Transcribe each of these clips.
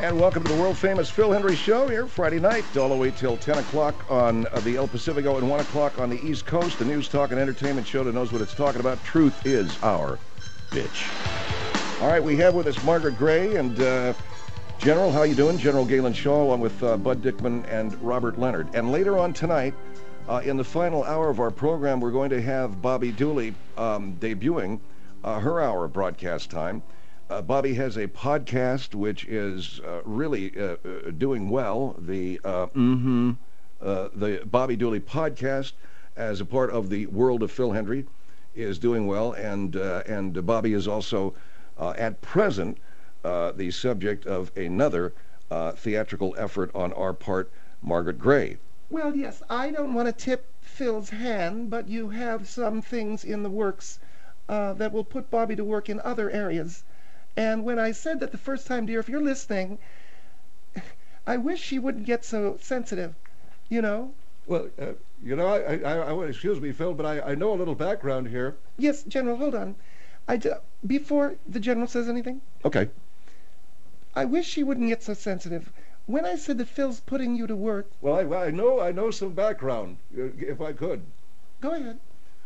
And welcome to the world-famous Phil Hendrie Show here Friday night, all the way till 10 o'clock on the El Pacifico and 1 o'clock on the East Coast. The news, talk, and entertainment show that knows what it's talking about. Truth is our bitch. All right, we have with us Margaret Gray and General, how you doing? General Galen Shaw, along with Bud Dickman and Robert Leonard. And later on tonight, in the final hour of our program, we're going to have Bobby Dooley debuting her hour of broadcast time. Bobby has a podcast which is really doing well. The Bobby Dooley podcast, as a part of the world of Phil Hendrie, is doing well, and Bobby is also at present the subject of another theatrical effort on our part, Margaret Gray. Well, yes, I don't want to tip Phil's hand, but you have some things in the works that will put Bobby to work in other areas. And when I said that the first time, dear, if you're listening, I wish she wouldn't get so sensitive, you know? Well, I would, excuse me, Phil, but I know a little background here. Yes, General, hold on. Before the General says anything, Okay. I wish she wouldn't get so sensitive. When I said that Phil's putting you to work... Well, I know some background, if I could. Go ahead.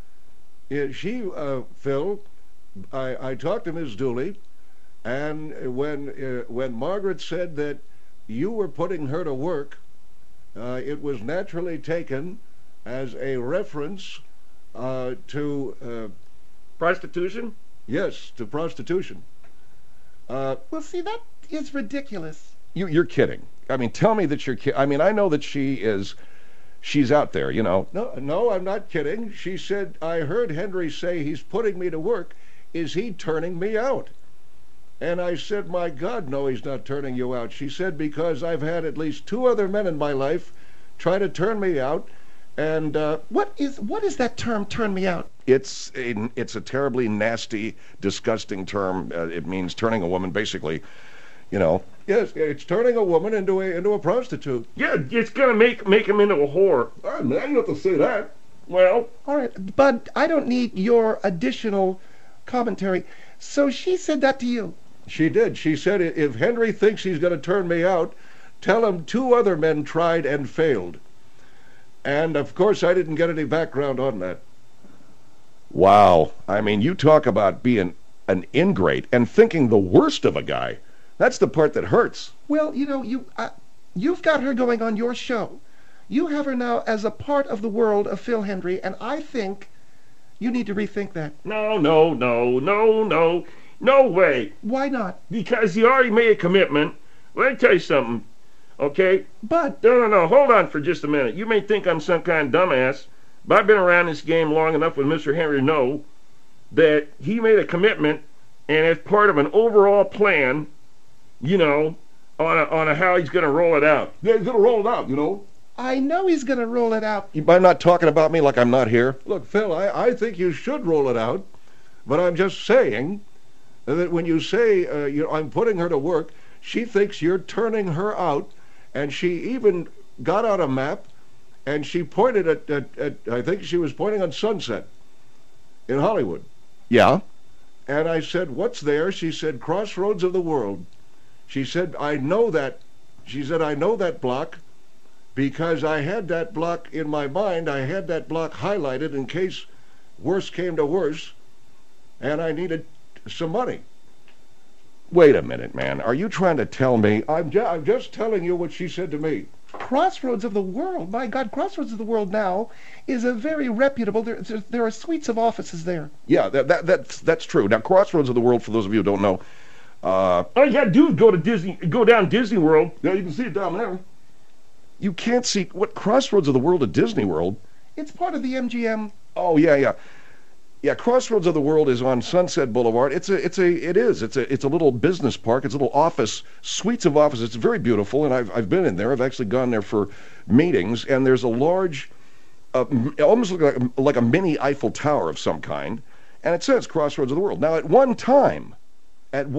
Phil, I talked to Ms. Dooley, and when Margaret said that you were putting her to work, it was naturally taken as a reference to... Prostitution? Yes, to prostitution. Well, see, that is ridiculous. You're kidding. I mean, tell me that you're kidding. I mean, I know that she's out there, you know. No, I'm not kidding. She said, I heard Hendrie say he's putting me to work. Is he turning me out? And I said, my God, no, he's not turning you out. She said, because I've had at least 2 other men in my life try to turn me out. And what is that term, turn me out? It's a terribly nasty, disgusting term. It means turning a woman, basically, you know. Yes, it's turning a woman into a prostitute. Yeah, it's gonna make him into a whore. I don't have to say that. Well, all right, Bud, I don't need your additional commentary. So she said that to you? She did. She said, if Hendrie thinks he's going to turn me out, tell him 2 other men tried and failed. And, of course, I didn't get any background on that. Wow. I mean, you talk about being an ingrate and thinking the worst of a guy. That's the part that hurts. Well, you know, you've got her going on your show. You have her now as a part of the world of Phil Hendrie, and I think you need to rethink that. No. No way. Why not? Because he already made a commitment. Let me tell you something, okay? But... No. Hold on for just a minute. You may think I'm some kind of dumbass, but I've been around this game long enough with Mr. Hendrie to know that he made a commitment, and as part of an overall plan, you know, on how he's going to roll it out. Yeah, he's going to roll it out, you know. I know he's going to roll it out. By not talking about me like I'm not here? Look, Phil, I think you should roll it out, but I'm just saying that when you say, I'm putting her to work, she thinks you're turning her out, and she even got out a map, and she pointed at I think she was pointing on Sunset in Hollywood. Yeah. And I said, what's there? She said, Crossroads of the World. She said, I know that. She said, I know that block because I had that block in my mind. I had that block highlighted in case worse came to worse, and I needed some money. Wait a minute, man. Are you trying to tell me? I'm just telling you what she said to me. Crossroads of the World? My God, Crossroads of the World now is a very reputable... There are suites of offices there. Yeah, that's true. Now, Crossroads of the World, for those of you who don't know... all you gotta do is go down Disney World. Yeah, you can see it down there. You can't see... What, Crossroads of the World at Disney World? It's part of the MGM... Oh, yeah. Yeah, Crossroads of the World is on Sunset Boulevard. It's a little business park. It's a little office, suites of offices. It's very beautiful, and I've been in there. I've actually gone there for meetings, and there's a large, almost like a mini Eiffel Tower of some kind, and it says Crossroads of the World. Now, at one time, that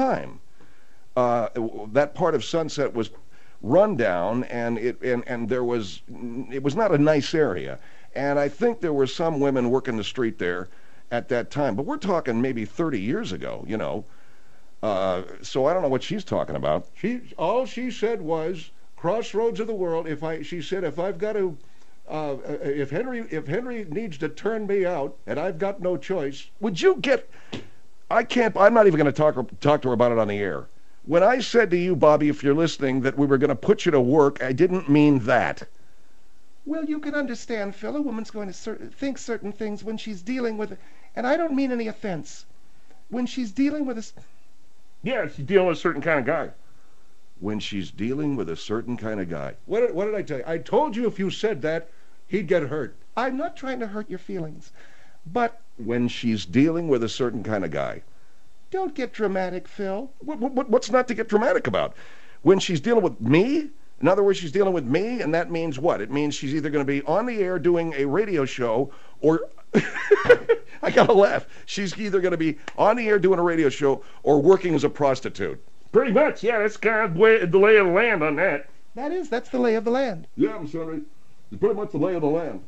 part of Sunset was run down, and it was not a nice area. And I think there were some women working the street there at that time. But we're talking maybe 30 years ago, you know. So I don't know what she's talking about. All she said was, crossroads of the world. She said, if I've got to, if Henry needs to turn me out, and I've got no choice. Would you get? I'm not even going to talk to her about it on the air. When I said to you, Bobby, if you're listening, that we were going to put you to work, I didn't mean that. Well, you can understand, Phil. A woman's going to think certain things when she's dealing with, and I don't mean any offense. When she's dealing with a. Yeah, she's dealing with a certain kind of guy. When she's dealing with a certain kind of guy. What did I tell you? I told you if you said that, he'd get hurt. I'm not trying to hurt your feelings, but when she's dealing with a certain kind of guy. Don't get dramatic, Phil. What's not to get dramatic about? When she's dealing with me? In other words, she's dealing with me, and that means what? It means she's either going to be on the air doing a radio show, or... I gotta laugh. She's either going to be on the air doing a radio show or working as a prostitute. Pretty much, yeah. That's kind of the lay of the land on that. That's the lay of the land. Yeah, I'm sorry. It's pretty much the lay of the land.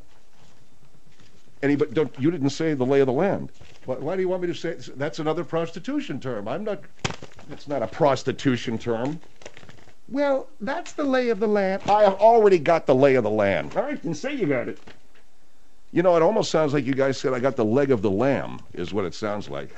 You didn't say the lay of the land. Why do you want me to say that's another prostitution term? I'm not. It's not a prostitution term. Well, that's the lay of the land. I have already got the lay of the land. All right, then say you got it. You know, it almost sounds like you guys said I got the leg of the lamb, is what it sounds like.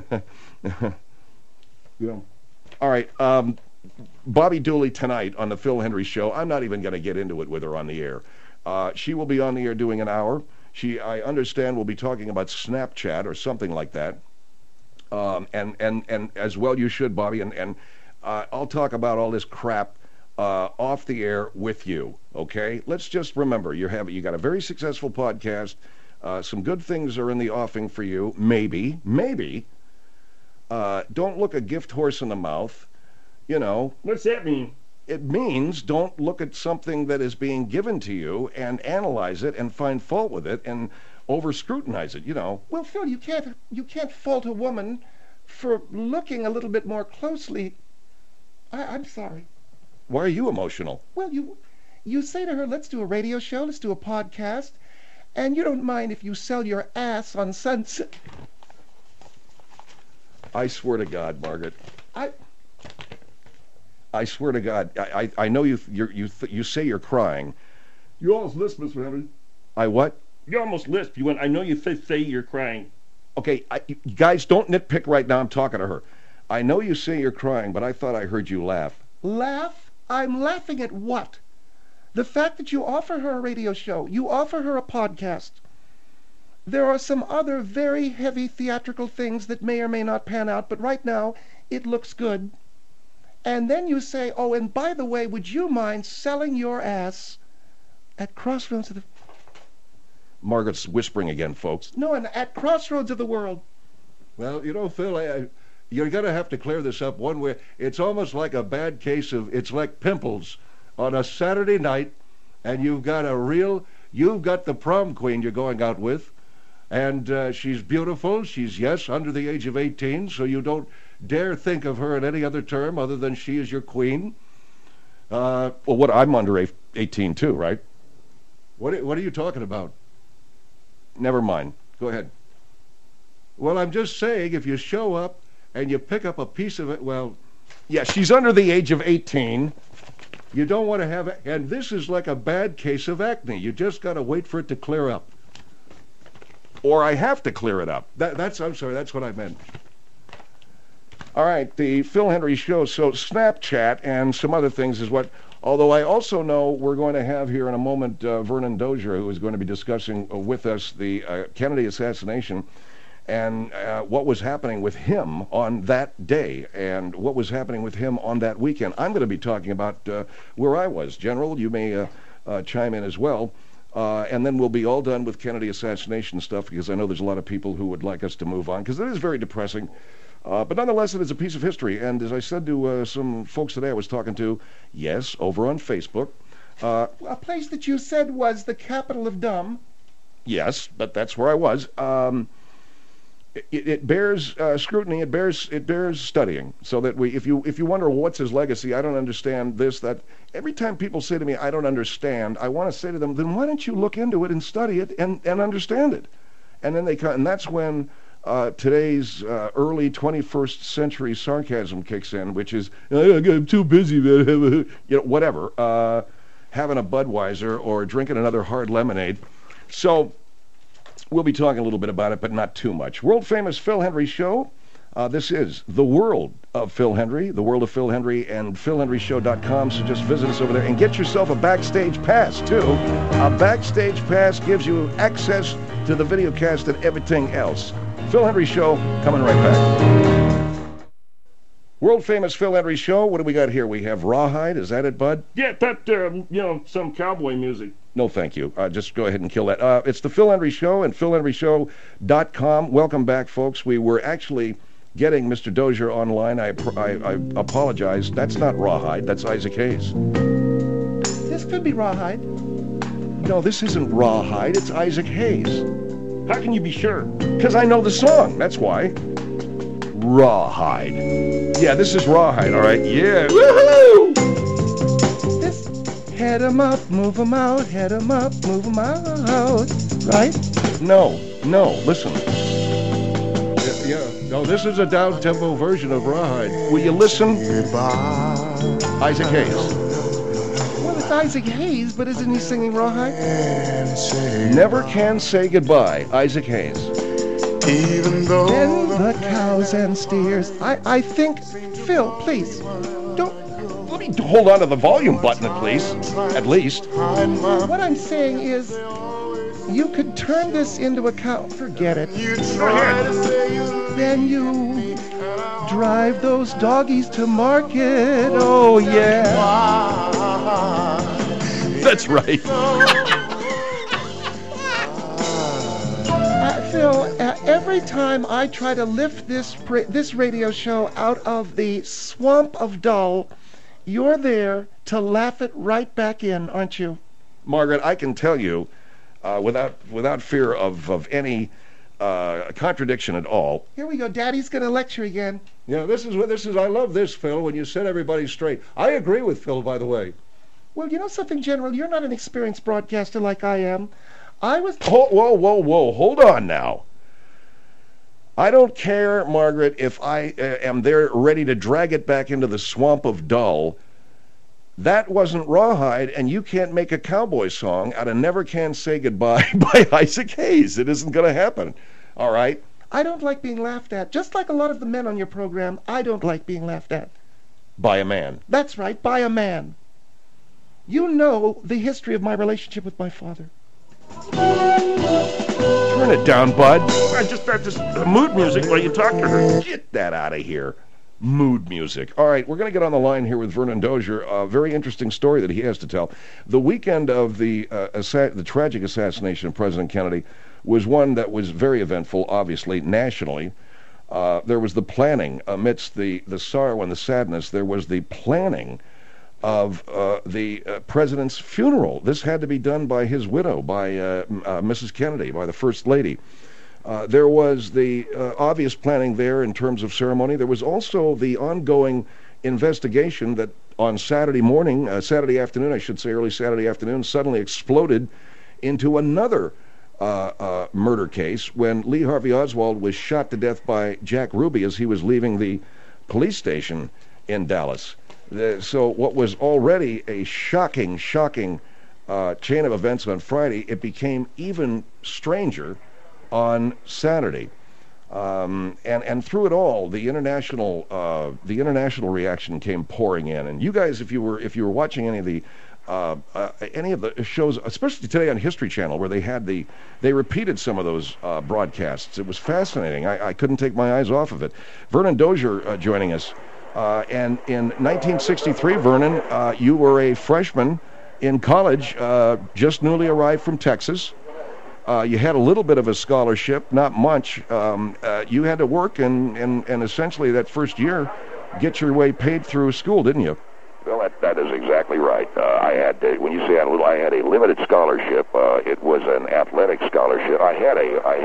Yeah. All right. Bobby Dooley tonight on the Phil Hendrie Show. I'm not even going to get into it with her on the air. She will be on the air doing an hour. I understand, will be talking about Snapchat or something like that. And as well you should, Bobby. And I'll talk about all this crap off the air with you, okay? Let's just remember, you got a very successful podcast. Some good things are in the offing for you, maybe. Don't look a gift horse in the mouth, you know. What's that mean? It means don't look at something that is being given to you and analyze it and find fault with it and over-scrutinize it, you know. Well, Phil, you can't fault a woman for looking a little bit more closely. I'm sorry. Why are you emotional? Well, you say to her, let's do a radio show, let's do a podcast, and you don't mind if you sell your ass on Sunset. I swear to God, Margaret. I swear to God. I know you say you're crying. You almost lisp, Mr. Henry. I what? You almost lisp. You went, I know you say you're crying. Okay, you guys, don't nitpick right now. I'm talking to her. I know you say you're crying, but I thought I heard you laugh. Laugh? I'm laughing at what? The fact that you offer her a radio show, you offer her a podcast. There are some other very heavy theatrical things that may or may not pan out, but right now it looks good. And then you say, oh, and by the way, would you mind selling your ass at Crossroads of the... Margaret's whispering again, folks. No, and at Crossroads of the World. Well, you know, Phil, you're going to have to clear this up one way. It's almost like a bad case of, it's like pimples on a Saturday night, and you've got the prom queen you're going out with, and she's beautiful. She's, yes, under the age of 18, so you don't dare think of her in any other term other than she is your queen. Well, I'm under 18 too, right? What are you talking about? Never mind. Go ahead. Well, I'm just saying, if you show up and you pick up a piece of it, well... Yeah, she's under the age of 18. You don't want to have it, and this is like a bad case of acne. You just got to wait for it to clear up. Or I have to clear it up. I'm sorry, that's what I meant. All right, the Phil Hendrie Show. So Snapchat and some other things is what... Although I also know we're going to have here in a moment Vernon Dozier, who is going to be discussing with us the Kennedy assassination and what was happening with him on that day and what was happening with him on that weekend. I'm going to be talking about where I was. General, you may chime in as well. And then we'll be all done with Kennedy assassination stuff because I know there's a lot of people who would like us to move on because it is very depressing. But nonetheless, it is a piece of history. And as I said to some folks today I was talking to, yes, over on Facebook. A place that you said was the capital of dumb. Yes, but that's where I was. It bears scrutiny. It bears studying. So that if you wonder what's his legacy, I don't understand this, that. Every time people say to me, I don't understand, I want to say to them, then why don't you look into it and study it and understand it? And then they come, and that's when today's early 21st century sarcasm kicks in, which is, I'm too busy, man. Whatever. Having a Budweiser or drinking another hard lemonade. So we'll be talking a little bit about it, but not too much. World-famous Phil Hendrie Show. This is The World of Phil Hendrie, The World of Phil Hendrie, and PhilHendrieShow.com. So just visit us over there and get yourself a backstage pass, too. A backstage pass gives you access to the video cast and everything else. Phil Hendrie Show, coming right back. World-famous Phil Hendrie Show. What do we got here? We have Rawhide. Is that it, Bud? Yeah, that, some cowboy music. No, thank you. Just go ahead and kill that. It's the Phil Hendrie Show and PhilHendrieShow.com. Welcome back, folks. We were actually getting Mr. Dozier online. I apologize. That's not Rawhide. That's Isaac Hayes. This could be Rawhide. No, this isn't Rawhide. It's Isaac Hayes. How can you be sure? Because I know the song. That's why. Rawhide. Yeah, this is Rawhide, all right? Yeah. Woohoo! This, head 'em up, move 'em out, head 'em up, move 'em out. Right? No, listen. Yeah. No, this is a down-tempo version of Rawhide. Will you listen? Isaac Hayes. Well, it's Isaac Hayes, but isn't he singing Rawhide? Never Can Say Goodbye, Isaac Hayes. Even though the cows and steers. I think, Phil, please, don't. Let me hold on to the volume button at least. What I'm saying is, you could turn this into a cow. Forget it. Then you drive those doggies to market. Oh, yeah. That's right. Phil, every time I try to lift this radio show out of the swamp of dull, you're there to laugh it right back in, aren't you? Margaret, I can tell you, without fear of any contradiction at all. Here we go. Daddy's going to lecture again. Yeah, this is. I love this, Phil, when you set everybody straight. I agree with Phil, by the way. Well, you know something, General? You're not an experienced broadcaster like I am. Whoa, hold on now. I don't care, Margaret, if I am there ready to drag it back into the swamp of dull. That wasn't Rawhide, and you can't make a cowboy song out of Never Can Say Goodbye by Isaac Hayes. It isn't going to happen. All right? I don't like being laughed at. Just like a lot of the men on your program, I don't like being laughed at. By a man. That's right, by a man. You know the history of my relationship with my father. Turn it down, bud. That's mood music while you talk to her. Get that out of here. Mood music. All right, we're going to get on the line here with Vernon Dozier. A very interesting story that he has to tell. The weekend of the tragic assassination of President Kennedy was one that was very eventful, obviously, nationally. There was the planning amidst the sorrow and the sadness. There was the planning of the president's funeral. This had to be done by his widow, by Mrs. Kennedy, by the First Lady. There was the obvious planning there in terms of ceremony. There was also the ongoing investigation that on Saturday afternoon, I should say early Saturday afternoon, suddenly exploded into another murder case when Lee Harvey Oswald was shot to death by Jack Ruby as he was leaving the police station in Dallas. So what was already a shocking chain of events on Friday, it became even stranger on Saturday. And through it all, the international reaction came pouring in. And you guys, if you were watching any of the shows, especially today on History Channel, where they repeated some of those broadcasts, it was fascinating. I couldn't take my eyes off of it. Vernon Dozier joining us. And in 1963, Vernon, you were a freshman in college, just newly arrived from Texas. You had a little bit of a scholarship, not much. You had to work and essentially that first year get your way paid through school, didn't you? Well, that is exactly right. I had, when you say I had a limited scholarship. It was an athletic scholarship. I had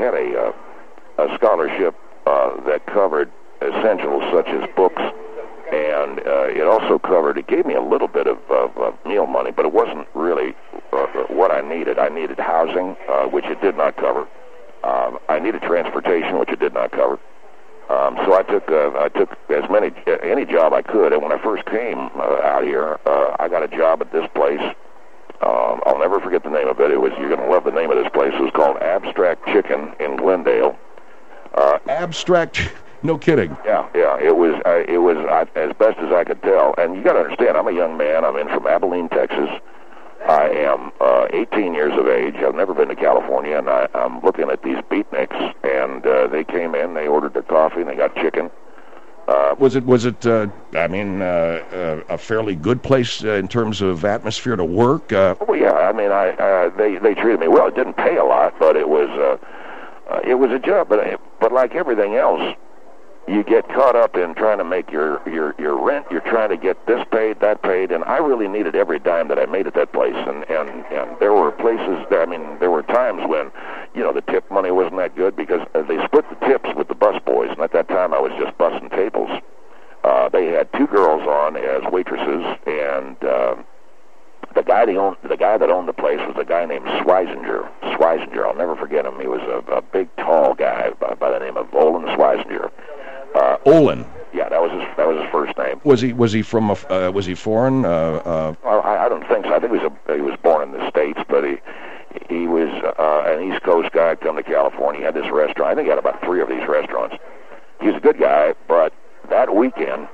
a scholarship that covered essentials such as books, and it gave me a little bit of meal money, but it wasn't really what I needed. I needed housing, which it did not cover. I needed transportation, which it did not cover. So I took any job I could, and when I first came out here, I got a job at this place. I'll never forget the name of it. You're going to love the name of this place. It was called Abstract Chicken in Glendale. Abstract, no kidding. Yeah. It was as best as I could tell. And you got to understand, I'm a young man. I'm in from Abilene, Texas. I am 18 years of age. I've never been to California, and I'm looking at these beatniks. And they came in. They ordered their coffee, and they got chicken. Was it? A fairly good place in terms of atmosphere to work? Well, yeah. I mean, they treated me well. It didn't pay a lot, but it was a job. But like everything else, you get caught up in trying to make your rent. You're trying to get this paid, that paid, and I really needed every dime that I made at that place. And there were places. There were times when, the tip money wasn't that good because they split the tips with the bus boys, and at that time I was just bussing tables. They had two girls on as waitresses, and the guy that owned the place was a guy named Swisinger. I'll never forget him. He was a big, tall guy by the name of Olin Swisinger. Olin. Yeah, that was his first name. Was he from? Was he foreign? Well, I don't think so. I think he was born in the States, but he was an East Coast guy. Come to California. He had this restaurant. I think he had about 3 of these restaurants. He was a good guy, but that weekend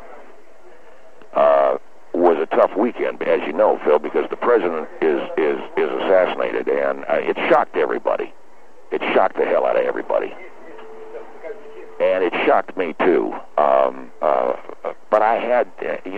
was a tough weekend, as you know, Phil, because the president is assassinated, and it shocked everybody. It shocked the hell out of everybody. And it shocked me too. But I had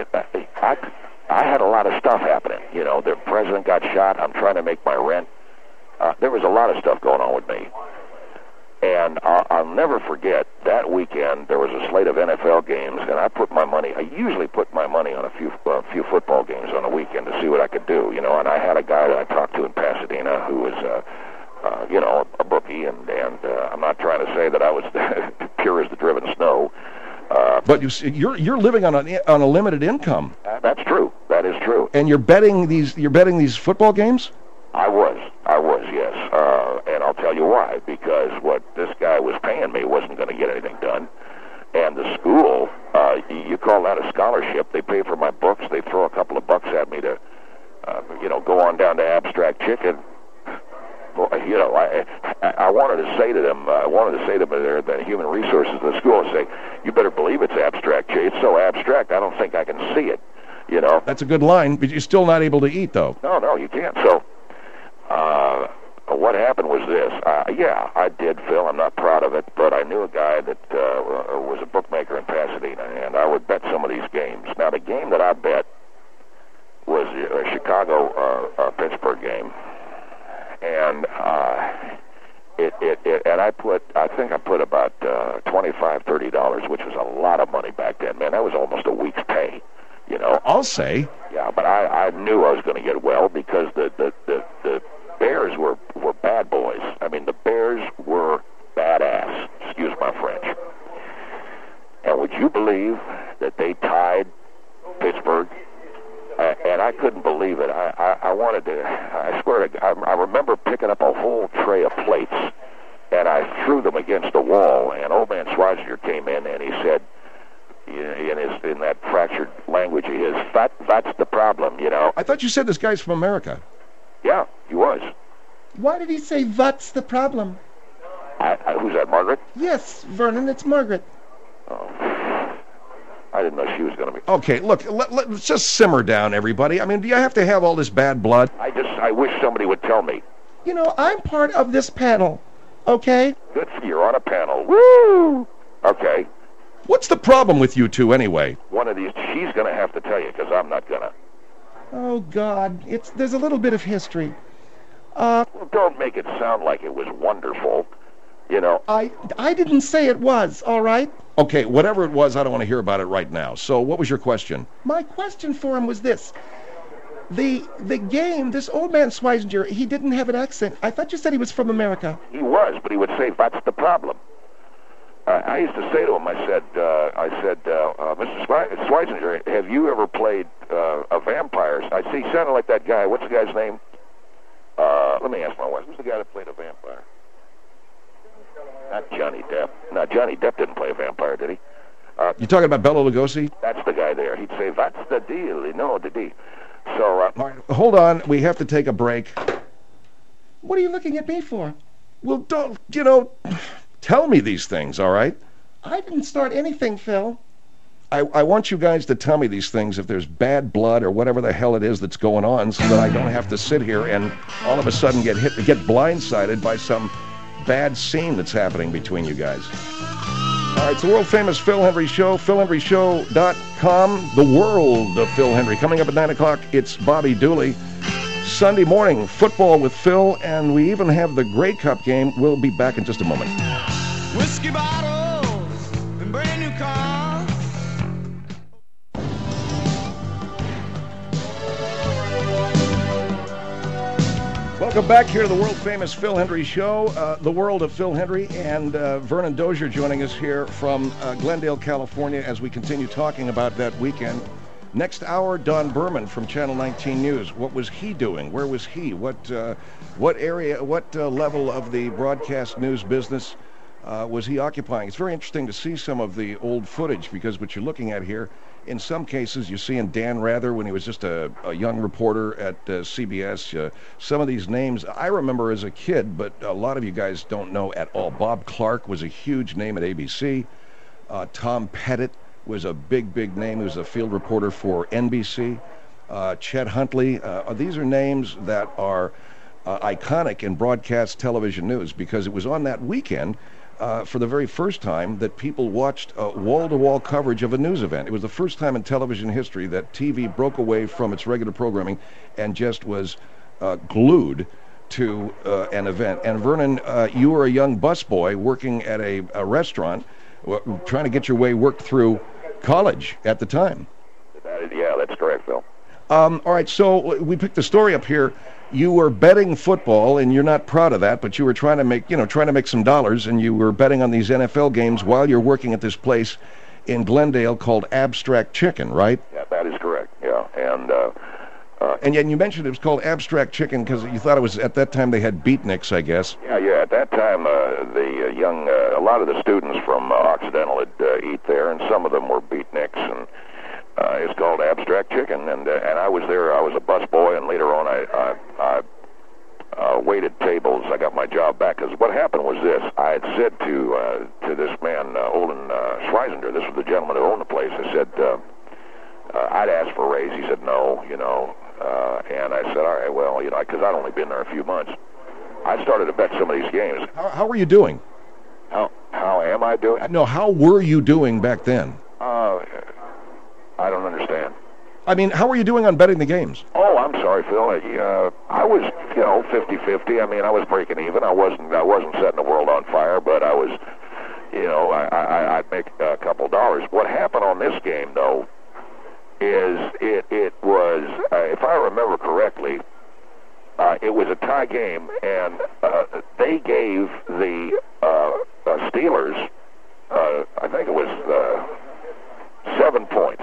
a lot of stuff happening. The president got shot. I'm trying to make my rent. There was a lot of stuff going on with me. And I'll never forget that weekend. There was a slate of NFL games, and I usually put my money on a few football games on the weekend to see what I could do. And I had a guy that I talked to in Pasadena who was a bookie, and I'm not trying to say that I was pure as the driven snow. But you're living on a limited income. That's true. That is true. And you're betting these football games? I was, yes. And I'll tell you why. Because what this guy was paying me wasn't going to get anything done. And the school, you call that a scholarship. They pay for my books. They throw a couple of bucks at me to, go on down to Abstract Chicken. Well, I wanted to say to them, there, the human resources in the school, say, you better believe it's abstract. It's so abstract, I don't think I can see it. That's a good line, but you're still not able to eat, though. No, you can't. So, what happened was this. I did, Phil. I'm not proud of it, but I knew a guy that was a bookmaker in Pasadena, and I would bet some of these games. Now, the game that I bet was a Chicago-Pittsburgh game. And I think I put about $25-30, which was a lot of money back then, man. That was almost a week's pay, I'll say. Yeah, but I knew I was going to get well because the Bears were bad boys. I mean, the Bears were badass. Excuse my French. And would you believe that they tied Pittsburgh? And I couldn't believe it. I wanted to. I swear to God, I remember picking up a whole tray of plates, and I threw them against the wall. And old man Schweizer came in, and he said, in that fractured language of his, that's the problem, I thought you said this guy's from America. Yeah, he was. Why did he say that's the problem? Who's that, Margaret? Yes, Vernon, it's Margaret. Oh. I didn't know she was going to be. Okay, look, let's just simmer down, everybody. I mean, do you have to have all this bad blood? I wish somebody would tell me. I'm part of this panel, okay? Good for you. You're on a panel. Woo! Okay. What's the problem with you two, anyway? One of these, she's going to have to tell you, because I'm not going to. Oh, God. There's a little bit of history. Well, don't make it sound like it was wonderful. I didn't say it was, all right? Okay, whatever it was, I don't want to hear about it right now. So what was your question? My question for him was this. The game, this old man Schweizer, he didn't have an accent. I thought you said he was from America. He was, but he would say, that's the problem. I used to say to him, I said, Mr. Schweizer, have you ever played a vampire? I see, he sounded like that guy. What's the guy's name? Let me ask my wife. Who's the guy that played a vampire? Not Johnny Depp. No, Johnny Depp didn't play a vampire, did he? You talking about Bela Lugosi? That's the guy there. He'd say, "That's the deal." You know the deal. So, All right, hold on. We have to take a break. What are you looking at me for? Well, don't, tell me these things, all right? I didn't start anything, Phil. I want you guys to tell me these things if there's bad blood or whatever the hell it is that's going on, so that I don't have to sit here and all of a sudden get blindsided by some bad scene that's happening between you guys. All right, it's the world-famous Phil Hendry Show, philhendryshow.com, the world of Phil Hendry. Coming up at 9 o'clock, it's Bobby Dooley. Sunday morning, football with Phil, and we even have the Grey Cup game. We'll be back in just a moment. Whiskey bottles and brand new cars. Welcome back here to the world-famous Phil Hendry Show, the world of Phil Hendry, and Vernon Dozier joining us here from Glendale, California, as we continue talking about that weekend. Next hour, Don Berman from Channel 19 News. What was he doing? Where was he? What area, what level of the broadcast news business was he occupying? It's very interesting to see some of the old footage, because what you're looking at here, in some cases, you're seeing Dan Rather when he was just a young reporter at CBS. Some of these names I remember as a kid, but a lot of you guys don't know at all. Bob Clark was a huge name at ABC. Tom Pettit was a big name. He was a field reporter for NBC. Chet Huntley. These are names that are iconic in broadcast television news, because it was on that weekend for the very first time that people watched wall-to-wall coverage of a news event. It was the first time in television history that TV broke away from its regular programming and just was glued to an event. And Vernon, you were a young busboy working at a restaurant, trying to get your way worked through college at the time. Yeah, that's correct, Phil. All right, so we picked the story up here. You were betting football, and you're not proud of that, but you were trying to make some dollars, and you were betting on these NFL games while you're working at this place in Glendale called Abstract Chicken, right? Yeah, that is correct. Yeah, and yet you mentioned it was called Abstract Chicken because you thought it was, at that time they had beatniks, I guess. Yeah. At that time, a lot of the students from Occidental would eat there, and some of them were beatniks, and it's called Abstract Chicken. And I was there. I was a busboy, and later on, I waited tables. I got my job back because what happened was this: I had said to this man, Olin Schweisinger, this was the gentleman who owned the place. I said I'd asked for a raise. He said no, and I said, all right, well, because I'd only been there a few months. I started to bet some of these games. How were you doing? How am I doing? No, how were you doing back then? I don't understand. I mean, how were you doing on betting the games? Oh, I'm sorry, Phil. I was, 50-50. I mean, I was breaking even. I wasn't setting the world on fire, but I was, I'd make a couple dollars. What happened on this game, though, is it was, if I remember correctly, it was a tie game, and they gave the Steelers, I think it was 7 points.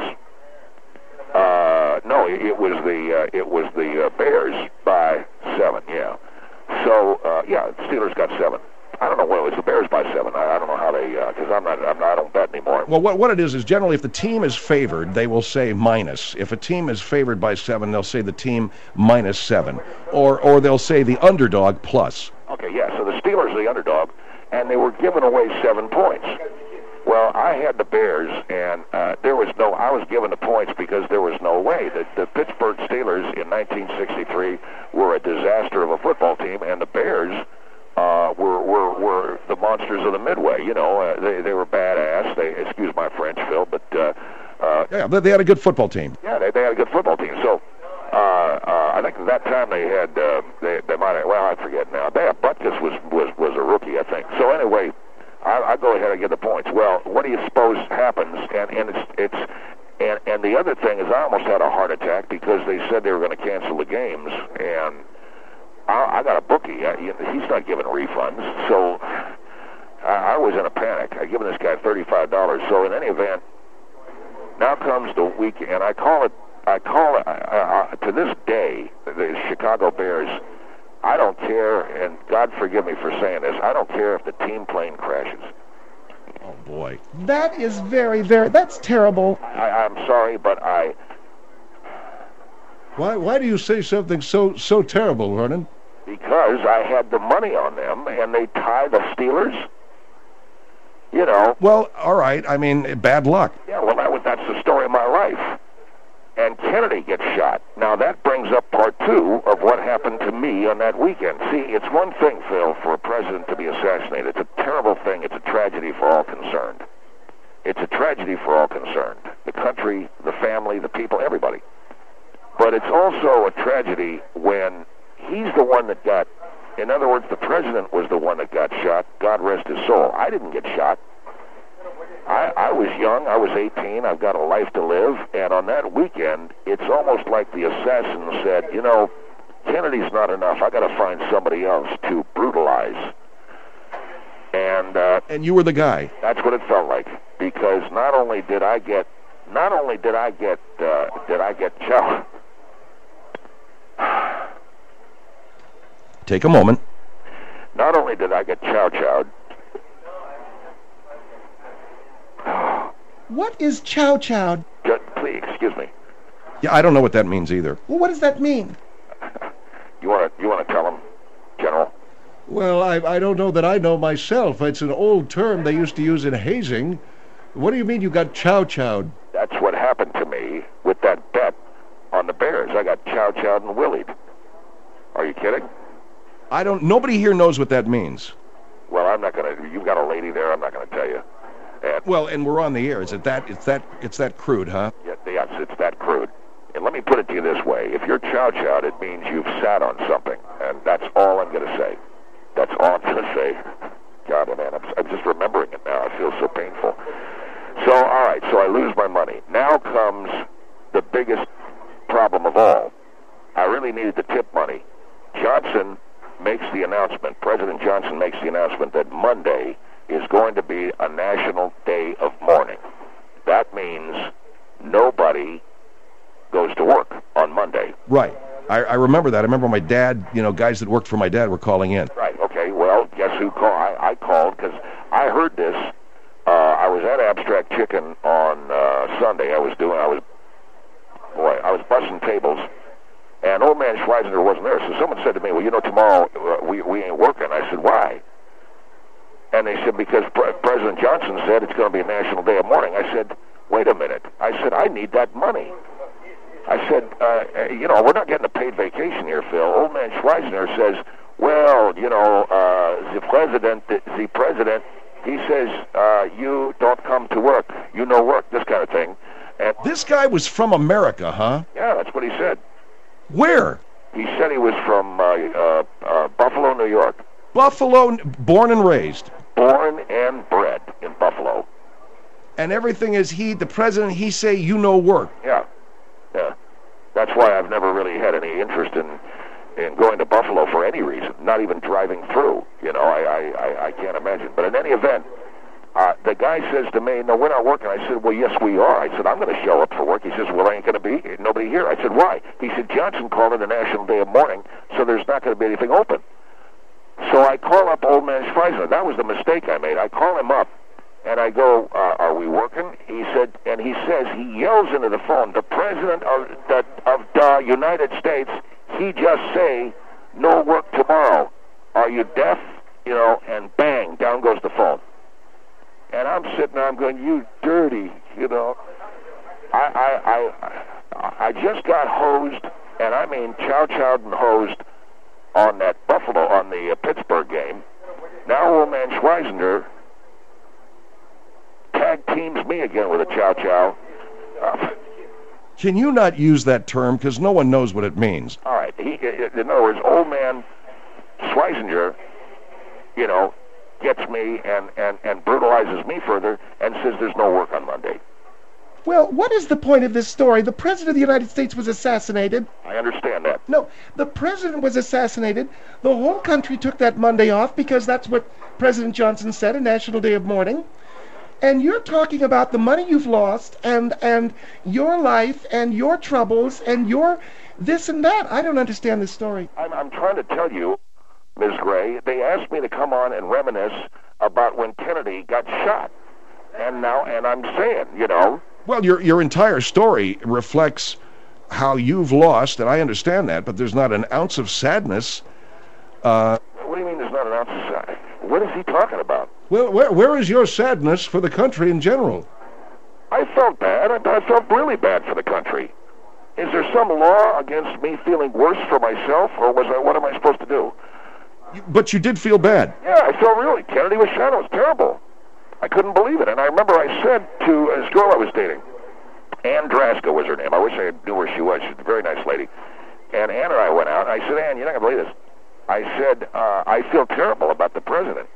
No, it was the Bears by 7. Yeah. So the Steelers got 7. I don't know what it was. The Bears by 7. I don't know how they, because I don't bet anymore. Well, what it is generally if the team is favored, they will say minus. If a team is favored by 7, they'll say the team minus 7, or they'll say the underdog plus. Okay, yeah. So the Steelers are the underdog, and they were giving away 7 points. Well, I had the Bears, and I was given the points because there was no way. The Pittsburgh Steelers in 1963 were a disaster of a football team, and the Bears were the monsters of the Midway. They were badass. Excuse my French, Phil, but yeah, they had a good football team. Yeah, they had a good football team. So I think at that time they had they might have, well, I forget now. Butkus was a rookie, I think. So anyway, I go ahead and get the points. Well, what do you suppose happens? And the other thing is, I almost had a heart attack because they said they were going to cancel the games, and I got a bookie. He's not giving refunds, so I was in a panic. I given this guy $35. So in any event, now comes the weekend, and I call it to this day, the Chicago Bears I don't care, and God forgive me for saying this, I don't care if the team plane crashes. Oh, boy. That is very, very, that's terrible. I'm sorry, but Why do you say something so terrible, Vernon? because I had the money on them, and they tie the Steelers. You know, Well, all right. I mean, bad luck. yeah, well, that's the story of my life. And Kennedy gets shot. Now, that brings up part two of what happened to me on that weekend. See, it's one thing, Phil, for a president to be assassinated. It's a terrible thing. It's a tragedy for all concerned. It's a tragedy for all concerned. The country, the family, the people, everybody. But it's also a tragedy when he's the one that got, in other words, the president was the one that got shot. God rest his soul. I didn't get shot. I was young. I was 18. I've got a life to live. And on that weekend, it's almost like the assassin said, you know, Kennedy's not enough. I got to find somebody else to brutalize. And you were the guy. that's what it felt like. Because not only did I get chow. Take a moment. Not only did I get chow-chowed. What is chow chow? Please, excuse me. Yeah, I don't know what that means either. Well, what does that mean? You want to tell him, General? Well, I don't know that I know myself. It's an old term they used to use in hazing. What do you mean you got chow-chowed? That's what happened to me with that bet on the Bears. I got chow-chowed and willied. Are you kidding? Nobody here knows what that means. Well, I'm not going to. You've got a lady there. I'm not going to tell you. And, Well, and we're on the air. It's that crude, huh? yes, it's that crude. And let me put it to you this way. If you're chow-chowed, it means you've sat on something. And that's all I'm going to say. That's all I'm going to say. God, man, I'm just remembering it now. I feel so painful. So, all right, so I lose my money. Now comes the biggest problem of all. I really needed the tip money. Johnson makes the announcement, President Johnson makes the announcement that Monday is going to be a national day of mourning. That means nobody goes to work on Monday. Right. I remember that. I remember my dad, guys that worked for my dad were calling in. Right, okay, well, guess who called? I called because I heard this. I was at Abstract Chicken on Sunday. I was bussing tables. And old man Schweizer wasn't there, so someone said to me, well, tomorrow we ain't working. I said, why? And they said, because President Johnson said it's going to be a national day of mourning. I said, wait a minute. I said, I need that money. I said, we're not getting a paid vacation here, Phil. Old man Schweizer says, well, the president, he says, you don't come to work. You no work, this kind of thing. And This guy was from America, huh? yeah, that's what he said. Where? He said he was from Buffalo, New York. Buffalo, born and raised. Born and bred in Buffalo. And everything is the president, he say, you no work. Yeah. That's why I've never really had any interest in going to Buffalo for any reason, not even driving through. I can't imagine. But in any event, the guy says to me, no, we're not working. I said, well, yes, we are. I said, I'm going to show up for work. He says, well, ain't going to be nobody here. I said, why? He said, Johnson called it a national day of mourning, so there's not going to be anything open. So I call up old man Schweizer. That was the mistake I made. I call him up, and I go, are we working? He says, he yells into the phone, the president of the United States, he just say, no work tomorrow. Are you deaf? And bang, down goes the phone. And I'm sitting there, I'm going, you dirty, I just got hosed, and I mean chow-chowed and hosed on that on the Pittsburgh game. Now old man Schweizer tag teams me again with a chow-chow. Can you not use that term? Because no one knows what it means. All right. In other words, old man Schweizer, gets me and brutalizes me further and says there's no work on Monday. Well, what is the point of this story? The President of the United States was assassinated. I understand that. No, the President was assassinated. The whole country took that Monday off because that's what President Johnson said, a national day of mourning. And you're talking about the money you've lost and your life and your troubles and your this and that. I don't understand this story. I'm trying to tell you, Ms. Gray, they asked me to come on and reminisce about when Kennedy got shot. And I'm saying, Well, your entire story reflects how you've lost, and I understand that, but there's not an ounce of sadness. What do you mean there's not an ounce of sadness? What is he talking about? Well, where is your sadness for the country in general? I felt bad. I felt really bad for the country. Is there some law against me feeling worse for myself, or what am I supposed to do? But you did feel bad. Yeah, I felt really. Kennedy was shot. It was terrible. I couldn't believe it. And I remember I said to this girl I was dating, Ann Draska was her name. I wish I knew where she was. She's a very nice lady. And Ann and I went out, and I said, Ann, you're not going to believe this. I said, I feel terrible about the president,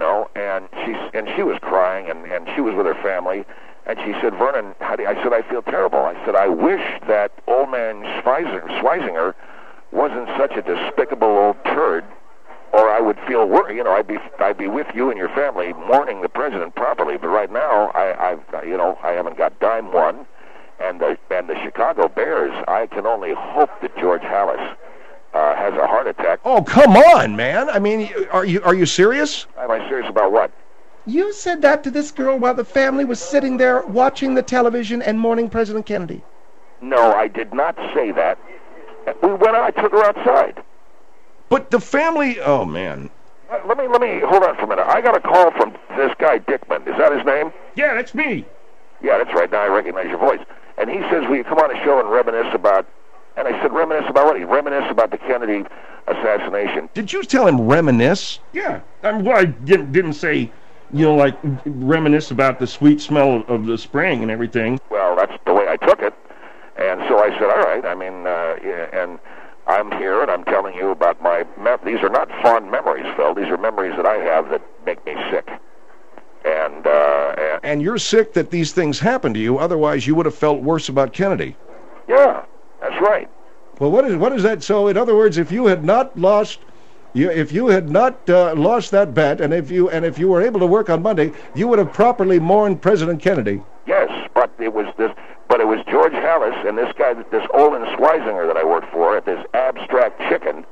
and she was crying, and she was with her family. And she said, Vernon, I said, I feel terrible. I said, I wish that old man Schweisinger wasn't such a despicable old turd, or I would feel worried. I'd be with you and your family mourning the president properly. But right now, I haven't got dime one. And the Chicago Bears, I can only hope that George Halas has a heart attack. Oh, come on, man. I mean, are you serious? Am I serious about what? You said that to this girl while the family was sitting there watching the television and mourning President Kennedy. No, I did not say that. We went out. I took her outside. But the family, oh, man. Let me hold on for a minute. I got a call from this guy Dickman. Is that his name? Yeah, that's me. Yeah, that's right. Now I recognize your voice. And he says, will you come on the show and reminisce about... And I said, reminisce about what? He reminisce about the Kennedy assassination. Did you tell him reminisce? Yeah. I didn't say, like reminisce about the sweet smell of the spring and everything. Well, that's the way I took it. And so I said, all right. I mean, and I'm here and I'm telling you about these are not fond memories, Phil. These are memories that I have that make me sick. And you're sick that these things happened to you. Otherwise, you would have felt worse about Kennedy. Yeah, that's right. Well, what is that? So, in other words, if you had not lost that bet, and if you were able to work on Monday, you would have properly mourned President Kennedy. Yes, but it was George Halas and this guy, this Olin Schweisinger that I worked for at this Abstract Chicken.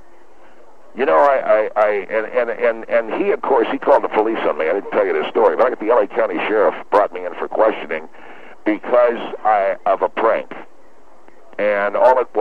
And he, of course, he called the police on me. I didn't tell you this story, but the LA County Sheriff brought me in for questioning because of a prank. And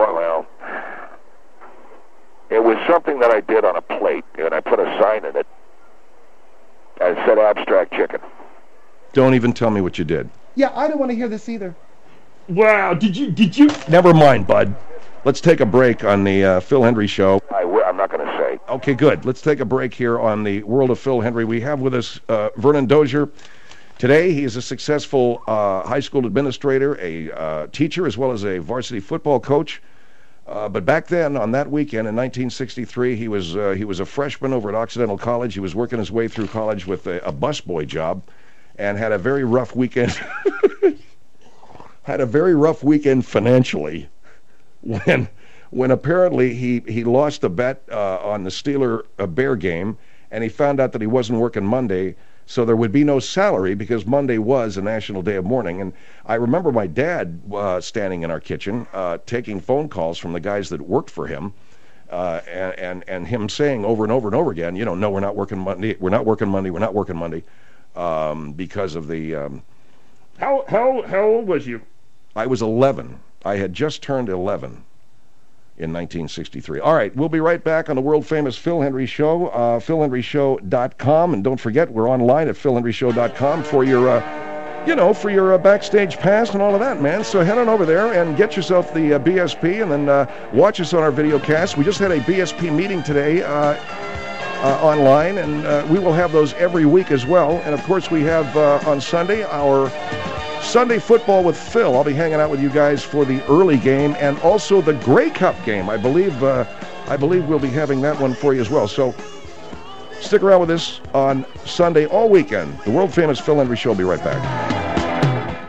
it was something that I did on a plate, and I put a sign in it that said Abstract Chicken. Don't even tell me what you did. Yeah, I don't want to hear this either. Wow, did you? Never mind, bud. Let's take a break on the Phil Hendry Show. I'm not going to say. Okay, good. Let's take a break here on the World of Phil Hendry. We have with us Vernon Dozier. Today, he is a successful high school administrator, a teacher, as well as a varsity football coach. But back then, on that weekend in 1963, he was a freshman over at Occidental College. He was working his way through college with a busboy job, and had a very rough weekend. Had a very rough weekend financially, when apparently he lost a bet on the Steeler Bear game, and he found out that he wasn't working Monday. So there would be no salary because Monday was a national day of mourning. And I remember my dad standing in our kitchen taking phone calls from the guys that worked for him, and him saying over and over and over again, no, we're not working Monday, we're not working Monday, we're not working Monday, because of the... How old was you? I was 11. I had just turned 11 in 1963. All right, we'll be right back on the world-famous Phil Hendry Show, philhendryshow.com. And don't forget, we're online at philhendryshow.com for your backstage pass and all of that, man. So head on over there and get yourself the BSP, and then watch us on our video cast. We just had a BSP meeting today online, and we will have those every week as well. And, of course, we have on Sunday our Sunday Football with Phil. I'll be hanging out with you guys for the early game and also the Grey Cup game. I believe we'll be having that one for you as well. So stick around with us on Sunday all weekend. The world-famous Phil Hendry Show will be right back.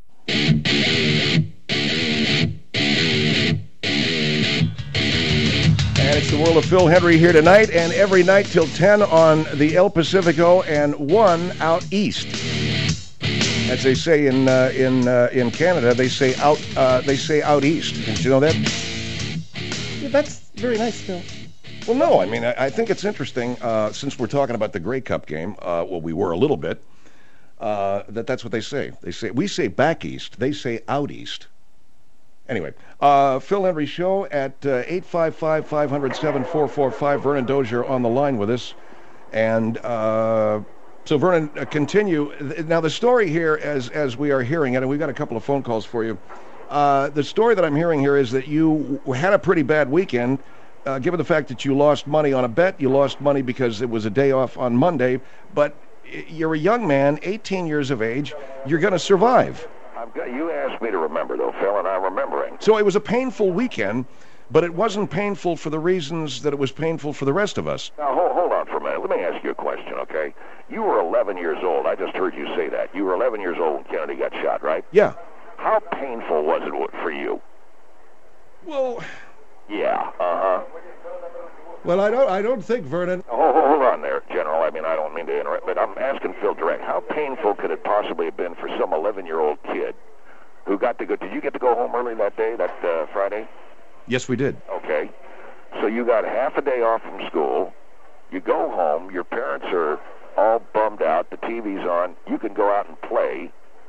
And it's the World of Phil Hendry here tonight and every night till 10 on the El Pacifico and 1 out east. As they say in Canada, they say out east. Did you know that? Yeah, that's very nice, Phil. Well, no, I mean, I think it's interesting, since we're talking about the Grey Cup game, well, we were a little bit, that's what they say. We say back east, they say out east. Anyway, Phil Hendrie Show at 855-500-7445. Vernon Dozier on the line with us. And so, Vernon, continue. Now, the story here, as we are hearing it, and we've got a couple of phone calls for you, the story that I'm hearing here is that you had a pretty bad weekend. Given the fact that you lost money on a bet, you lost money because it was a day off on Monday, but you're a young man, 18 years of age. You're going to survive. You asked me to remember, though, Phil, and I'm remembering. So it was a painful weekend, but it wasn't painful for the reasons that it was painful for the rest of us. Now, hold on for a minute. Let me ask you a question, okay? You were 11 years old. I just heard you say that. You were 11 years old when Kennedy got shot, right? Yeah. How painful was it for you? Well... Yeah, Well, I don't think, Vernon. Hold on there, General. I mean, I don't mean to interrupt, but I'm asking Phil direct. How painful could it possibly have been for some 11-year-old kid who got to go? Did you get to go home early that day, that Friday? Yes, we did. Okay. So you got half a day off from school. You go home. Your parents are all bummed out. The TV's on. You can go out and play,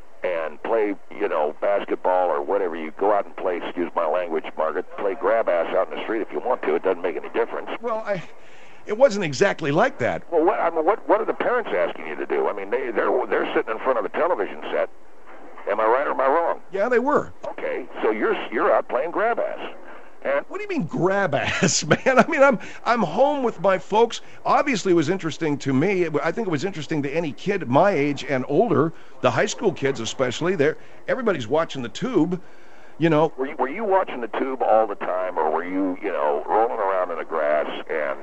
basketball or whatever. You go out and play, excuse my language, Margaret, play grab ass out in the street if you want to. It doesn't make any difference. Well, it wasn't exactly like that. Well, what are the parents asking you to do? I mean, they're sitting in front of the television set. Am I right or am I wrong? Yeah, they were. Okay, so you're out playing grab ass. And what do you mean grab ass, man? I mean, I'm home with my folks. Obviously, it was interesting to me. I think it was interesting to any kid my age and older, the high school kids especially. Everybody's watching the tube, you know. Were you watching the tube all the time, or were you, rolling around in the grass and,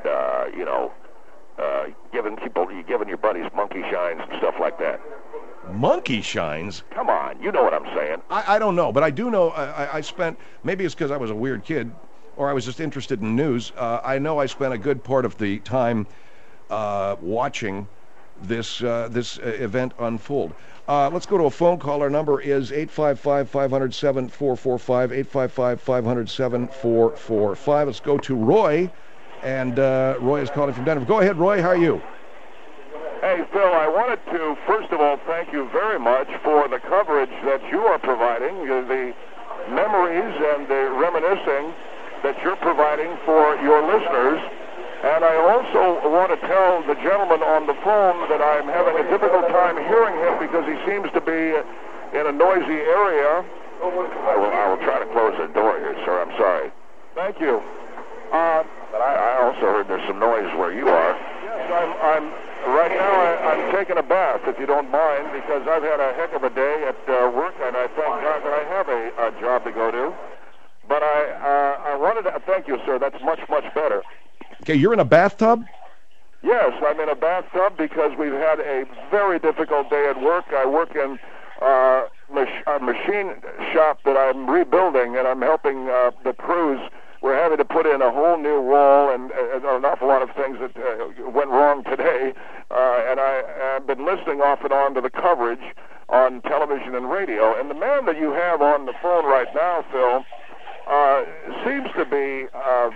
giving your buddies monkey shines and stuff like that? Monkey shines? Come on, you know what I'm saying. I don't know, but I do know I spent, maybe it's because I was a weird kid, or I was just interested in news. I know I spent a good part of the time watching this event unfold. Let's go to a phone call. Our number is 855-500-7445, 855-500-7445. Let's go to Roy, and Roy is calling from Denver. Go ahead, Roy. How are you? Hey, Phil, I wanted to, first of all, thank you very much for the coverage that you are providing, the memories and the reminiscing that you're providing for your listeners. And I also want to tell the gentleman on the phone that I'm having a difficult time hearing him because he seems to be in a noisy area. I will try to close the door here, sir. I'm sorry. Thank you. But I also heard there's some noise where you are. Yes, right now I'm taking a bath, if you don't mind, because I've had a heck of a day at work, and I thank God that I have a job to go to. But I wanted to thank you, sir. That's much, much better. Okay, you're in a bathtub? Yes, I'm in a bathtub because we've had a very difficult day at work. I work in a machine shop that I'm rebuilding, and I'm helping the crews. We're having to put in a whole new wall and an awful lot of things that went wrong today. And I've been listening off and on to the coverage on television and radio. And the man that you have on the phone right now, Phil, seems to be,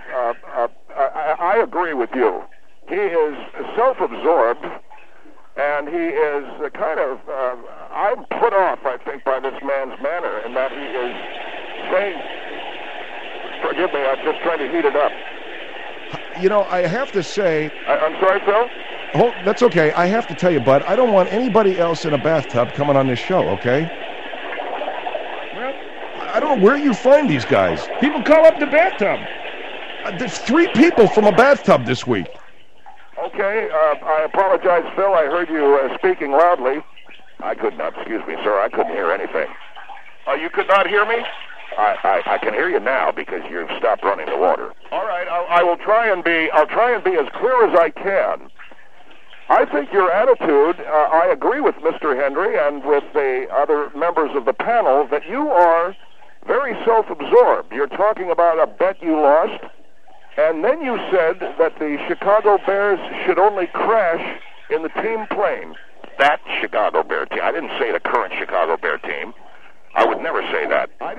I agree with you. He is self-absorbed, and he is kind of, I'm put off, I think, by this man's manner, in that he is saying, forgive me, I'm just trying to heat it up. You know, I have to say... I'm sorry, Phil? Oh, that's okay. I have to tell you, Bud, I don't want anybody else in a bathtub coming on this show, okay? Well, I don't know where you find these guys. people call up the bathtub. There's 3 people from a bathtub this week. Okay, I apologize, Phil. I heard you speaking loudly. I could not, excuse me, sir, I couldn't hear anything. You could not hear me? I can hear you now because you've stopped running the water. All right, I'll try and be as clear as I can. I think your attitude, I agree with Mr. Hendrie and with the other members of the panel that you are very self-absorbed. You're talking about a bet you lost, and then you said that the Chicago Bears should only crash in the team plane. That Chicago Bear team. I didn't say the current Chicago Bear team. I would never say that. I didn't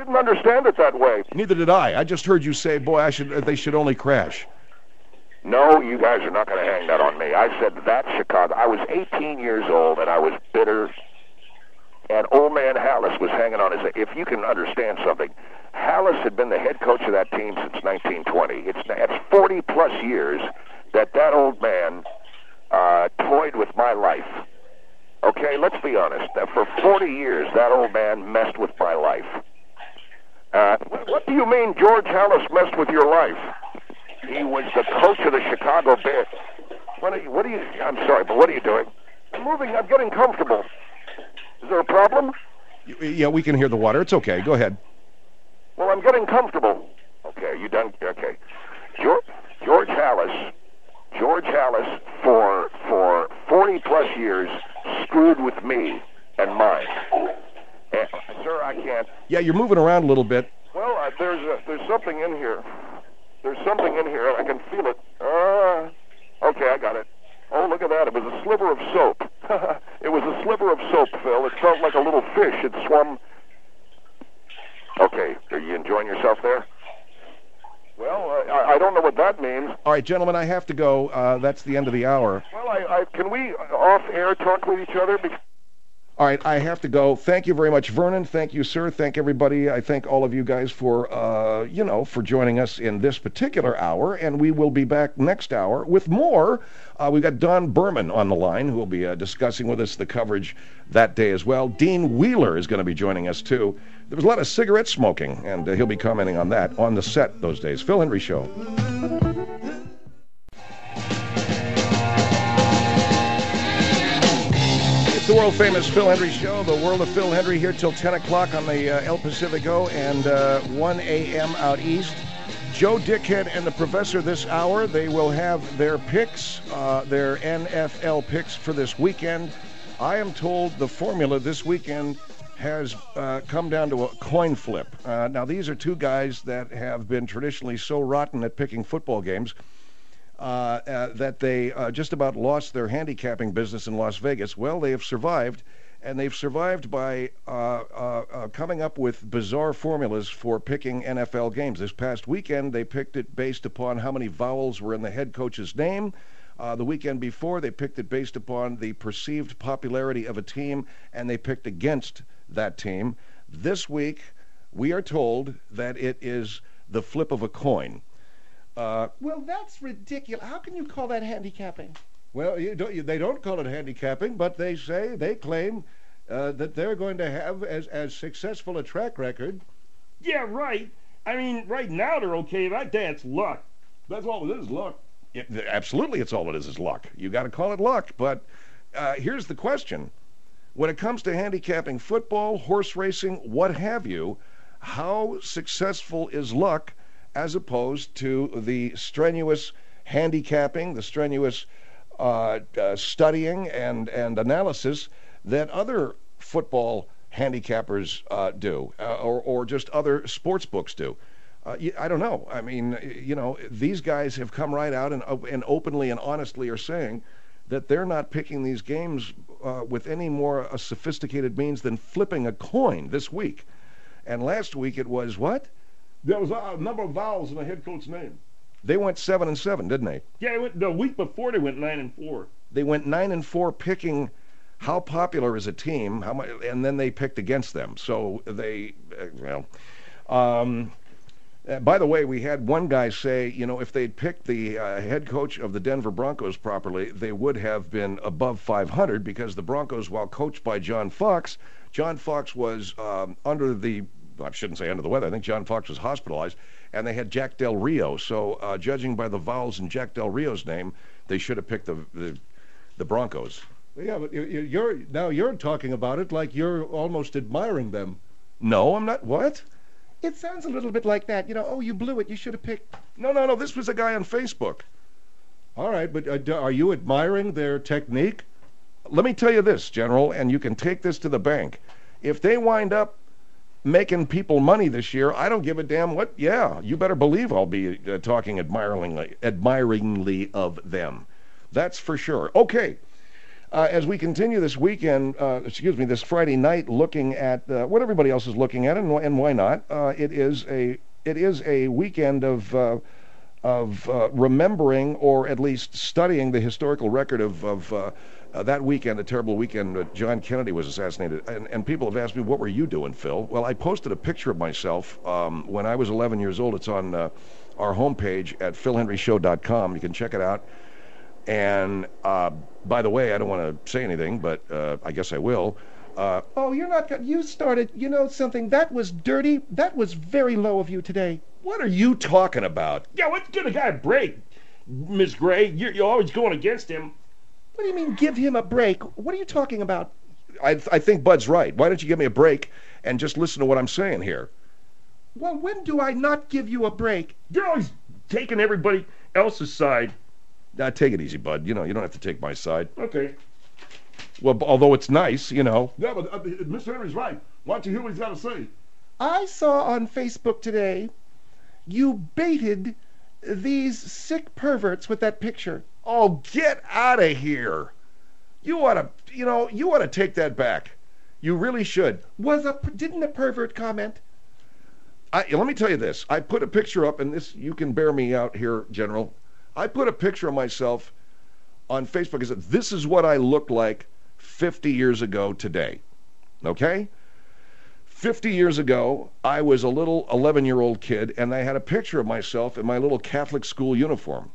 didn't understand it that way. Neither did I. I just heard you say, boy, they should only crash. No, you guys are not going to hang that on me. I said that Chicago. I was 18 years old, and I was bitter. And old man Hallis was hanging on his... If you can understand something, Hallis had been the head coach of that team since 1920. It's 40-plus years that old man toyed with my life. Okay, let's be honest. For 40 years, that old man messed with my life. What do you mean George Hallis messed with your life? He was the coach of the Chicago Bears. What are you... I'm sorry, but what are you doing? I'm moving. I'm getting comfortable. Is there a problem? Yeah, we can hear the water. It's okay. Go ahead. Well, I'm getting comfortable. Okay, you done? Okay. George Hallis for 40-plus years screwed with me and mine. And, sir, I can't... Yeah, you're moving around a little bit. Well, there's something in here. There's something in here. I can feel it. Okay, I got it. Oh, look at that. It was a sliver of soap. It was a sliver of soap, Phil. It felt like a little fish. It swum... Okay, are you enjoying yourself there? Well, I don't know what that means. All right, gentlemen, I have to go. That's the end of the hour. Well, can we off-air talk with each other? All right, I have to go. Thank you very much, Vernon. Thank you, sir. Thank everybody. I thank all of you guys for, for joining us in this particular hour, and we will be back next hour with more. We've got Don Berman on the line, who will be discussing with us the coverage that day as well. Dean Wheeler is going to be joining us, too. There was a lot of cigarette smoking, and he'll be commenting on that on the set those days. Phil Hendrie Show. The world-famous Phil Hendrie Show, the world of Phil Hendrie, here till 10 o'clock on the El Pacifico and 1 a.m. out east. Joe Dickhead and the Professor this hour, they will have their picks, their NFL picks for this weekend. I am told the formula this weekend has come down to a coin flip. Now, these are two guys that have been traditionally so rotten at picking football games that they just about lost their handicapping business in Las Vegas. Well, they have survived, and they've survived by coming up with bizarre formulas for picking NFL games. This past weekend, they picked it based upon how many vowels were in the head coach's name. The weekend before, they picked it based upon the perceived popularity of a team, and they picked against that team. This week, we are told that it is the flip of a coin. Well, that's ridiculous. How can you call that handicapping? Well, they don't call it handicapping, but they claim that they're going to have as successful a track record. Yeah, right. I mean, right now they're okay. That's luck. That's all it is, luck. Absolutely, it's all it is luck. You got to call it luck. But here's the question. When it comes to handicapping football, horse racing, what have you, how successful is luck as opposed to the strenuous handicapping, the strenuous studying and analysis that other football handicappers do, or just other sports books do? I don't know. I mean, these guys have come right out and openly and honestly are saying that they're not picking these games with any more sophisticated means than flipping a coin this week. And last week it was what? There was a number of vowels in the head coach's name. They went 7-7, didn't they? Yeah, the week before they went 9-4. They went 9-4 picking how popular is a team, how much, and then they picked against them. So they, by the way, we had one guy say, if they'd picked the head coach of the Denver Broncos properly, they would have been above 500 because the Broncos, while coached by John Fox was under the, I shouldn't say under the weather, I think John Fox was hospitalized, and they had Jack Del Rio. So judging by the vowels in Jack Del Rio's name, they should have picked the Broncos. Yeah, but you're talking about it like you're almost admiring them. No, I'm not. What? It sounds a little bit like that. Oh, you blew it. You should have picked... No. This was a guy on Facebook. All right, but are you admiring their technique? Let me tell you this, General, and you can take this to the bank. If they wind up making people money this year, I don't give a damn what. Yeah, you better believe I'll be talking admiringly of them. That's for sure. Okay. As we continue this weekend, this Friday night, looking at what everybody else is looking at, and why not? It is a weekend of remembering, or at least studying, the historical record of that weekend, a terrible weekend that John Kennedy was assassinated. And people have asked me, what were you doing, Phil? Well, I posted a picture of myself when I was 11 years old. It's on our homepage at philhenryshow.com. You can check it out. And by the way, I don't want to say anything, but I guess I will. Oh, you're not. You started. You know something? That was dirty. That was very low of you today. What are you talking about? Yeah, let's give a guy a break, Miss Gray. You're always going against him. What do you mean, give him a break? What are you talking about? I think Bud's right. Why don't you give me a break and just listen to what I'm saying here? Well, when do I not give you a break? You're always taking everybody else's side. Now, take it easy, Bud. You don't have to take my side. Okay. Well, although it's nice, Yeah, but Mr. Henry's right. Why don't you hear what he's got to say? I saw on Facebook today you baited these sick perverts with that picture. Oh, get out of here. You ought to take that back. You really should. Didn't a pervert comment? Let me tell you this. I put a picture up, and this, you can bear me out here, General. I put a picture of myself on Facebook. I said, this is what I looked like 50 years ago today. Okay? 50 years ago, I was a little 11-year-old kid, and I had a picture of myself in my little Catholic school uniform.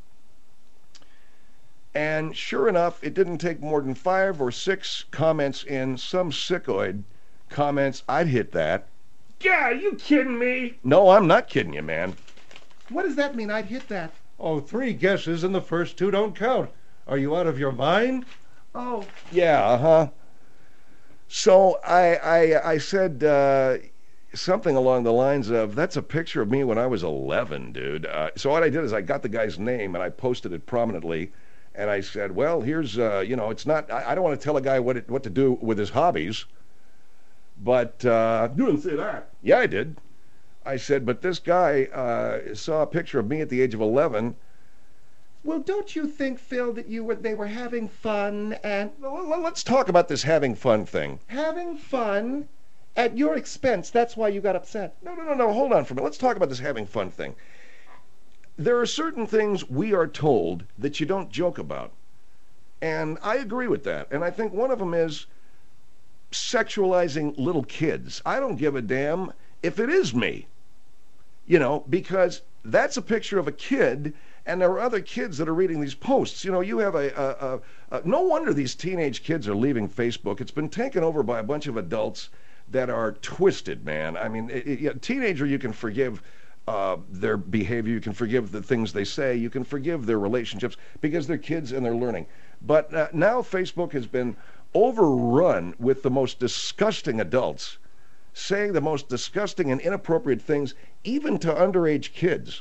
And sure enough, it didn't take more than 5 or 6 comments in, some sickoid comments, I'd hit that. Yeah, are you kidding me? No, I'm not kidding you, man. What does that mean, I'd hit that? Oh, 3 guesses and the first 2 don't count. Are you out of your mind? Oh. Yeah, So I said something along the lines of, that's a picture of me when I was 11, dude. So what I did is I got the guy's name and I posted it prominently. And I said, well, here's, it's not, I don't want to tell a guy what to do with his hobbies. But, You didn't say that. Yeah, I did. I said, but this guy saw a picture of me at the age of 11. Well, don't you think, Phil, that they were having fun and... Well, let's talk about this having fun thing. Having fun at your expense. That's why you got upset. No. Hold on for a minute. Let's talk about this having fun thing. There are certain things we are told that you don't joke about. And I agree with that. And I think one of them is sexualizing little kids. I don't give a damn if it is me. Because that's a picture of a kid, and there are other kids that are reading these posts. You have no wonder these teenage kids are leaving Facebook. It's been taken over by a bunch of adults that are twisted, man. I mean, a teenager, you can forgive their behavior, you can forgive the things they say, you can forgive their relationships because they're kids and they're learning. But now Facebook has been overrun with the most disgusting adults saying the most disgusting and inappropriate things, even to underage kids.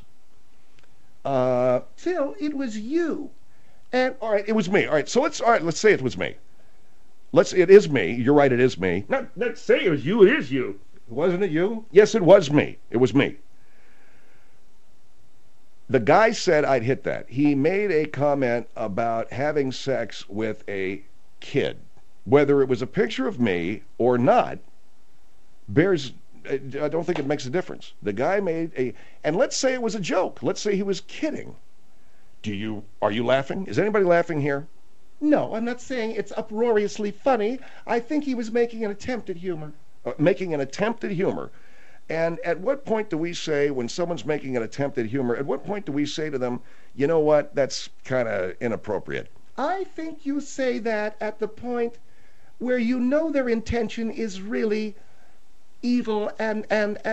Phil, it was you. And all right, it was me. All right, so let's say it was me. It is me. You're right, it is me. Let's say it was you. It is you. Wasn't it you? Yes, it was me. It was me. The guy said I'd hit that. He made a comment about having sex with a kid. Whether it was a picture of me or not, I don't think it makes a difference. The guy and let's say it was a joke. Let's say he was kidding. Are you laughing? Is anybody laughing here? No, I'm not saying it's uproariously funny. I think he was making an attempt at humor. Making an attempt at humor. And at what point do we say, when someone's making an attempt at humor, at what point do we say to them, you know what, that's kind of inappropriate? I think you say that at the point where you know their intention is really evil and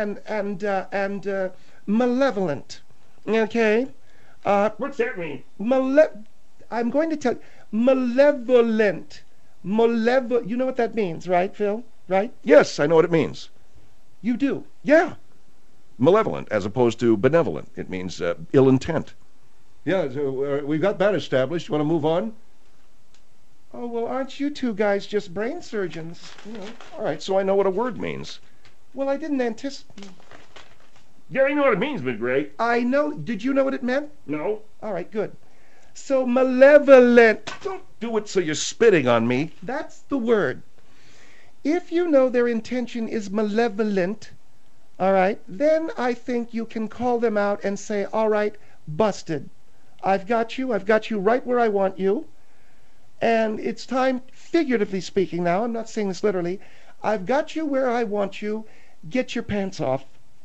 malevolent. Okay? What's that mean? I'm going to tell you. Malevolent. You know what that means, right, Phil? Right? Yes, I know what it means. You do? Yeah. Malevolent as opposed to benevolent. It means ill intent. Yeah, so we've got that established. You want to move on? Oh, well, aren't you two guys just brain surgeons? All right, so I know what a word means. Well, I didn't anticipate... Yeah, I know what it means, Miss Gray. I know. Did you know what it meant? No. All right, good. so malevolent. Don't do it so you're spitting on me. That's the word. If you know their intention is malevolent, all right, then I think you can call them out and say, all right, busted. I've got you right where I want you. And it's time, figuratively speaking now, I'm not saying this literally, I've got you where I want you. Get your pants off.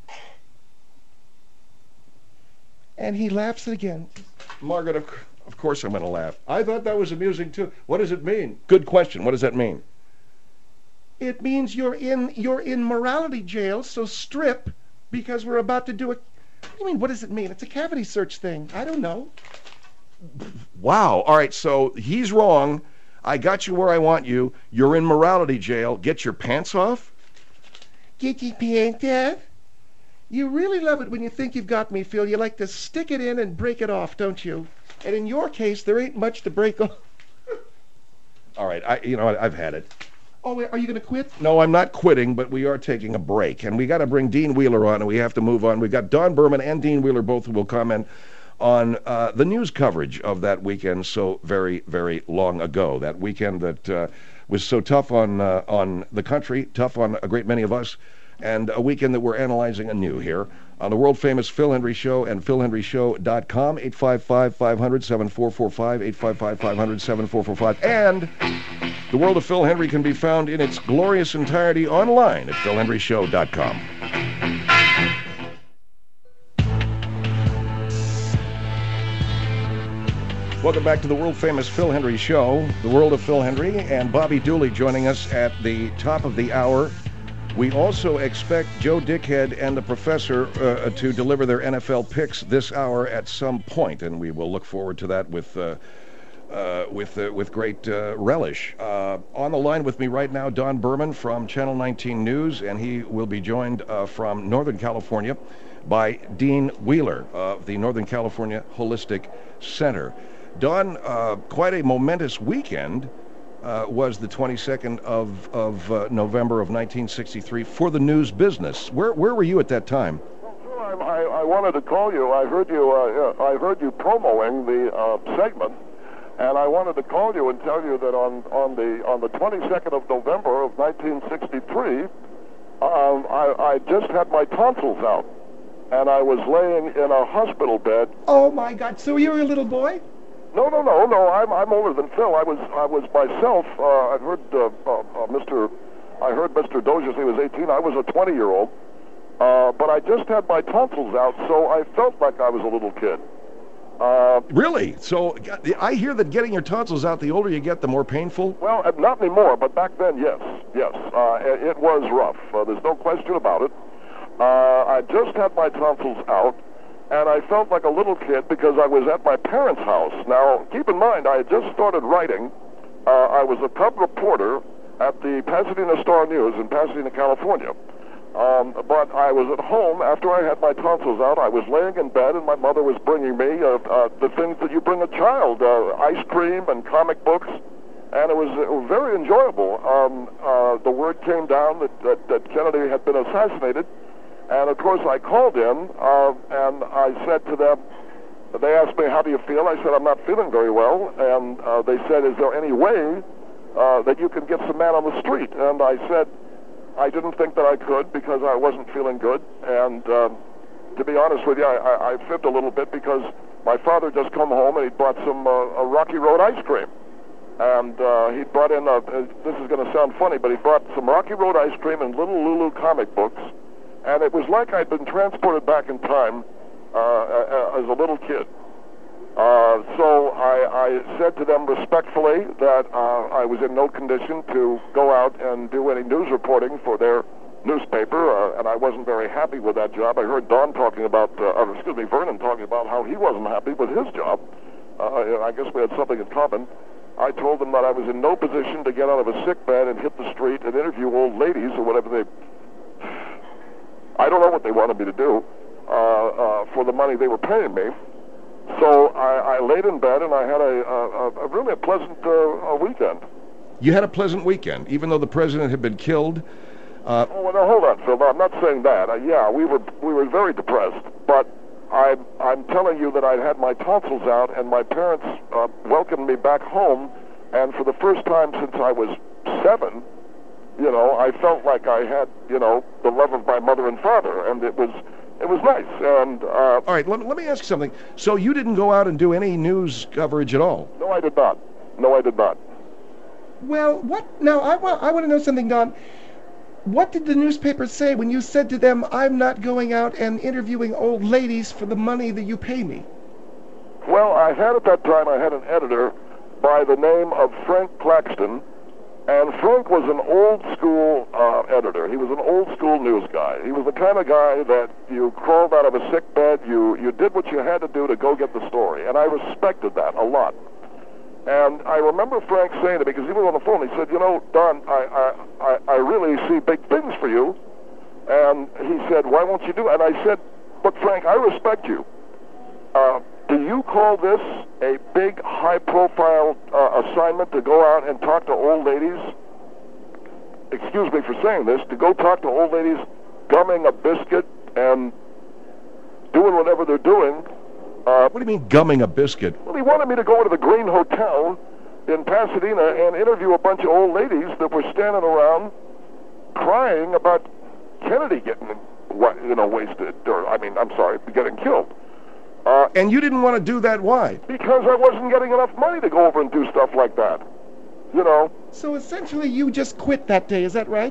And he laughs again. Margaret, of course I'm going to laugh. I thought that was amusing too. What does it mean? Good question. What does that mean? It means you're in morality jail, so strip, because we're about to do a... What do you mean, what does it mean? It's a cavity search thing. I don't know. Wow. All right, so he's wrong. I got you where I want you. You're in morality jail. Get your pants off? Get your pants off? You really love it when you think you've got me, Phil. You like to stick it in and break it off, don't you? And in your case, there ain't much to break off. All right, I've had it. Oh, wait, are you going to quit? No, I'm not quitting, but we are taking a break. And we got to bring Dean Wheeler on, and we have to move on. We've got Don Berman and Dean Wheeler, both who will comment on the news coverage of that weekend so very, very long ago. That weekend that was so tough on the country, tough on a great many of us, and a weekend that we're analyzing anew here on the world-famous Phil Hendry Show and philhendryshow.com, 855-500-7445, 855-500-7445. And the world of Phil Hendry can be found in its glorious entirety online at philhendryshow.com. Welcome back to the world-famous Phil Hendry Show, the world of Phil Hendry, and Bobby Dooley joining us at the top of the hour. We also expect Joe Dickhead and the professor to deliver their NFL picks this hour at some point, and we will look forward to that with great relish. On the line with me right now, Don Berman from Channel 19 News, and he will be joined from Northern California by Dean Wheeler of the Northern California Holistic Center. Don, quite a momentous weekend was the 22nd of November of 1963 for the news business. Where were you at that time? Well, I wanted to call you. I heard you promoting the segment, and I wanted to call you and tell you that on the 22nd of November of 1963, I just had my tonsils out, and I was laying in a hospital bed. Oh my God! So you were a little boy? No. I'm older than Phil. I was myself. I heard Mr. Dozier say he was 18. I was a 20-year-old. But I just had my tonsils out, so I felt like I was a little kid. Really? So I hear that getting your tonsils out, the older you get, the more painful? Well, not anymore, but back then, yes. It was rough. There's no question about it. I just had my tonsils out, and I felt like a little kid because I was at my parents' house. Now, keep in mind, I had just started writing. I was a cub reporter at the Pasadena Star-News in Pasadena, California. But I was at home after I had my tonsils out. I was laying in bed, and my mother was bringing me the things that you bring a child, ice cream and comic books, and it was very enjoyable. The word came down that Kennedy had been assassinated, and of course I called in, and I said to them, they asked me, how do you feel? I said, I'm not feeling very well, and they said, is there any way that you can get some man on the street? And I said, I didn't think that I could because I wasn't feeling good. And to be honest with you, I fibbed a little bit because my father just come home and he brought some a Rocky Road ice cream. And he brought in, this is going to sound funny, but he brought some Rocky Road ice cream and little Lulu comic books. And it was like I'd been transported back in time as a little kid. So I said to them respectfully that I was in no condition to go out and do any news reporting for their newspaper, and I wasn't very happy with that job. I heard Vernon talking about how he wasn't happy with his job. I guess we had something in common. I told them that I was in no position to get out of a sick bed and hit the street and interview old ladies or whatever they... I don't know what they wanted me to do for the money they were paying me. So I laid in bed, and I had a really pleasant weekend. You had a pleasant weekend, even though the president had been killed. Oh, well, now, hold on, Phil. No, I'm not saying that. Yeah, we were very depressed, but I'm telling you that I'd had my tonsils out, and my parents welcomed me back home, and for the first time since I was 7, you know, I felt like I had, you know, the love of my mother and father, and it was nice. And all right, let me ask you something. So you didn't go out and do any news coverage at all? No, I did not. No, I did not. Well, what? Now, I want to know something, Don. What did the newspaper say when you said to them, I'm not going out and interviewing old ladies for the money that you pay me? Well, I had at that time, I had an editor by the name of Frank Claxton, and Frank was an old-school editor. He was an old-school news guy. He was the kind of guy that you crawled out of a sick bed, you did what you had to do to go get the story, and I respected that a lot. And I remember Frank saying to me, because he was on the phone, he said, you know, Don, I really see big things for you. And he said, why won't you do it? And I said, look, Frank, I respect you. Do you call this a big, high-profile assignment to go out and talk to old ladies? Excuse me for saying this, to go talk to old ladies gumming a biscuit and doing whatever they're doing. What do you mean gumming a biscuit? Well, he wanted me to go to the Green Hotel in Pasadena and interview a bunch of old ladies that were standing around crying about Kennedy getting, wasted, or, I'm sorry, getting killed. And you didn't want to do that, why? Because I wasn't getting enough money to go over and do stuff like that. You know. So essentially you just quit that day, is that right?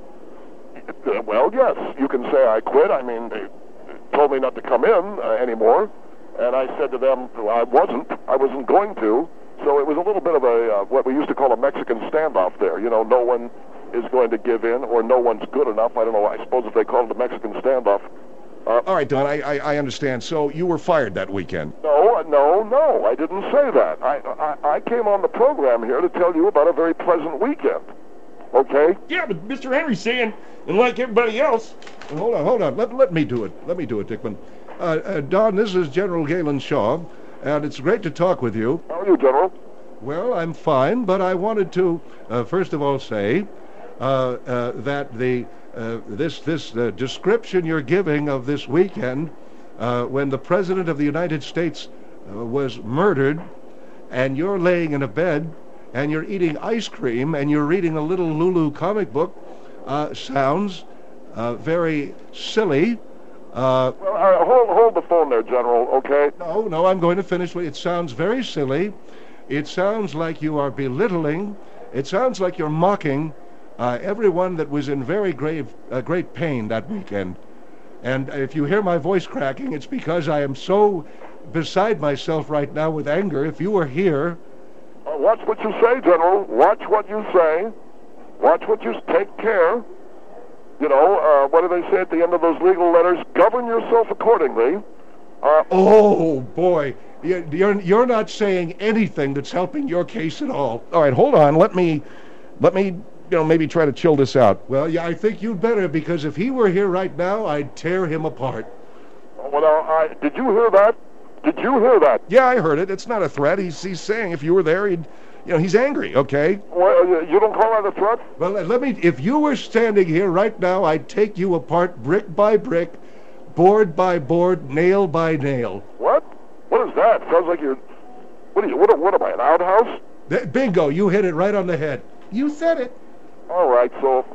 Well, yes, you can say I quit. I mean, they told me not to come in anymore. And I said to them, I wasn't going to. So it was a little bit of a, what we used to call a Mexican standoff there. You know, no one is going to give in, or no one's good enough. I don't know, I suppose if they called it a Mexican standoff. All right, Don, I understand. So you were fired that weekend? No, I didn't say that. I came on the program here to tell you about a very pleasant weekend. Okay? Yeah, but Mr. Henry's saying, and like everybody else... Well, hold on. Let me do it. Let me do it, Dickman. Don, this is General Galen Shaw, and it's great to talk with you. How are you, General? Well, I'm fine, but I wanted to, first of all, say that this description you're giving of this weekend when the President of the United States was murdered, and you're laying in a bed, and you're eating ice cream, and you're reading a little Lulu comic book, sounds very silly. Well, hold the phone there, General, okay? No, I'm going to finish. It sounds very silly. It sounds like you are belittling. It sounds like you're mocking everyone that was in very great pain that weekend. And if you hear my voice cracking, it's because I am so beside myself right now with anger. If you were here... watch what you say, General. Watch what you say. Watch what you... Take care. You know, what do they say at the end of those legal letters? Govern yourself accordingly. Oh, boy. You're not saying anything that's helping your case at all. All right, hold on. Let me, maybe try to chill this out. Well, yeah, I think you'd better, because if he were here right now, I'd tear him apart. Well, did you hear that? Did you hear that? Yeah, I heard it. It's not a threat. He's saying if you were there, he's angry, okay? Well, you don't call that a threat? Well, if you were standing here right now, I'd take you apart brick by brick, board by board, nail by nail. What? What is that? Sounds like you're... What am I, an outhouse? Bingo, you hit it right on the head. You said it. All right, so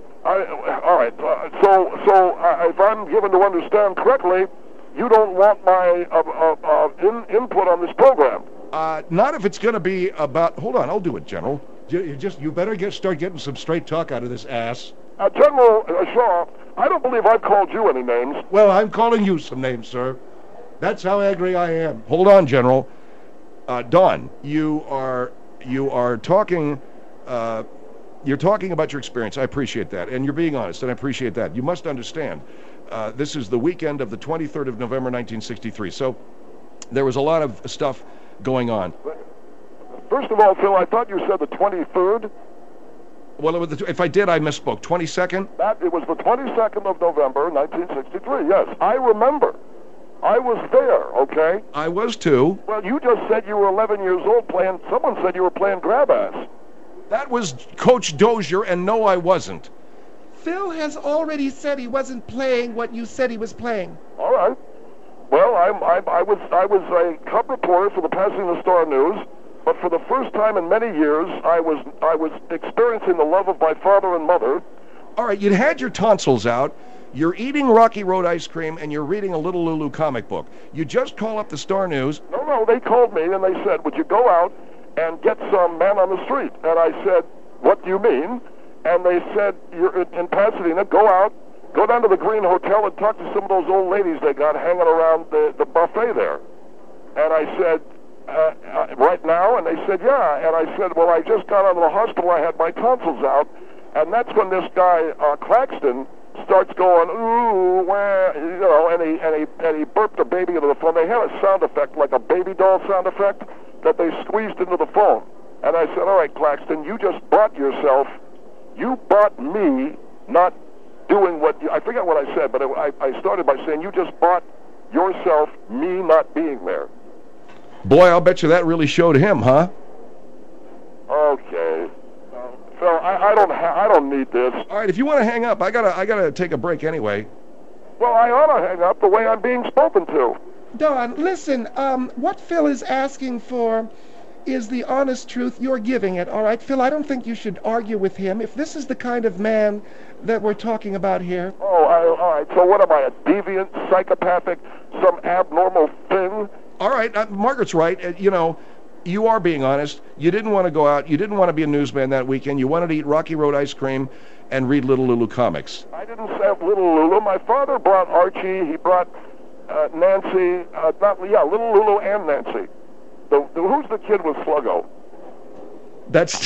if I'm given to understand correctly, you don't want my input on this program. Not if it's going to be about... Hold on, I'll do it, General. You better start getting some straight talk out of this ass. General Shaw, I don't believe I've called you any names. Well, I'm calling you some names, sir. That's how angry I am. Hold on, General. Don, you are talking... you're talking about your experience. I appreciate that. And you're being honest, and I appreciate that. You must understand, this is the weekend of the 23rd of November, 1963. So there was a lot of stuff going on. First of all, Phil, I thought you said the 23rd. Well, if I did, I misspoke. 22nd? It was the 22nd of November, 1963, yes. I remember. I was there, okay? I was too. Well, you just said you were 11 years old playing... Someone said you were playing grab ass. That was Coach Dozier, and no, I wasn't. Phil has already said he wasn't playing what you said he was playing. All right. Well, Phil, I was a cub reporter for the Pasadena Star News, but for the first time in many years, I was experiencing the love of my father and mother. All right, you'd had your tonsils out. You're eating Rocky Road ice cream, and you're reading a Little Lulu comic book. You just call up the Star News. No, they called me and they said, would you go out and get some man on the street? And I said, what do you mean? And they said, you're in Pasadena, go out, go down to the Green Hotel and talk to some of those old ladies they got hanging around the buffet there. And I said, right now? And they said, yeah. And I said, well, I just got out of the hospital. I had my tonsils out. And that's when this guy, Claxton, starts going, ooh, wah, you know, and he burped a baby into the phone. They had a sound effect, like a baby doll sound effect, that they squeezed into the phone. And I said, all right, Claxton, you just bought yourself, you bought me not doing what, I forget what I said, but I started by saying, you just bought yourself me not being there. Boy, I'll bet you that really showed him, huh? Okay. So I don't need this. All right, if you want to hang up, I gotta take a break anyway. Well, I ought to hang up the way I'm being spoken to. Don, listen, what Phil is asking for is the honest truth. You're giving it, all right? Phil, I don't think you should argue with him. If this is the kind of man that we're talking about here... Oh, all right, so what am I, a deviant, psychopathic, some abnormal thing? All right, Margaret's right. You know, you are being honest. You didn't want to go out. You didn't want to be a newsman that weekend. You wanted to eat Rocky Road ice cream and read Little Lulu comics. I didn't say Little Lulu. My father brought Archie. He brought Nancy. Little Lulu and Nancy. Who's the kid with Sluggo? That's...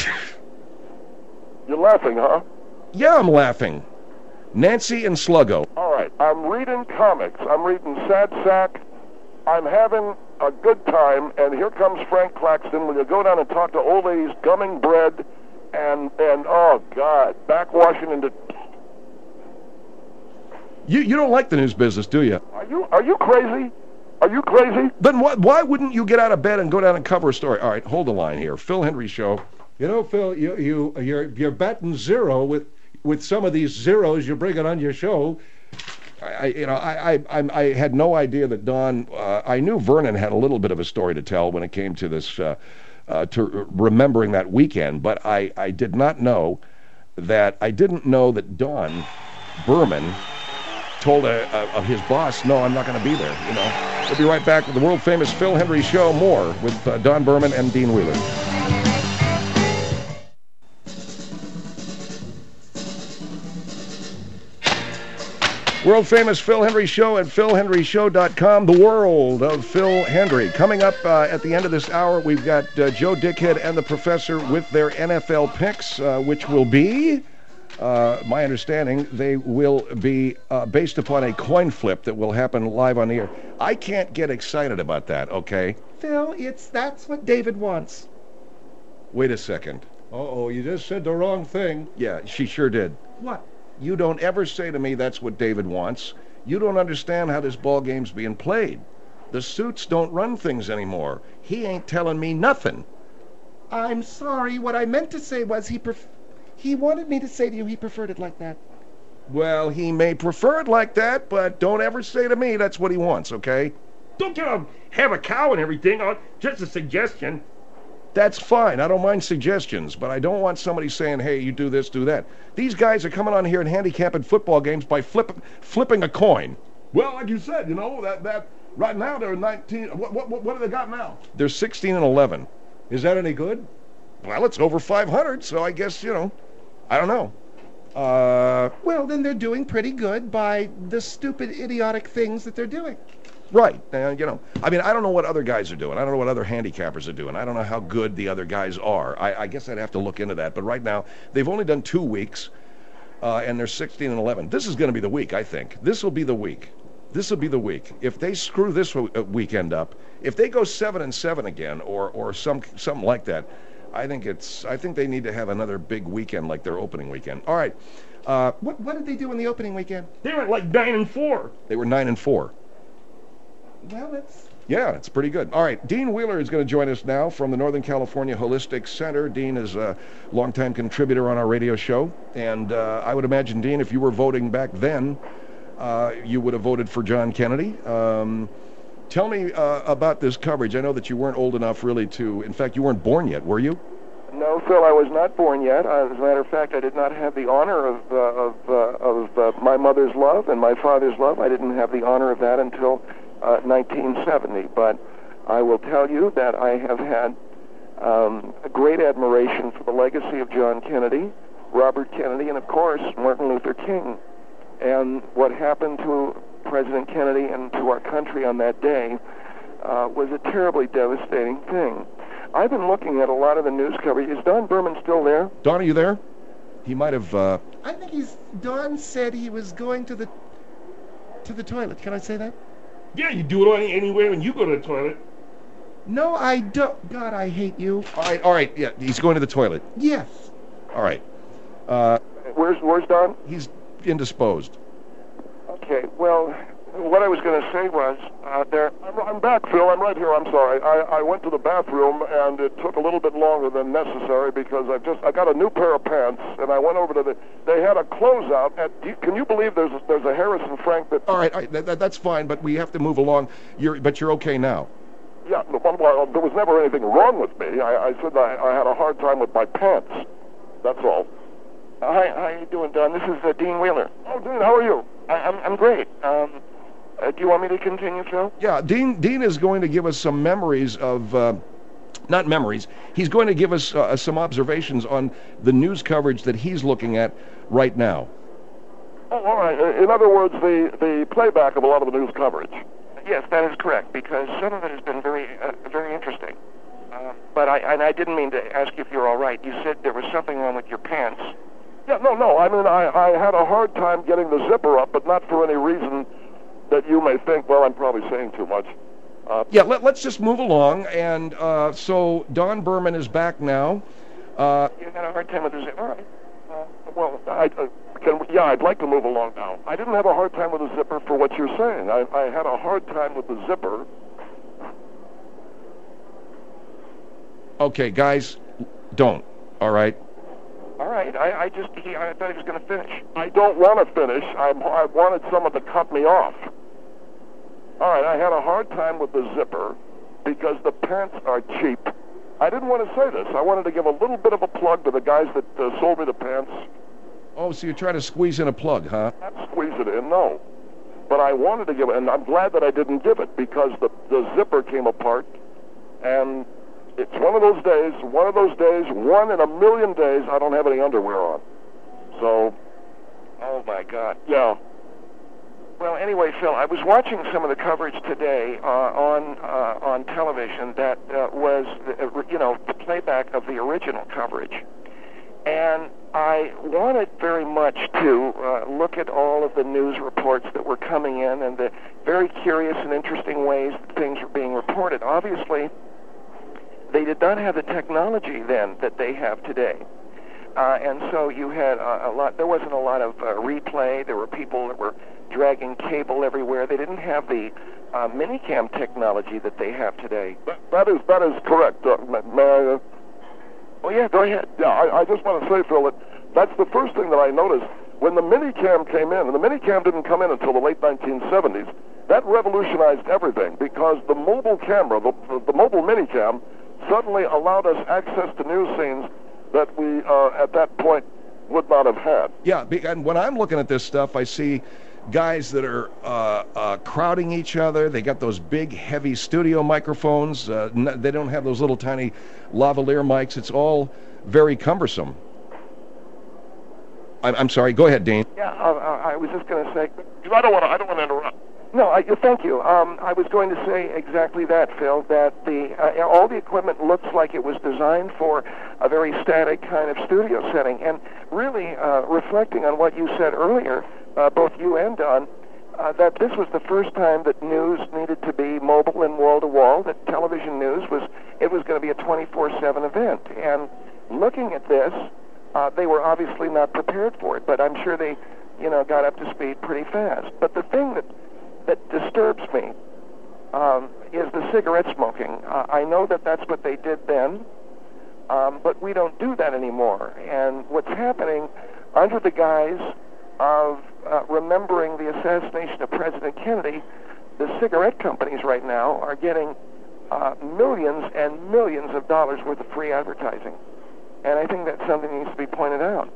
You're laughing, huh? Yeah, I'm laughing. Nancy and Sluggo. All right. I'm reading comics. I'm reading Sad Sack. I'm having a good time, and here comes Frank Claxton. Will you go down and talk to old ladies gumming bread and oh, God, backwashing into... You don't like the news business, do you? Are you crazy? Are you crazy? Then why wouldn't you get out of bed and go down and cover a story? All right, hold the line here. Phil Hendrie Show. You know, Phil, you're batting zero with some of these zeros you're bringing on your show. I had no idea that Don. I knew Vernon had a little bit of a story to tell when it came to this, to remembering that weekend. But I did not know that. I didn't know that Don Berman told his boss, "No, I'm not going to be there." You know. We'll be right back with the world famous Phil Hendrie Show. More with Don Berman and Dean Wheeler. World-famous Phil Hendrie Show at philhendrieshow.com. The world of Phil Hendrie. Coming up at the end of this hour, we've got Joe Dickhead and the Professor with their NFL picks, which will be, my understanding, they will be based upon a coin flip that will happen live on the air. I can't get excited about that, okay? Phil, that's what David wants. Wait a second. Uh-oh, you just said the wrong thing. Yeah, she sure did. What? You don't ever say to me that's what David wants. You don't understand how this ball game's being played. The suits don't run things anymore. He ain't telling me nothing. I'm sorry. What I meant to say was he wanted me to say to you he preferred it like that. Well, he may prefer it like that, but don't ever say to me that's what he wants, okay? Don't get him have a cow and everything. Just a suggestion. That's fine. I don't mind suggestions, but I don't want somebody saying, hey, you do this, do that. These guys are coming on here and handicapping football games by flipping a coin. Well, like you said, you know, that right now they're 19. What do they got now? They're 16 and 11. Is that any good? Well, it's over 500, so I guess, you know, I don't know. Well, then they're doing pretty good by the stupid, idiotic things that they're doing. Right. You know, I mean, I don't know what other guys are doing. I don't know what other handicappers are doing. I don't know how good the other guys are. I guess I'd have to look into that. But right now, they've only done 2 weeks, and they're 16 and 11. This is going to be the week, I think. This will be the week. This will be the week. If they screw this weekend up, if they go 7 and 7 again, or something like that, I think they need to have another big weekend like their opening weekend. All right. What did they do in the opening weekend? They were like 9 and 4. They were 9 and 4. Well, it's pretty good. All right, Dean Wheeler is going to join us now from the Northern California Holistic Center. Dean is a longtime contributor on our radio show, and I would imagine, Dean, if you were voting back then, you would have voted for John Kennedy. Tell me about this coverage. I know that you weren't old enough really to, in fact, you weren't born yet, were you? No, Phil, I was not born yet. As a matter of fact, I did not have the honor of my mother's love and my father's love. I didn't have the honor of that until 1970. But I will tell you that I have had a great admiration for the legacy of John Kennedy, Robert Kennedy, and, of course, Martin Luther King. And what happened to President Kennedy and to our country on that day was a terribly devastating thing. I've been looking at a lot of the news coverage. Is Don Berman still there? Don, are you there? He might have... I think Don said he was going to the toilet. Can I say that? Yeah, you do it anyway when you go to the toilet. No, I don't. God, I hate you. All right, yeah, he's going to the toilet. Yes. All right. Where's Don? He's indisposed. Okay, well, what I was going to say was, I'm back, Phil. I'm right here. I'm sorry. I went to the bathroom, and it took a little bit longer than necessary because I got a new pair of pants, and I went over to they had a closeout. Can you believe there's a Harrison Frank that... All right, that's fine, but we have to move along. But you're okay now. Yeah, well, there was never anything wrong with me. I said I had a hard time with my pants. That's all. Hi, how you doing, Don? This is Dean Wheeler. Oh, Dean, how are you? I'm great. Do you want me to continue, Phil? Yeah, Dean is going to give us some memories of, not memories, he's going to give us some observations on the news coverage that he's looking at right now. Oh, all right. In other words, the playback of a lot of the news coverage. Yes, that is correct, because some of it has been very interesting. But I didn't mean to ask you if you're all right. You said there was something wrong with your pants. Yeah, no. I mean, I had a hard time getting the zipper up, but not for any reason that you may think, well, I'm probably saying too much. Yeah, let's just move along. And so Don Berman is back now. You had a hard time with the zipper? All right. I'd like to move along now. I didn't have a hard time with the zipper for what you're saying. I had a hard time with the zipper. Okay, guys, don't. All right? All right. I thought he was going to finish. I don't want to finish. I wanted someone to cut me off. All right, I had a hard time with the zipper because the pants are cheap. I didn't want to say this. I wanted to give a little bit of a plug to the guys that sold me the pants. Oh, so you're trying to squeeze in a plug, huh? Not squeeze it in, no. But I wanted to give it, and I'm glad that I didn't give it because the zipper came apart, and it's one of those days, one in a million days, I don't have any underwear on. So... Oh, my God. Yeah. Well, anyway, Phil, I was watching some of the coverage today on television that was, the playback of the original coverage. And I wanted very much to look at all of the news reports that were coming in and the very curious and interesting ways that things were being reported. Obviously, they did not have the technology then that they have today. And so you had there wasn't a lot of replay. There were people that were dragging cable everywhere. They didn't have the minicam technology that they have today. That is correct. May I... Oh, yeah, go ahead. Yeah, I just want to say, Phil, that that's the first thing that I noticed. When the minicam came in, and the minicam didn't come in until the late 1970s, that revolutionized everything because the mobile camera, the mobile minicam, suddenly allowed us access to news scenes that we, at that point, would not have had. Yeah, and when I'm looking at this stuff, I see guys that are crowding each other. They got those big, heavy studio microphones. They don't have those little tiny lavalier mics. It's all very cumbersome. I'm sorry. Go ahead, Dean. Yeah, I was just going to say... I don't want to interrupt. No, thank you. I was going to say exactly that, Phil, that all the equipment looks like it was designed for a very static kind of studio setting. And really, reflecting on what you said earlier, both you and Don, that this was the first time that news needed to be mobile and wall-to-wall, that television news was going to be a 24/7 event. And looking at this, they were obviously not prepared for it, but I'm sure they, got up to speed pretty fast. But the thing that disturbs me is the cigarette smoking. I know that that's what they did then, but we don't do that anymore. And what's happening under the guise of remembering the assassination of President Kennedy, the cigarette companies right now are getting millions and millions of dollars worth of free advertising. And I think that's something that needs to be pointed out.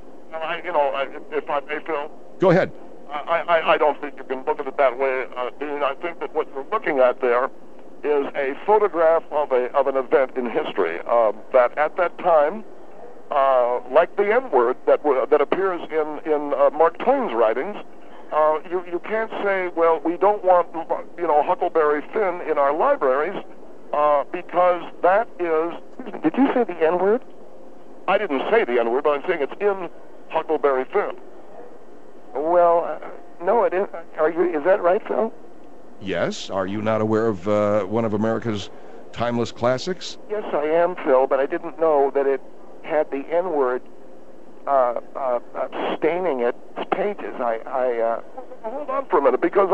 If I may, Phil. Go ahead. I don't think you can look at it that way, Dean. I think that what you're looking at there is a photograph of an event in history that at that time, like the N-word that appears in Mark Twain's writings, you can't say, well, we don't want Huckleberry Finn in our libraries because that is. Did you say the N-word? I didn't say the N-word, but I'm saying it's in Huckleberry Finn. Well, no, it isn't. Is that right, Phil? Yes. Are you not aware of one of America's timeless classics? Yes, I am, Phil, but I didn't know that it had the N-word staining its pages. Hold on for a minute, because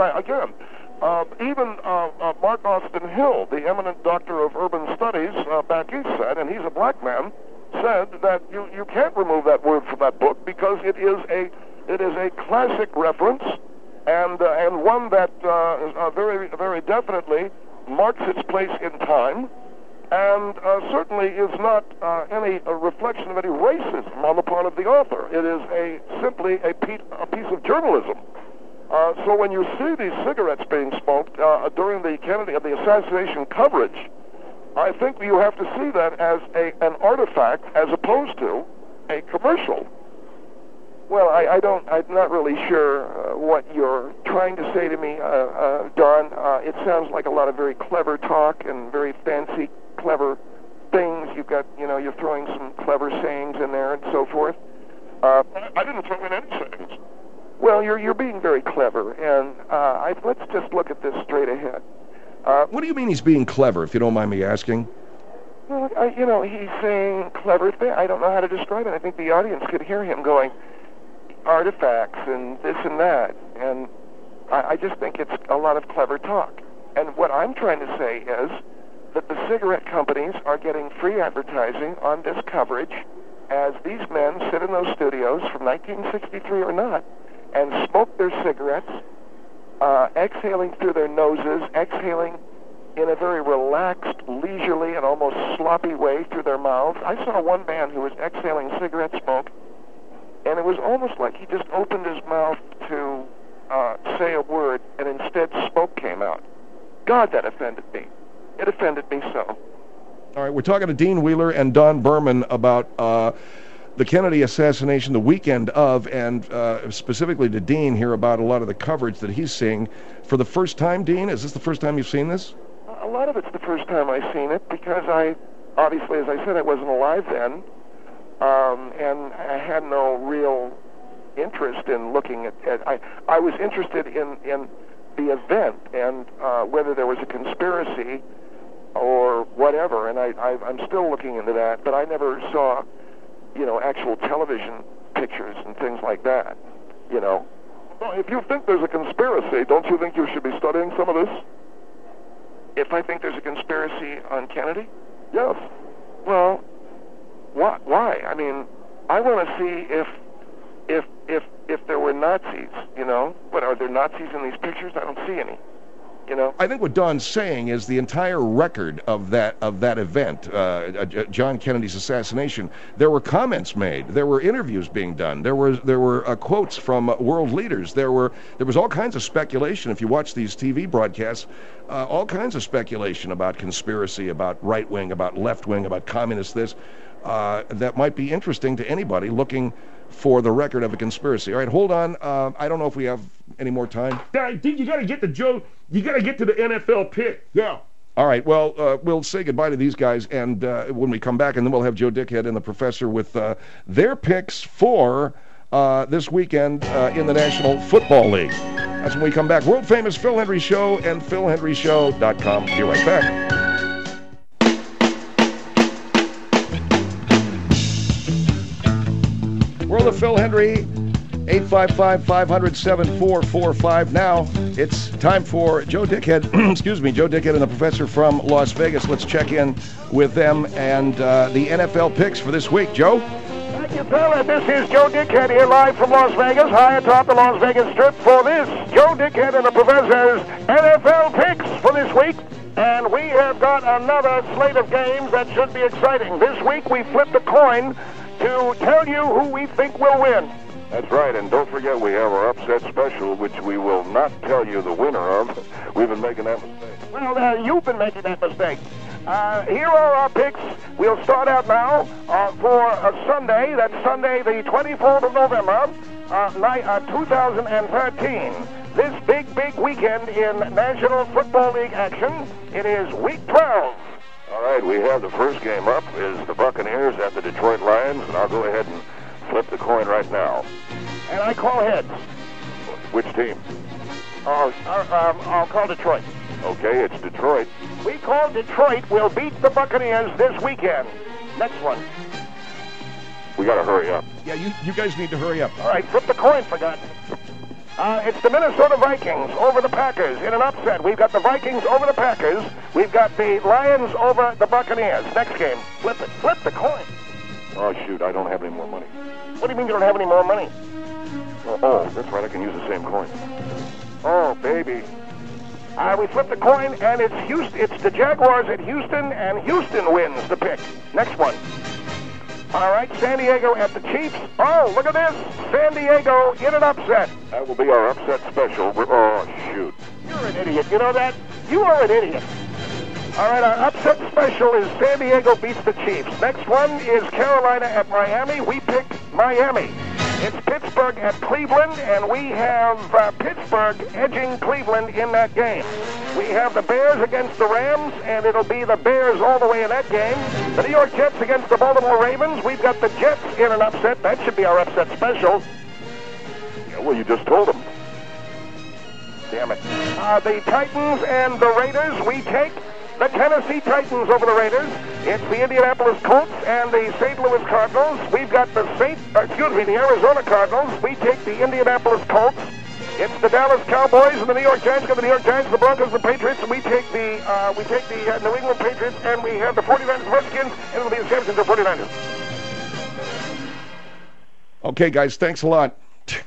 even Mark Austin Hill, the eminent doctor of urban studies back east said, and he's a black man, said that you can't remove that word from that book because it is a classic reference and one that very, very definitely marks its place in time and certainly is not any reflection of any racism on the part of the author. It is simply a piece of journalism. So when you see these cigarettes being smoked during the assassination coverage, I think you have to see that as an artifact as opposed to a commercial. Well, I'm not really sure what you're trying to say to me, Don. It sounds like a lot of very clever talk and very fancy, clever things. You've got, you're throwing some clever sayings in there and so forth. I didn't throw in any sayings. Well, you're being very clever, and let's just look at this straight ahead. What do you mean he's being clever, if you don't mind me asking? Well, he's saying clever things. I don't know how to describe it. I think the audience could hear him going, artifacts and this and that. And I just think it's a lot of clever talk. And what I'm trying to say is that the cigarette companies are getting free advertising on this coverage as these men sit in those studios from 1963 or not and smoke their cigarettes, exhaling through their noses, exhaling in a very relaxed, leisurely, and almost sloppy way through their mouths. I saw one man who was exhaling cigarette smoke, and it was almost like he just opened his mouth to say a word, and instead smoke came out. God, that offended me. It offended me so. All right, we're talking to Dean Wheeler and Don Berman about the Kennedy assassination, the weekend of, and specifically to Dean here about a lot of the coverage that he's seeing. For the first time, Dean, is this the first time you've seen this? A lot of it's the first time I've seen it because obviously, as I said, I wasn't alive then, and I had no real interest in looking at I was interested in the event and whether there was a conspiracy or whatever, and I'm still looking into that, but I never saw, actual television pictures and things like that, Well, if you think there's a conspiracy, don't you think you should be studying some of this? If I think there's a conspiracy on Kennedy? Yes. Well, why? I mean, I want to see if there were Nazis, What, are there Nazis in these pictures? I don't see any. I think what Don's saying is the entire record of that event, John Kennedy's assassination. There were comments made. There were interviews being done. There were quotes from world leaders. There was all kinds of speculation. If you watch these TV broadcasts, all kinds of speculation about conspiracy, about right wing, about left wing, about communist. This that might be interesting to anybody looking for the record of a conspiracy. All right, hold on. I don't know if we have any more time. I think you got to get to Joe. You got to get to the NFL pick. Yeah. All right. Well, we'll say goodbye to these guys, and when we come back, and then we'll have Joe Dickhead and the professor with their picks for this weekend in the National Football League. That's when we come back. World famous Phil Hendrie Show and PhilHendrieShow.com. Be right back. World of Phil Hendrie, 855-500-7445. Now it's time for Joe Dickhead, Joe Dickhead and the professor from Las Vegas. Let's check in with them and the NFL picks for this week. Joe? Thank you, Phil, and this is Joe Dickhead here live from Las Vegas, high atop the Las Vegas Strip for this Joe Dickhead and the Professor's NFL picks for this week. And we have got another slate of games that should be exciting. This week we flipped a coin to tell you who we think will win. That's right, and don't forget we have our upset special, which we will not tell you the winner of. We've been making that mistake. Well, you've been making that mistake. Here are our picks. We'll start out now for Sunday. That's Sunday, the 24th of November, 2013. This big weekend in National Football League action. It is Week 12. All right, we have the first game up is the Buccaneers at the Detroit Lions, and I'll go ahead and flip the coin right now. And I call heads. Which team? I'll call Detroit. Okay, it's Detroit. We call Detroit will beat the Buccaneers this weekend. Next one. We got to hurry up. Yeah, you guys need to hurry up. All right, flip the coin, for God's sake. It's the Minnesota Vikings over the Packers in an upset. We've got the Vikings over the Packers. We've got the Lions over the Buccaneers. Next game. Flip it. Flip the coin. Oh, shoot, I don't have any more money. What do you mean you don't have any more money? Oh, that's right, I can use the same coin. Oh, baby. We flip the coin, and it's Houston. It's the Jaguars at Houston, and Houston wins the pick. Next one. All right, San Diego at the Chiefs. Oh, look at this. San Diego in an upset. That will be our upset special. Oh, shoot. You're an idiot. You know that? You are an idiot. All right, our upset special is San Diego beats the Chiefs. Next one is Carolina at Miami. We pick Miami. It's Pittsburgh at Cleveland, and we have Pittsburgh edging Cleveland in that game. We have the Bears against the Rams, and it'll be the Bears all the way in that game. The New York Jets against the Baltimore Ravens. We've got the Jets in an upset. That should be our upset special. Yeah, well, you just told them. Damn it. The Titans and the Raiders, we take the Tennessee Titans over the Raiders. It's the Indianapolis Colts and the St. Louis Cardinals. We've got the Arizona Cardinals. We take the Indianapolis Colts. It's the Dallas Cowboys and the New York Giants. Got the New York Giants, the Broncos, the Patriots. And we take the New England Patriots, and we have the 49ers, Redskins, and it'll be the San Francisco 49ers. Okay, guys, thanks a lot.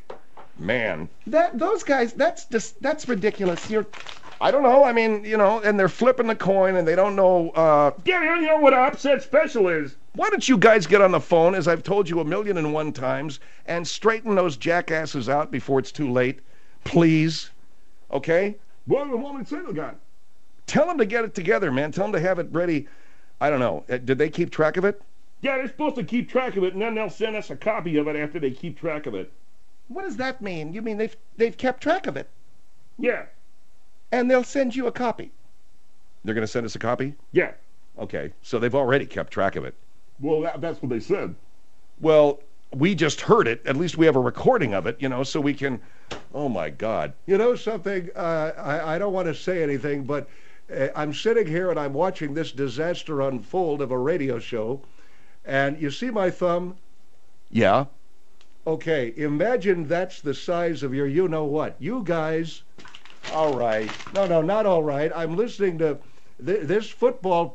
Man. Those guys, that's ridiculous. I don't know. I mean, and they're flipping the coin, and they don't know. Yeah, you know what an upset special is. Why don't you guys get on the phone, as I've told you 1,000,001 times, and straighten those jackasses out before it's too late, please? Okay? What woman say to God? Tell them to get it together, man. Tell them to have it ready. I don't know. Did they keep track of it? Yeah, they're supposed to keep track of it, and then they'll send us a copy of it after they keep track of it. What does that mean? You mean they've kept track of it? Yeah. And they'll send you a copy? They're going to send us a copy? Yeah. Okay, so they've already kept track of it. Well, that's what they said. Well, we just heard it. At least we have a recording of it, so we can... Oh, my God. You know something? I don't want to say anything, but I'm sitting here and I'm watching this disaster unfold of a radio show, and you see my thumb? Yeah. Okay, imagine that's the size of your you-know-what. You guys... All right. No, not all right. I'm listening to this football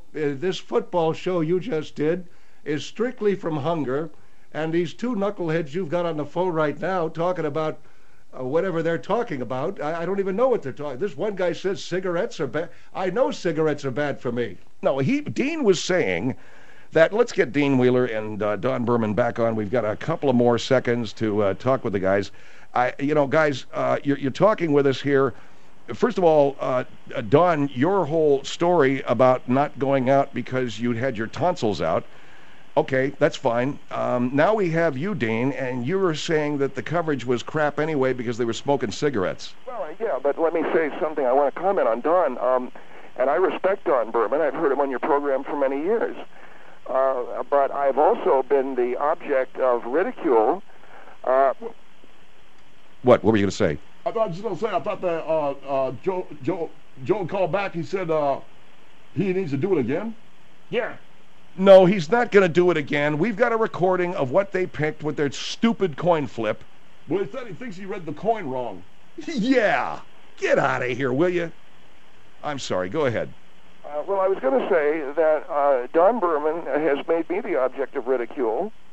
show you just did is strictly from hunger, and these two knuckleheads you've got on the phone right now talking about whatever they're talking about. I don't even know what they're talking. This one guy says cigarettes are bad. I know cigarettes are bad for me. No, Dean was saying that. Let's get Dean Wheeler and Don Berman back on. We've got a couple of more seconds to talk with the guys. Guys, you're talking with us here. First of all, Don, your whole story about not going out because you had your tonsils out, okay, that's fine. Now we have you, Dean, and you were saying that the coverage was crap anyway because they were smoking cigarettes. Well, yeah, but let me say something. I want to comment on Don, and I respect Don Berman. I've heard him on your program for many years. But I've also been the object of ridicule. What were you going to say? I thought that Joe called back. He said he needs to do it again. Yeah. No, he's not going to do it again. We've got a recording of what they picked with their stupid coin flip. Well, he said he thinks he read the coin wrong. Yeah. Get out of here, will you? I'm sorry. Go ahead. Well, I was going to say that Don Berman has made me the object of ridicule.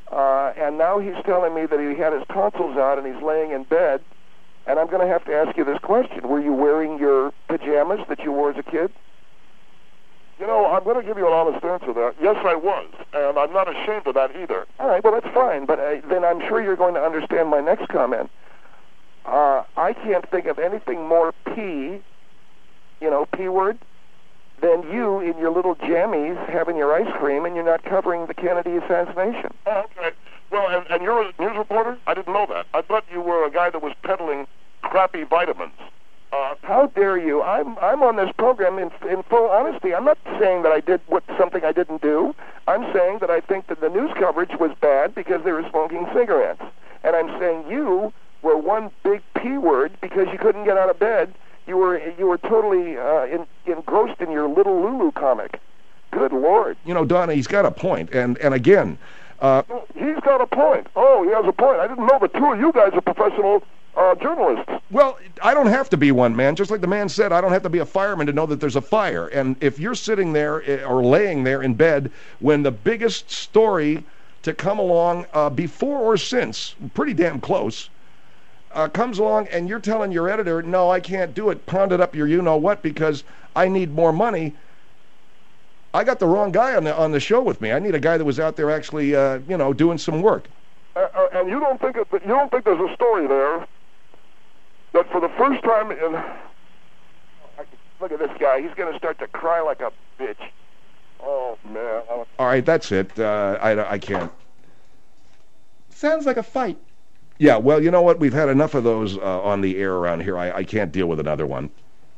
And now he's telling me that he had his tonsils out and he's laying in bed. And I'm going to have to ask you this question. Were you wearing your pajamas that you wore as a kid? You know, I'm going to give you an honest answer there. Yes, I was, and I'm not ashamed of that either. All right, well, that's fine, but then I'm sure you're going to understand my next comment. I can't think of anything more P word, than you in your little jammies having your ice cream and you're not covering the Kennedy assassination. Oh, okay. Well, and you're a news reporter? I didn't know that. I thought you were a guy that was peddling crappy vitamins. How dare you? I'm on this program in full honesty. I'm not saying that I did something I didn't do. I'm saying that I think that the news coverage was bad because they were smoking cigarettes. And I'm saying you were one big P word because you couldn't get out of bed. You were totally engrossed in your Little Lulu comic. Good Lord. You know, Donna, he's got a point. And again... he's got a point. Oh, he has a point. I didn't know the two of you guys are professional journalists. Well, I don't have to be one, man. Just like the man said, I don't have to be a fireman to know that there's a fire. And if you're sitting there or laying there in bed when the biggest story to come along before or since, pretty damn close, comes along and you're telling your editor, no, I can't do it, pound it up your you-know-what because I need more money, I got the wrong guy on the show with me. I need a guy that was out there actually, doing some work. And you don't think there's a story there that for the first time in... Look at this guy. He's going to start to cry like a bitch. Oh, man. All right, that's it. I can't. Sounds like a fight. Yeah, well, you know what? We've had enough of those on the air around here. I can't deal with another one.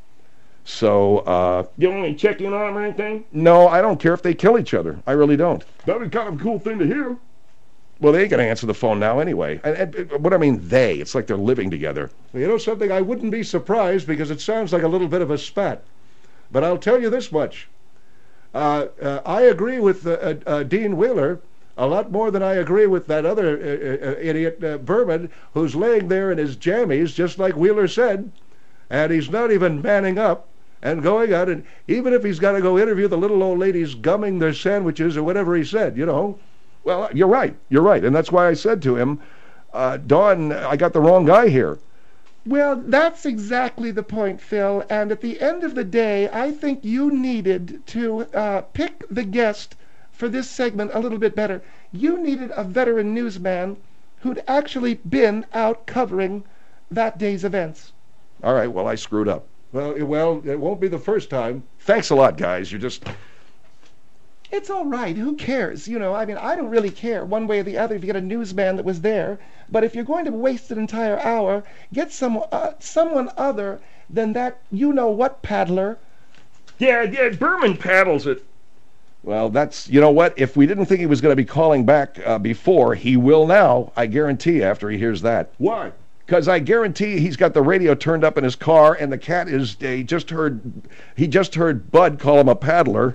So, You want me to check in on them or anything? No, I don't care if they kill each other. I really don't. That'd be kind of a cool thing to hear. Well, they ain't going to answer the phone now anyway. And what I mean, they. It's like they're living together. You know something? I wouldn't be surprised because it sounds like a little bit of a spat. But I'll tell you this much. I agree with Dean Wheeler a lot more than I agree with that other idiot, Berman, who's laying there in his jammies, just like Wheeler said, and he's not even manning up and going out, and even if he's got to go interview the little old ladies gumming their sandwiches or whatever he said, you know. Well, you're right, and that's why I said to him, Don, I got the wrong guy here. Well, that's exactly the point, Phil, and at the end of the day, I think you needed to pick the guest for this segment a little bit better. You needed a veteran newsman who'd actually been out covering that day's events. All right, well, I screwed up. Well, it won't be the first time. Thanks a lot, guys. You're just... It's all right. Who cares? You know, I mean, I don't really care one way or the other if you get a newsman that was there. But if you're going to waste an entire hour, get someone other than that you-know-what paddler. Yeah, Berman paddles it. Well, that's, you know what? If we didn't think he was going to be calling back before, he will now, I guarantee, after he hears that. Why? Because I guarantee he's got the radio turned up in his car, and the cat is, he just heard Bud call him a paddler.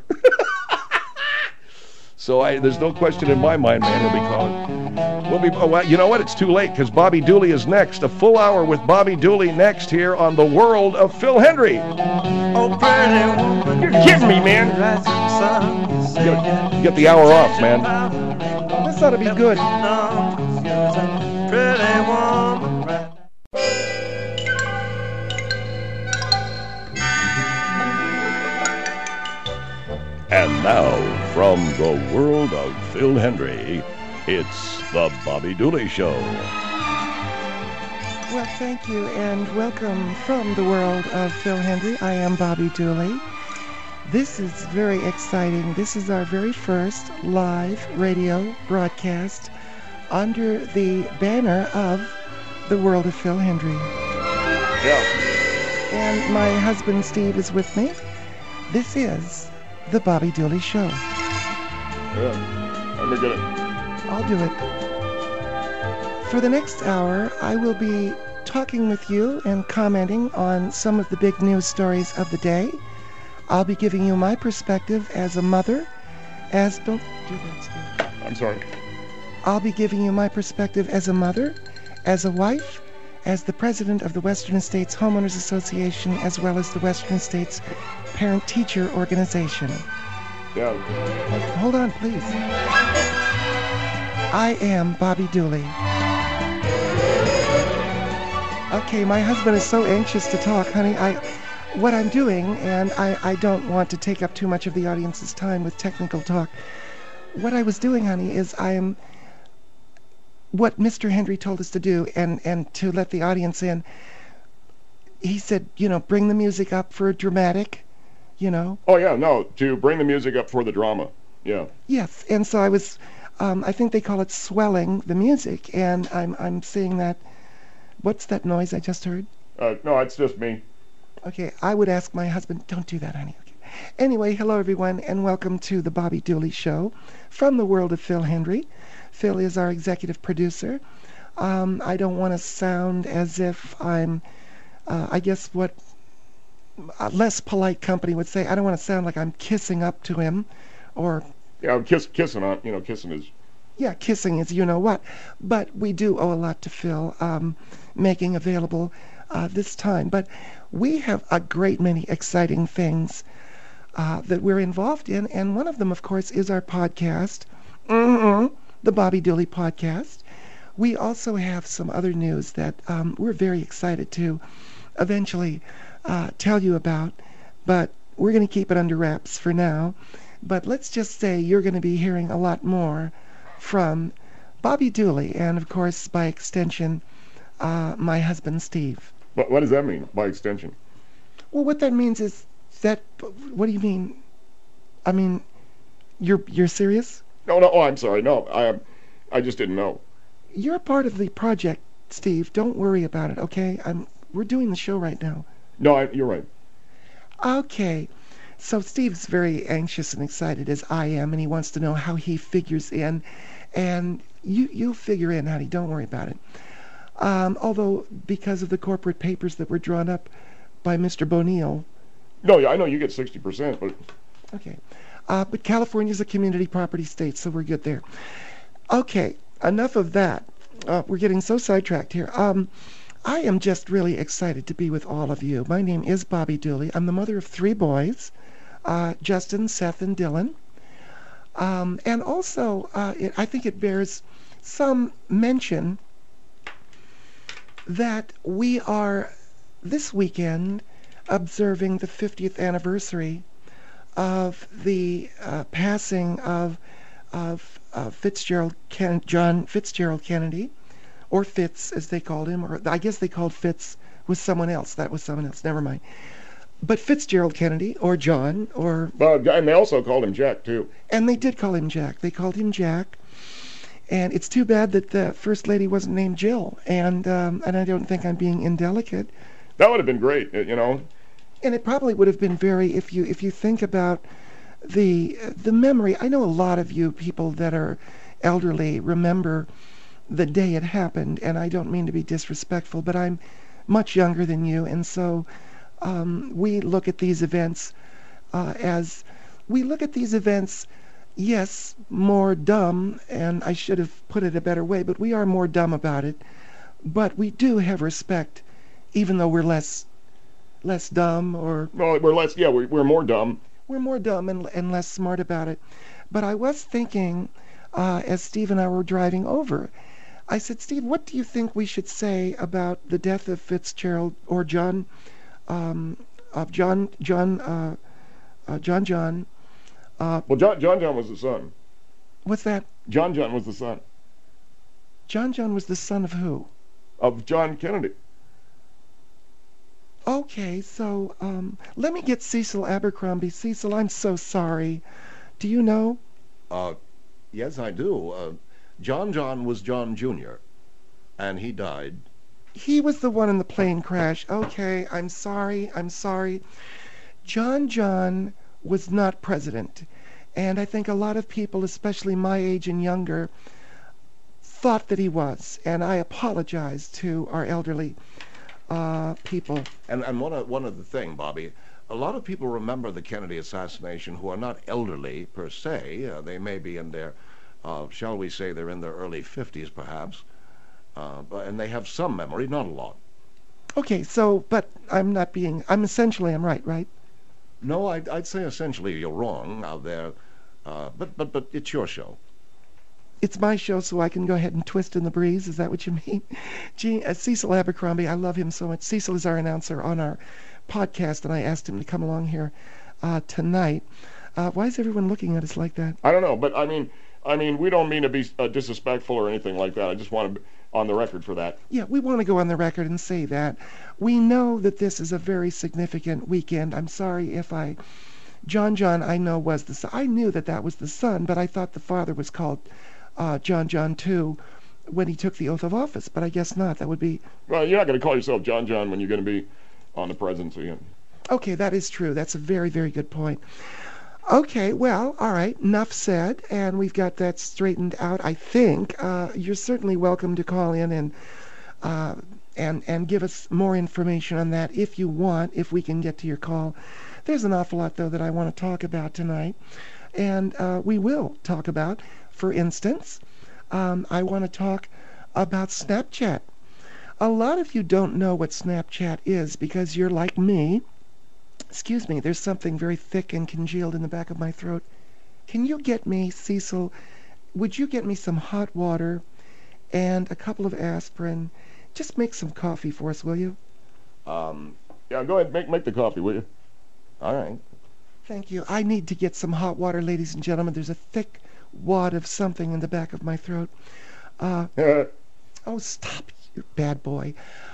So there's no question in my mind, man, he'll be calling. Well, you know what? It's too late, because Bobby Dooley is next. A full hour with Bobby Dooley next here on The World of Phil Hendrie. Oh, pretty woman. You're kidding me, man. You get the hour off, man. This ought to be good. Pretty woman. And now, from the world of Phil Hendrie, it's the Bobby Dooley Show. Well, thank you, and welcome from the world of Phil Hendrie. I am Bobby Dooley. This is very exciting. This is our very first live radio broadcast under the banner of the world of Phil Hendrie. Yeah. And my husband Steve is with me. This is the Bobby Dooley Show. Yeah. Let me get it. I'll do it. For the next hour, I will be talking with you and commenting on some of the big news stories of the day. I'll be giving you my perspective as a mother, don't do that, Steve. I'm sorry. I'll be giving you my perspective as a mother, as a wife, as the president of the Western States Homeowners Association, as well as the Western States Parent-Teacher Organization. Yeah. Hold on, please. I am Bobby Dooley. Okay, my husband is so anxious to talk, honey. What I'm doing, and I don't want to take up too much of the audience's time with technical talk. What I was doing, honey, is what Mr. Hendry told us to do, and to let the audience in. He said, bring the music up for dramatic, Oh, yeah, no, to bring the music up for the drama, yeah. Yes, and so I was, I think they call it swelling the music, and I'm saying that. What's that noise I just heard? No, it's just me. Okay, I would ask my husband, don't do that, honey. Okay. Anyway, hello everyone, and welcome to the Bobby Dooley Show from the world of Phil Hendry. Phil is our executive producer. I don't want to sound as if I'm, I guess what a less polite company would say, I don't want to sound like I'm kissing up to him, or... Yeah, kissing on, kissing is... Yeah, kissing is you-know-what. But we do owe a lot to Phil, making available this time. But we have a great many exciting things that we're involved in, and one of them, of course, is our podcast, the Bobby Dooley Podcast. We also have some other news that we're very excited to eventually tell you about, but we're going to keep it under wraps for now. But let's just say you're going to be hearing a lot more from Bobby Dooley, and of course, by extension, my husband, Steve. What does that mean, by extension? Well, what that means is that, what do you mean? I mean, you're serious? No, I'm sorry. No, I just didn't know. You're part of the project, Steve. Don't worry about it, okay? We're doing the show right now. No, you're right. Okay. So Steve's very anxious and excited, as I am, and he wants to know how he figures in. And you'll figure in, honey. Don't worry about it. Although, because of the corporate papers that were drawn up by Mr. Bo'Neill... No, yeah, I know you get 60%, but... Okay. But California's a community property state, so we're good there. Okay, enough of that. We're getting so sidetracked here. I am just really excited to be with all of you. My name is Bobby Dooley. I'm the mother of 3 boys, Justin, Seth, and Dylan. And also, I think it bears some mention that we are, this weekend, observing the 50th anniversary of the passing of John Fitzgerald Kennedy, or Fitz, as they called him, or I guess they called Fitz was someone else. That was someone else. Never mind. But Fitzgerald Kennedy, or John, or... and they also called him Jack, too. And they did call him Jack. They called him Jack. And it's too bad that the First Lady wasn't named Jill. And I don't think I'm being indelicate. That would have been great, And it probably would have been very, if you think about the memory. I know a lot of you people that are elderly remember the day it happened, and I don't mean to be disrespectful, but I'm much younger than you, and so we look at these events yes, more dumb, and I should have put it a better way, but we are more dumb about it. But we do have respect, even though we're less dumb, or... Well, we're more dumb. We're more dumb and less smart about it. But I was thinking, as Steve and I were driving over, I said, Steve, what do you think we should say about the death of Fitzgerald, or John? Well, John John was the son. What's that? John was the son. John was the son of who? Of John Kennedy. Okay, so let me get Cecil Abercrombie. Cecil, I'm so sorry. Do you know? Yes, I do. John was John Jr., and he died. He was the one in the plane crash. Okay, I'm sorry. John was not president, and I think a lot of people, especially my age and younger, thought that he was, and I apologize to our elderly people. And one other thing, Bobby, a lot of people remember the Kennedy assassination who are not elderly per se. They may be in their, shall we say, they're in their early 50s perhaps, and they have some memory, not a lot. Okay, so, but I'm right? No, I'd say essentially you're wrong out there, but it's your show. it's my show, so I can go ahead and twist in the breeze. Is that what you mean? Cecil Abercrombie, I love him so much. Cecil is our announcer on our podcast, and I asked him to come along here tonight. Why is everyone looking at us like that? I don't know, but I mean, we don't mean to be disrespectful or anything like that. I just want to be on the record for that. Yeah, we want to go on the record and say that. We know that this is a very significant weekend. I'm sorry if John, I know was the son. I knew that was the son, but I thought the father was called John too when he took the oath of office, but I guess not. That would be... Well, you're not going to call yourself John when you're going to be on the presidency. Okay, that is true. That's a very, very good point. Okay, well, all right, enough said, and we've got that straightened out, I think. You're certainly welcome to call in and give us more information on that if you want, if we can get to your call. There's an awful lot, though, that I want to talk about tonight, and we will talk about. For instance, I want to talk about Snapchat. A lot of you don't know what Snapchat is because you're like me. Excuse me, there's something very thick and congealed in the back of my throat. Can you get me, Cecil, would you get me some hot water and a couple of aspirin? Just make some coffee for us, will you? Yeah, go ahead, make the coffee, will you? All right. Thank you. I need to get some hot water, ladies and gentlemen. There's a thick wad of something in the back of my throat. Oh, stop, you bad boy.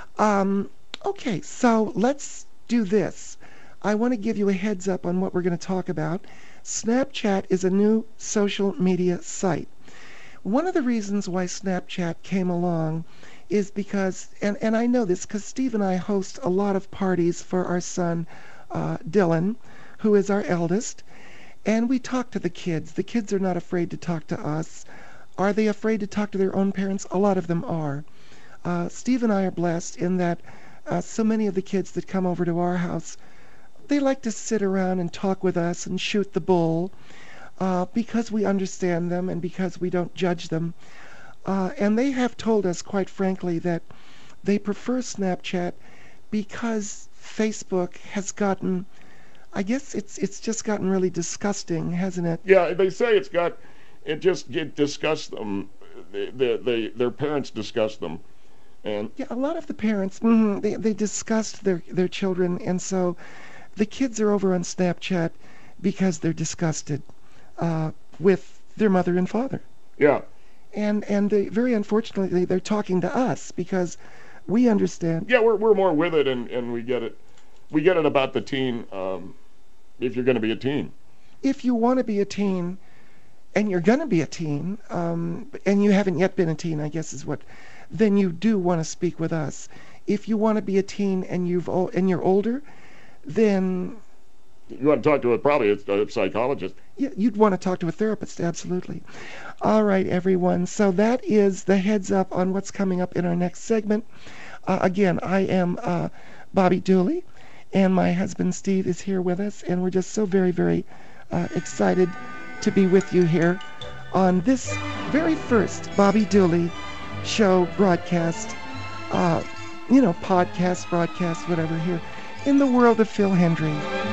Okay, so let's do this. I want to give you a heads up on what we're going to talk about. Snapchat is a new social media site. One of the reasons why Snapchat came along is because, and I know this because Steve and I host a lot of parties for our son, Dylan, who is our eldest, and we talk to the kids. The kids are not afraid to talk to us. Are they afraid to talk to their own parents? A lot of them are. Steve and I are blessed in that so many of the kids that come over to our house, they like to sit around and talk with us and shoot the bull because we understand them and because we don't judge them. And they have told us, quite frankly, that they prefer Snapchat because Facebook has gotten, I guess it's just gotten really disgusting, hasn't it? Yeah, they say it disgusts them. Their parents disgust them. And yeah, a lot of the parents, they disgust their children, and so the kids are over on Snapchat because they're disgusted with their mother and father. Yeah. And they, very unfortunately, they're talking to us because we understand. Yeah, we're more with it, and we get it. We get it about the teen, if you're going to be a teen. If you want to be a teen, and you're going to be a teen, and you haven't yet been a teen, I guess is what, then you do want to speak with us. If you want to be a teen and you're older, then you want to talk to probably a psychologist. Yeah, you'd want to talk to a therapist, absolutely. All right, everyone. So that is the heads up on what's coming up in our next segment. Again, I am Bobby Dooley, and my husband Steve is here with us, and we're just so very, very excited to be with you here on this very first Bobby Dooley show broadcast, podcast, broadcast, whatever, here in the world of Phil Hendrie.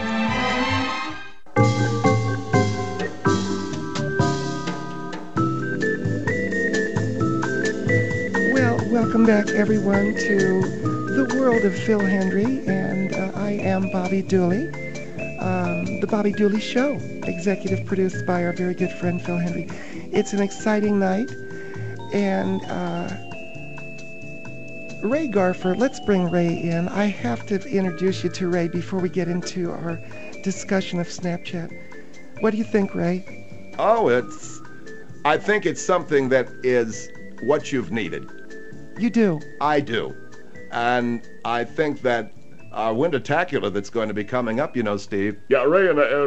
Well, welcome back, everyone, to the world of Phil Hendrie, and I am Bobby Dooley, the Bobby Dooley Show, executive produced by our very good friend Phil Hendrie. It's an exciting night, and Ray Garfer, let's bring Ray in. I have to introduce you to Ray before we get into our discussion of Snapchat. What do you think, Ray? Oh, I think it's something that is what you've needed. You do? I do. And I think that our Wintertacular that's going to be coming up, Steve. Yeah, Ray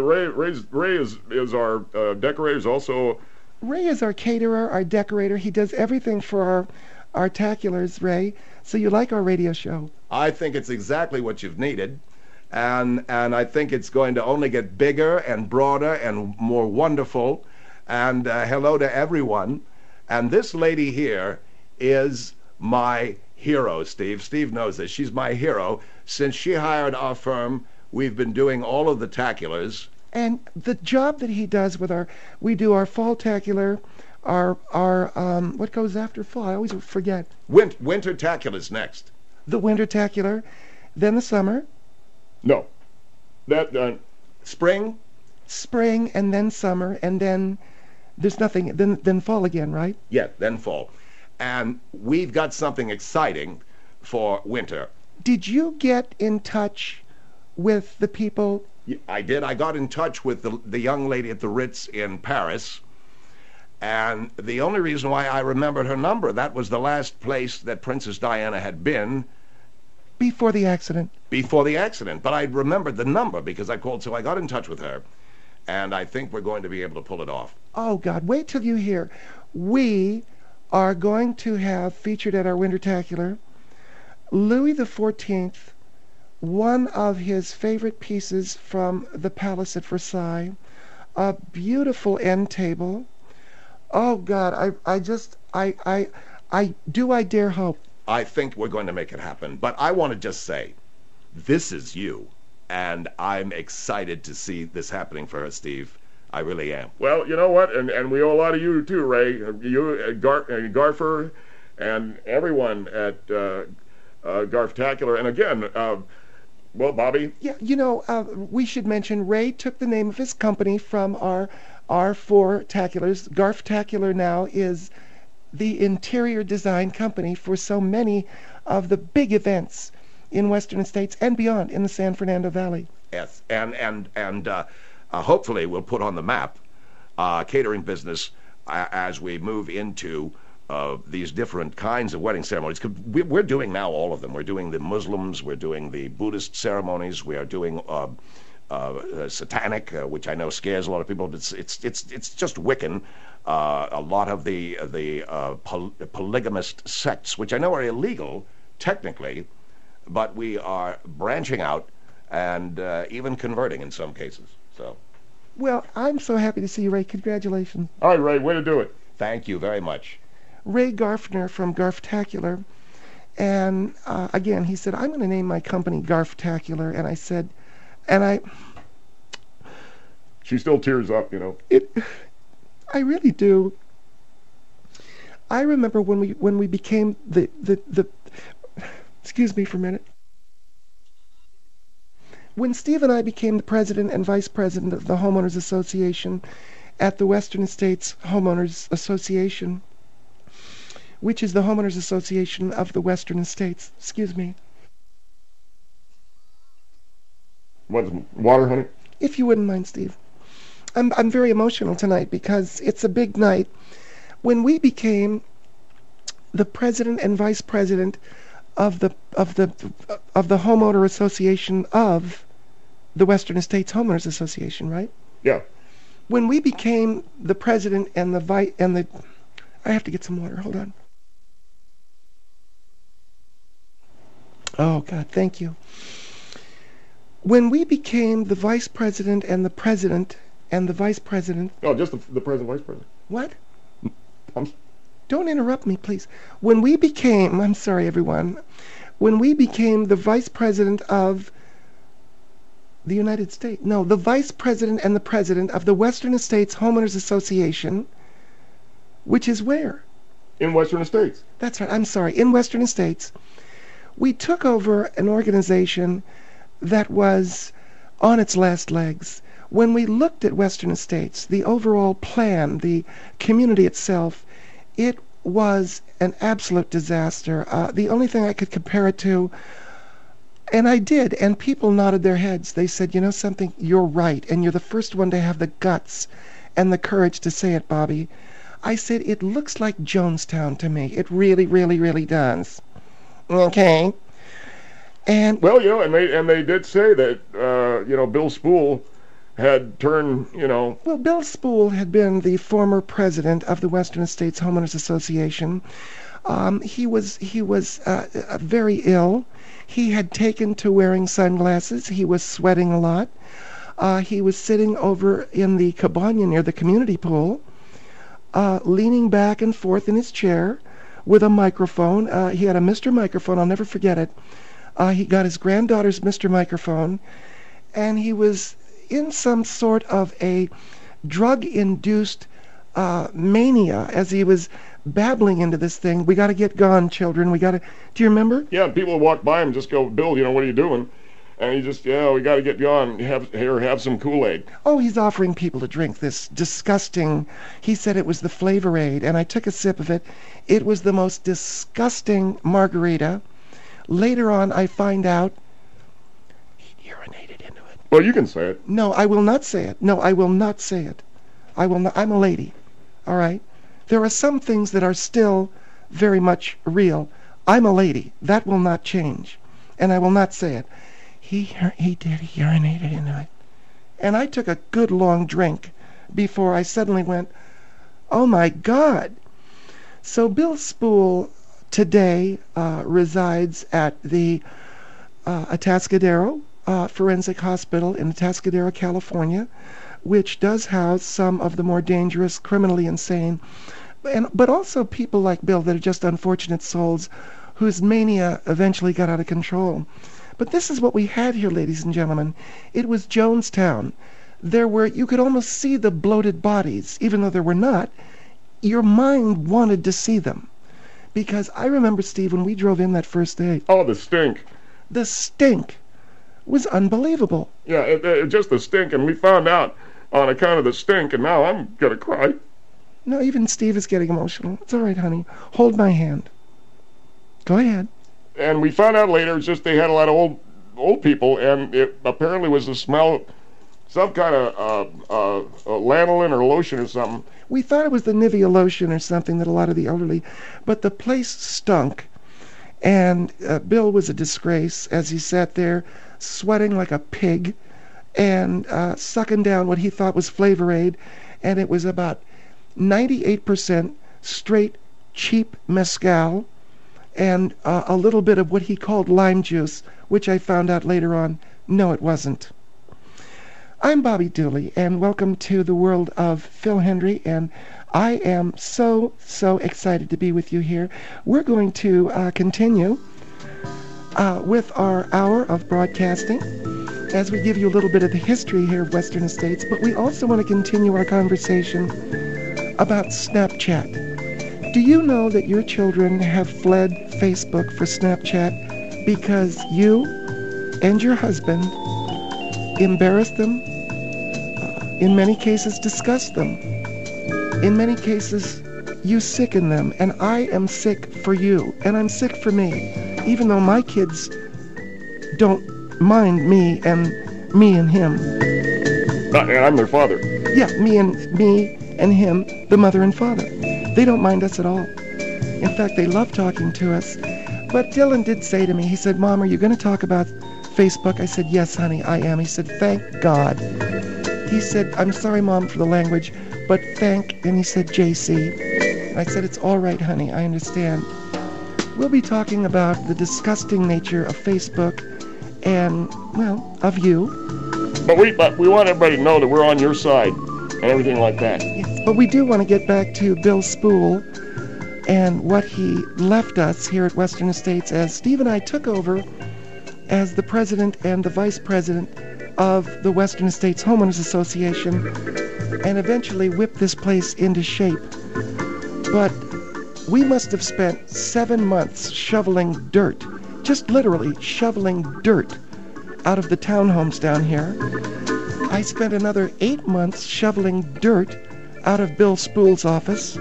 is our decorator. Is also. Ray is our caterer, our decorator. He does everything for our taculars, Ray. So you like our radio show? I think it's exactly what you've needed, and I think it's going to only get bigger and broader and more wonderful. And hello to everyone. And this lady here is my hero, Steve. Steve knows this. She's my hero. Since she hired our firm, we've been doing all of the taculars. And the job that he does with we do our fall tacular, what goes after fall? I always forget. Wintertacular's next. The Wintertacular, then the summer. No. That, Spring? Spring, and then summer, and then there's nothing, then fall again, right? Yeah, then fall. And we've got something exciting for winter. Did you get in touch with the people? I did. I got in touch with the young lady at the Ritz in Paris. And the only reason why I remembered her number, that was the last place that Princess Diana had been. Before the accident. Before the accident. But I remembered the number because I called, so I got in touch with her. And I think we're going to be able to pull it off. Oh, God, wait till you hear. We are going to have featured at our Wintertacular Louis XIV, one of his favorite pieces from the palace at Versailles, a beautiful end table. Oh, God, I dare hope. I think we're going to make it happen. But I want to just say, this is you. And I'm excited to see this happening for her, Steve. I really am. well, you know what? And we owe a lot of you too, Ray. You, Garfer, and everyone at Garftacular. And again, well, Bobby. Yeah, we should mention Ray took the name of his company from our four taculars. Garftacular now is the interior design company for so many of the big events in Western States and beyond in the San Fernando Valley. Yes, and hopefully we'll put on the map catering business as we move into these different kinds of wedding ceremonies. 'Cause we're doing now all of them. We're doing the Muslims, we're doing the Buddhist ceremonies, we are doing satanic, which I know scares a lot of people. But it's just Wiccan. A lot of the polygamist sects, which I know are illegal technically, but we are branching out and even converting in some cases. So, well, I'm so happy to see you, Ray. Congratulations. All right, Ray, way to do it. Thank you very much. Ray Garfner from Garftacular. And again, he said, I'm going to name my company Garftacular. And I said, She still tears up, I really do. I remember when we became the excuse me for a minute. When Steve and I became the president and vice president of the Homeowners Association at the Western States Homeowners Association, which is the Homeowners Association of the Western States. Excuse me. What's water, honey? If you wouldn't mind, Steve. I'm very emotional tonight because it's a big night. When we became the president and vice president of the Homeowner Association of the Western States Homeowners Association, right? Yeah. When we became the president and the I have to get some water. Hold on. Oh God, thank you. When we became the vice president and the president and the vice president. Oh, just the president, vice president. What? I'm Don't interrupt me, please. When we became, I'm sorry, everyone, when we became the vice president of the United States, no, the vice president and the president of the Western States Homeowners Association, which is where? in Western States. That's right, I'm sorry, in Western States, we took over an organization that was on its last legs. When we looked at Western States, the overall plan, the community itself, it was an absolute disaster. The only thing I could compare it to, and I did, and people nodded their heads. They said, you know something, you're right, and you're the first one to have the guts and the courage to say it, Bobby. I said, it looks like Jonestown to me. It really, really, really does. Okay? And well, and they did say that Bill Spool had turned, Well, Bill Spool had been the former president of the Western States Homeowners Association. He was very ill. He had taken to wearing sunglasses. He was sweating a lot. He was sitting over in the cabana near the community pool, leaning back and forth in his chair with a microphone. He had a Mr. Microphone. I'll never forget it. He got his granddaughter's Mr. Microphone, and he was in some sort of a drug-induced mania as he was babbling into this thing. We got to get gone, children. We got to. Do you remember? Yeah, and people would walk by him and just go, Bill, what are you doing? And he just, we got to get gone. Have some Kool-Aid. Oh, he's offering people to drink this disgusting. He said it was the Flavorade, and I took a sip of it. It was the most disgusting margarita. Later on, I find out he urinated into it. Well, you can say it. No, I will not say it. No, I will not say it. I will not. I'm a lady. All right? There are some things that are still very much real. I'm a lady. That will not change. And I will not say it. He urinated into it. And I took a good long drink before I suddenly went, oh my God. So Bill Spool today resides at the Atascadero Forensic Hospital in Atascadero, California, which does house some of the more dangerous, criminally insane, but also people like Bill that are just unfortunate souls whose mania eventually got out of control. But this is what we had here, ladies and gentlemen. It was Jonestown. You could almost see the bloated bodies, even though there were not. Your mind wanted to see them. Because I remember, Steve, when we drove in that first day. Oh, the stink. The stink was unbelievable. Yeah, just the stink. And we found out on account of the stink, and now I'm going to cry. No, even Steve is getting emotional. It's all right, honey. Hold my hand. Go ahead. And we found out later it's just they had a lot of old people, and it apparently was the smell of some kind of lanolin or lotion or something. We thought it was the Nivea lotion or something that a lot of the elderly, but the place stunk, and Bill was a disgrace as he sat there sweating like a pig and sucking down what he thought was Flavorade, and it was about 98% straight cheap mezcal and a little bit of what he called lime juice, which I found out later on, no, it wasn't. I'm Bobby Dooley, and welcome to the world of Phil Hendrie, and I am so excited to be with you here. We're going to continue with our hour of broadcasting as we give you a little bit of the history here of Western Estates, but we also want to continue our conversation about Snapchat. Do you know that your children have fled Facebook for Snapchat because you and your husband embarrassed them, in many cases disgust them, in many cases you sicken them, and I am sick for you, and I'm sick for me, even though my kids don't mind me and him. And I'm their father. Yeah, me and him, the mother and father. They don't mind us at all. In fact, they love talking to us. But Dylan did say to me, he said, Mom, are you going to talk about Facebook? I said, yes, honey, I am. He said, thank God. He said, I'm sorry, Mom, for the language, but and he said, JC. And I said, it's all right, honey, I understand. We'll be talking about the disgusting nature of Facebook and, well, of you. But we want everybody to know that we're on your side and everything like that. Yes, but we do want to get back to Bill Spool and what he left us here at Western Estates as Steve and I took over as the president and the vice president of the Western Estates Homeowners Association and eventually whipped this place into shape. But we must have spent 7 months shoveling dirt, just literally shoveling dirt out of the townhomes down here. I spent another 8 months shoveling dirt out of Bill Spool's office.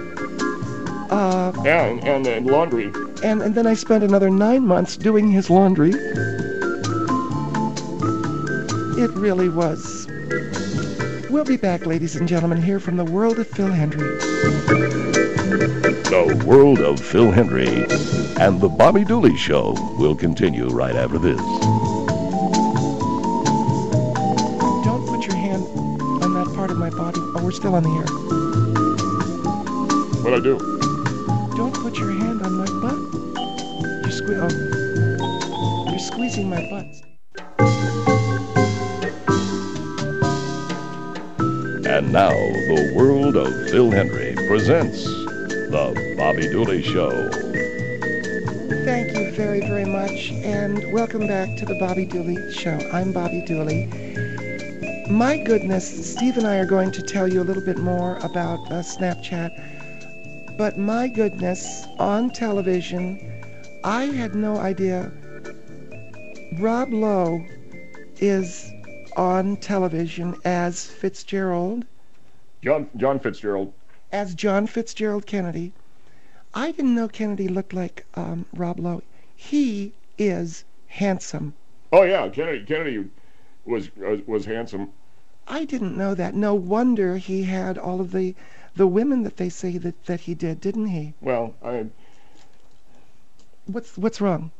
And laundry. And then I spent another 9 months doing his laundry. It really was. We'll be back, ladies and gentlemen, here from the world of Phil Hendrie. The world of Phil Hendrie and the Bobby Dooley Show will continue right after this. Don't put your hand on that part of my body. Oh, we're still on the air. What'd I do? Don't put your hand on my butt. You're squeezing my butt. And now, the world of Phil Hendrie presents The Bobby Dooley Show. Thank you very, very much, and welcome back to The Bobby Dooley Show. I'm Bobby Dooley. My goodness, Steve and I are going to tell you a little bit more about Snapchat. But my goodness, on television, I had no idea. Rob Lowe is on television as Fitzgerald. John Fitzgerald. As John Fitzgerald Kennedy. I didn't know Kennedy looked like Rob Lowe. He is handsome. Oh yeah, Kennedy was handsome. I didn't know that. No wonder he had all of the women that they say that he did, didn't he? Well, What's wrong?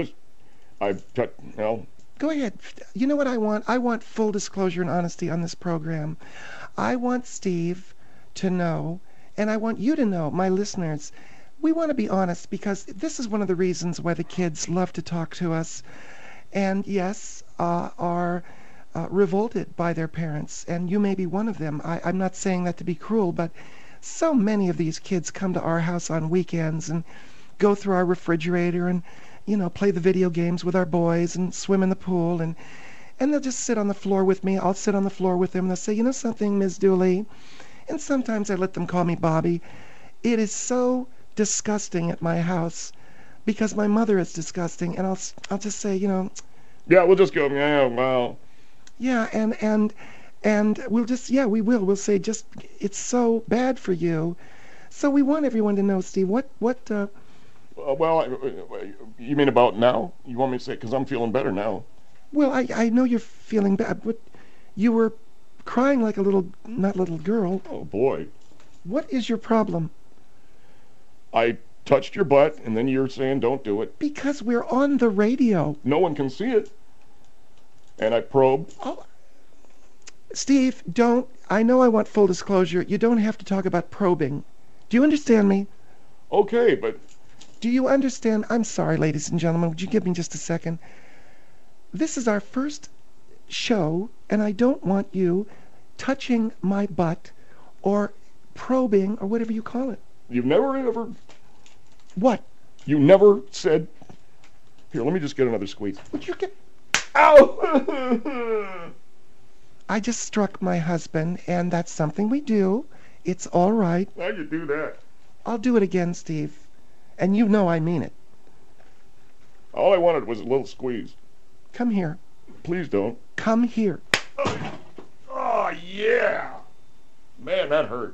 Well. Go ahead. You know what I want? I want full disclosure and honesty on this program. I want Steve to know, and I want you to know, my listeners. We want to be honest because this is one of the reasons why the kids love to talk to us, and yes, are revolted by their parents, and you may be one of them. I'm not saying that to be cruel, but so many of these kids come to our house on weekends and go through our refrigerator and, play the video games with our boys and swim in the pool, and they'll just sit on the floor with me. I'll sit on the floor with them, and they'll say, you know something, Ms. Dooley? And sometimes I let them call me Bobby. It is so disgusting at my house because my mother is disgusting, and I'll just say, Yeah, we'll just go, yeah, wow. Yeah, and we'll just, we will. We'll say, just, it's so bad for you. So we want everyone to know, Steve, what, you mean about now? You want me to say, because I'm feeling better now. Well, I know you're feeling bad, but you were crying like a not little girl. Oh, boy. What is your problem? I touched your butt, and then you're saying don't do it. Because we're on the radio. No one can see it. And I probed. Oh, Steve, I know I want full disclosure. You don't have to talk about probing. Do you understand me? Okay, but... Do you understand? I'm sorry, ladies and gentlemen. Would you give me just a second? This is our first show, and I don't want you touching my butt or probing or whatever you call it. You've never ever... What? You never said... Here, let me just get another squeeze. Would you get... Ow! I just struck my husband, and that's something we do. It's all right. How'd you do that? I'll do it again, Steve. And you know I mean it. All I wanted was a little squeeze. Come here. Please don't. Come here. Oh, yeah! Man, that hurt.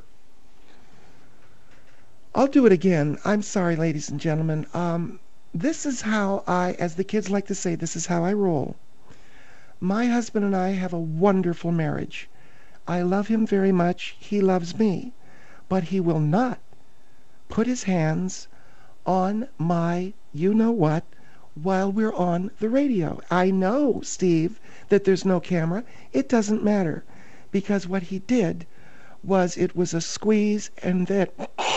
I'll do it again. I'm sorry, ladies and gentlemen. This is how as the kids like to say, this is how I roll. My husband and I have a wonderful marriage. I love him very much. He loves me. But he will not put his hands on my you-know-what while we're on the radio. I know, Steve, that there's no camera. It doesn't matter. Because what he did was it was a squeeze and then...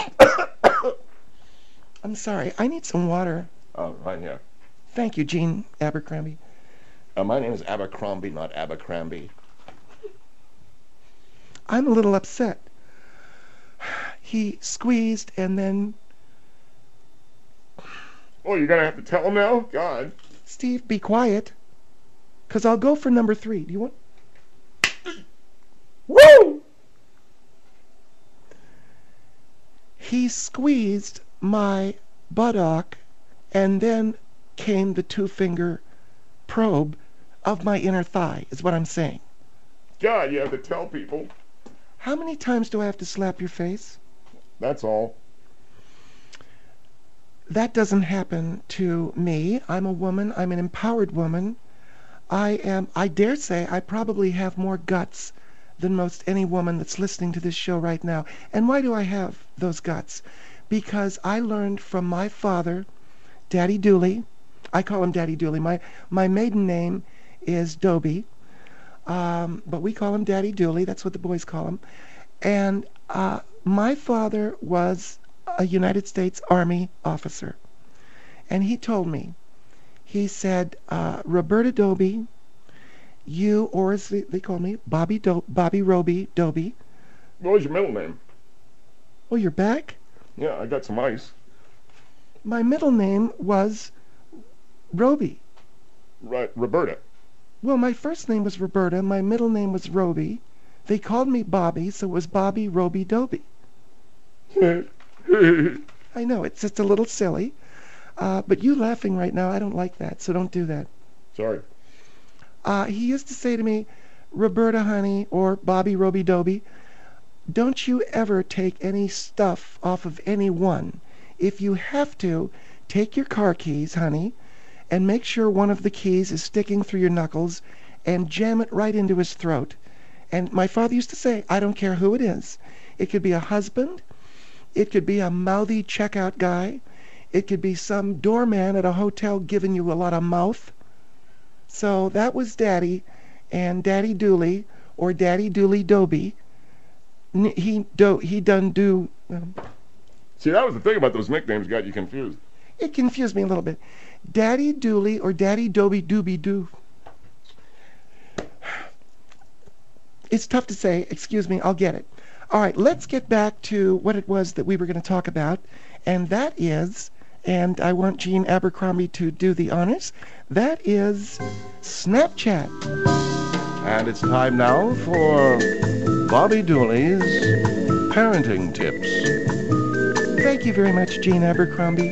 I'm sorry. I need some water. Oh, right here. Thank you, Gene Abercrombie. My name is Abercrombie, not Abercrombie. I'm a little upset. He squeezed and then... Oh, you're going to have to tell him now? God. Steve, be quiet. Because I'll go for number 3. Do you want... Woo! He squeezed my buttock, and then came the 2-finger probe of my inner thigh, is what I'm saying. God, you have to tell people. How many times do I have to slap your face? That's all. That doesn't happen to me. I'm a woman. I'm an empowered woman. I dare say I probably have more guts than most any woman that's listening to this show right now. And why do I have those guts? Because I learned from my father, Daddy Dooley. I call him Daddy Dooley. My maiden name is Doby, but we call him Daddy Dooley. That's what the boys call him. And my father was a United States Army officer. And he told me, he said, Roberta Doby, you, or as they call me, Bobby Roby Doby. What was your middle name? Oh, you're back? Yeah, I got some ice. My middle name was Roby. Right, Roberta. Well, my first name was Roberta. My middle name was Roby. They called me Bobby, so it was Bobby Roby Doby. I know, it's just a little silly. But you laughing right now, I don't like that, so don't do that. Sorry. He used to say to me, Roberta, honey, or Bobby Roby Doby, don't you ever take any stuff off of anyone. If you have to, take your car keys, honey, and make sure one of the keys is sticking through your knuckles and jam it right into his throat. And my father used to say, I don't care who it is. It could be a husband. It could be a mouthy checkout guy. It could be some doorman at a hotel giving you a lot of mouth. So that was Daddy, and Daddy Dooley, or Daddy Dooley Doby. He done do... See, that was the thing about those nicknames got you confused. It confused me a little bit. Daddy Dooley or Daddy Doby Dooby Doo. It's tough to say. Excuse me, I'll get it. All right, let's get back to what it was that we were going to talk about, and that is, and I want Gene Abercrombie to do the honors, that is Snapchat. And it's time now for Bobby Dooley's parenting tips. Thank you very much, Gene Abercrombie.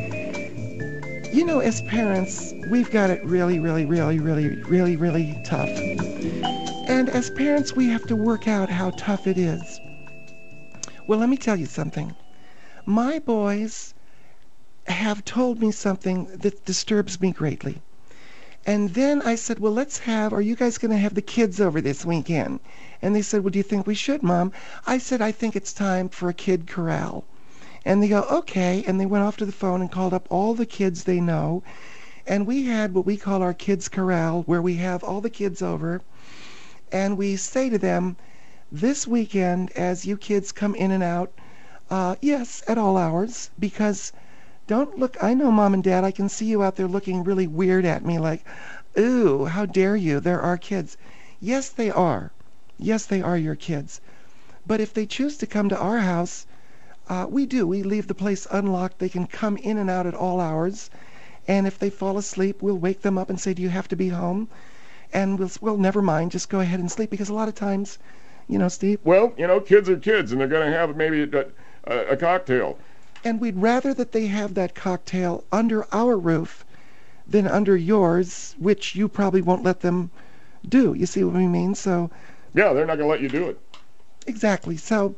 You know, as parents, we've got it really, really, really, really, really, really tough. And as parents, we have to work out how tough it is. Well, let me tell you something. My boys have told me something that disturbs me greatly. And then I said, well, are you guys going to have the kids over this weekend? And they said, well, do you think we should, Mom? I said, I think it's time for a kid corral. And they go, okay. And they went off to the phone and called up all the kids they know. And we had what we call our kids corral, where we have all the kids over. And we say to them, this weekend, as you kids come in and out, yes, at all hours, because don't look, I know, Mom and Dad, I can see you out there looking really weird at me like, ooh, how dare you, they're our kids. Yes, they are. Yes, they are your kids. But if they choose to come to our house, we do. We leave the place unlocked. They can come in and out at all hours. And if they fall asleep, we'll wake them up and say, do you have to be home? And well, never mind, just go ahead and sleep, because a lot of times, you know, Steve. Well, you know, kids are kids, and they're going to have maybe a cocktail. And we'd rather that they have that cocktail under our roof than under yours, which you probably won't let them do. You see what we mean? So. Yeah, they're not going to let you do it. Exactly. So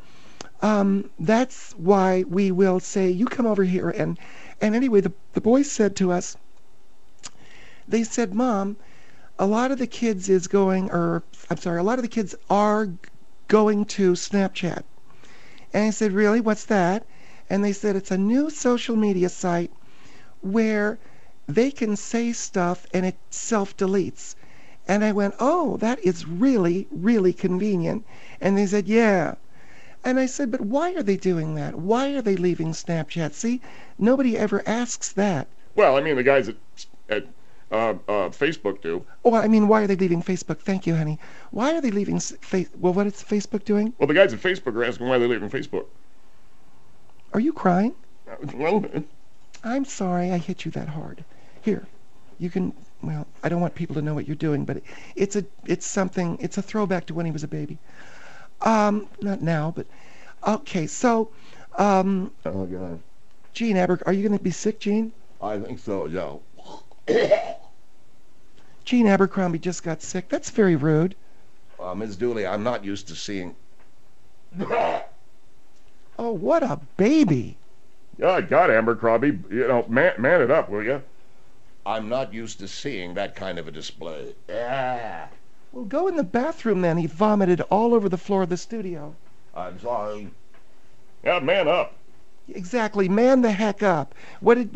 that's why we will say, you come over here. And anyway, the boys said to us, they said, Mom, a lot of the kids are going to Snapchat. And I said, really? What's that? And they said, it's a new social media site where they can say stuff and it self-deletes. And I went, oh, that is really, really convenient. And they said, yeah. And I said, but why are they doing that? Why are they leaving Snapchat? See, nobody ever asks that. Well, I mean, the guys at Facebook do. Oh, I mean, why are they leaving Facebook? Thank you, honey. Why are they leaving well, what is Facebook doing? Well, the guys at Facebook are asking why they're leaving Facebook. Are you crying? Well, I'm sorry I hit you that hard. Here, you can, well, I don't want people to know what you're doing, but it's a throwback to when he was a baby. Not now, but, okay, so, Oh, God. Gene are you going to be sick, Gene? I think so, yeah. Gene Abercrombie just got sick. That's very rude. Ms. Dooley, I'm not used to seeing... Oh, what a baby. Yeah, God, Abercrombie, you know, man it up, will you? I'm not used to seeing that kind of a display. Yeah. Well, go in the bathroom then. He vomited all over the floor of the studio. I'm sorry. Yeah, man up. Exactly, man the heck up. What did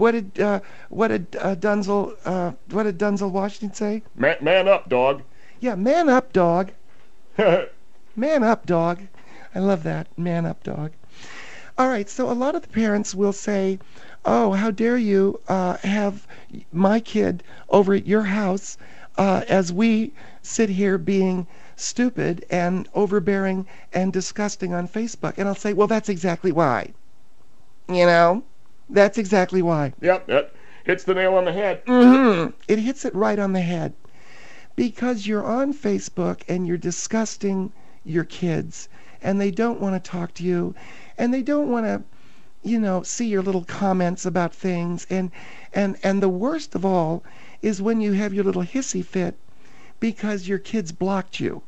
Denzel Washington say? Man up, dog. Yeah, man up, dog. Man up, dog. I love that. Man up, dog. All right, so a lot of the parents will say, oh, how dare you have my kid over at your house as we sit here being stupid and overbearing and disgusting on Facebook. And I'll say, well, that's exactly why. You know, that's exactly why. Yep, that hits the nail on the head. Mm-hmm. It hits it right on the head. because you're on Facebook and you're disgusting your kids, and they don't want to talk to you, and they don't want to, see your little comments about things, and the worst of all is when you have your little hissy fit because your kids blocked you.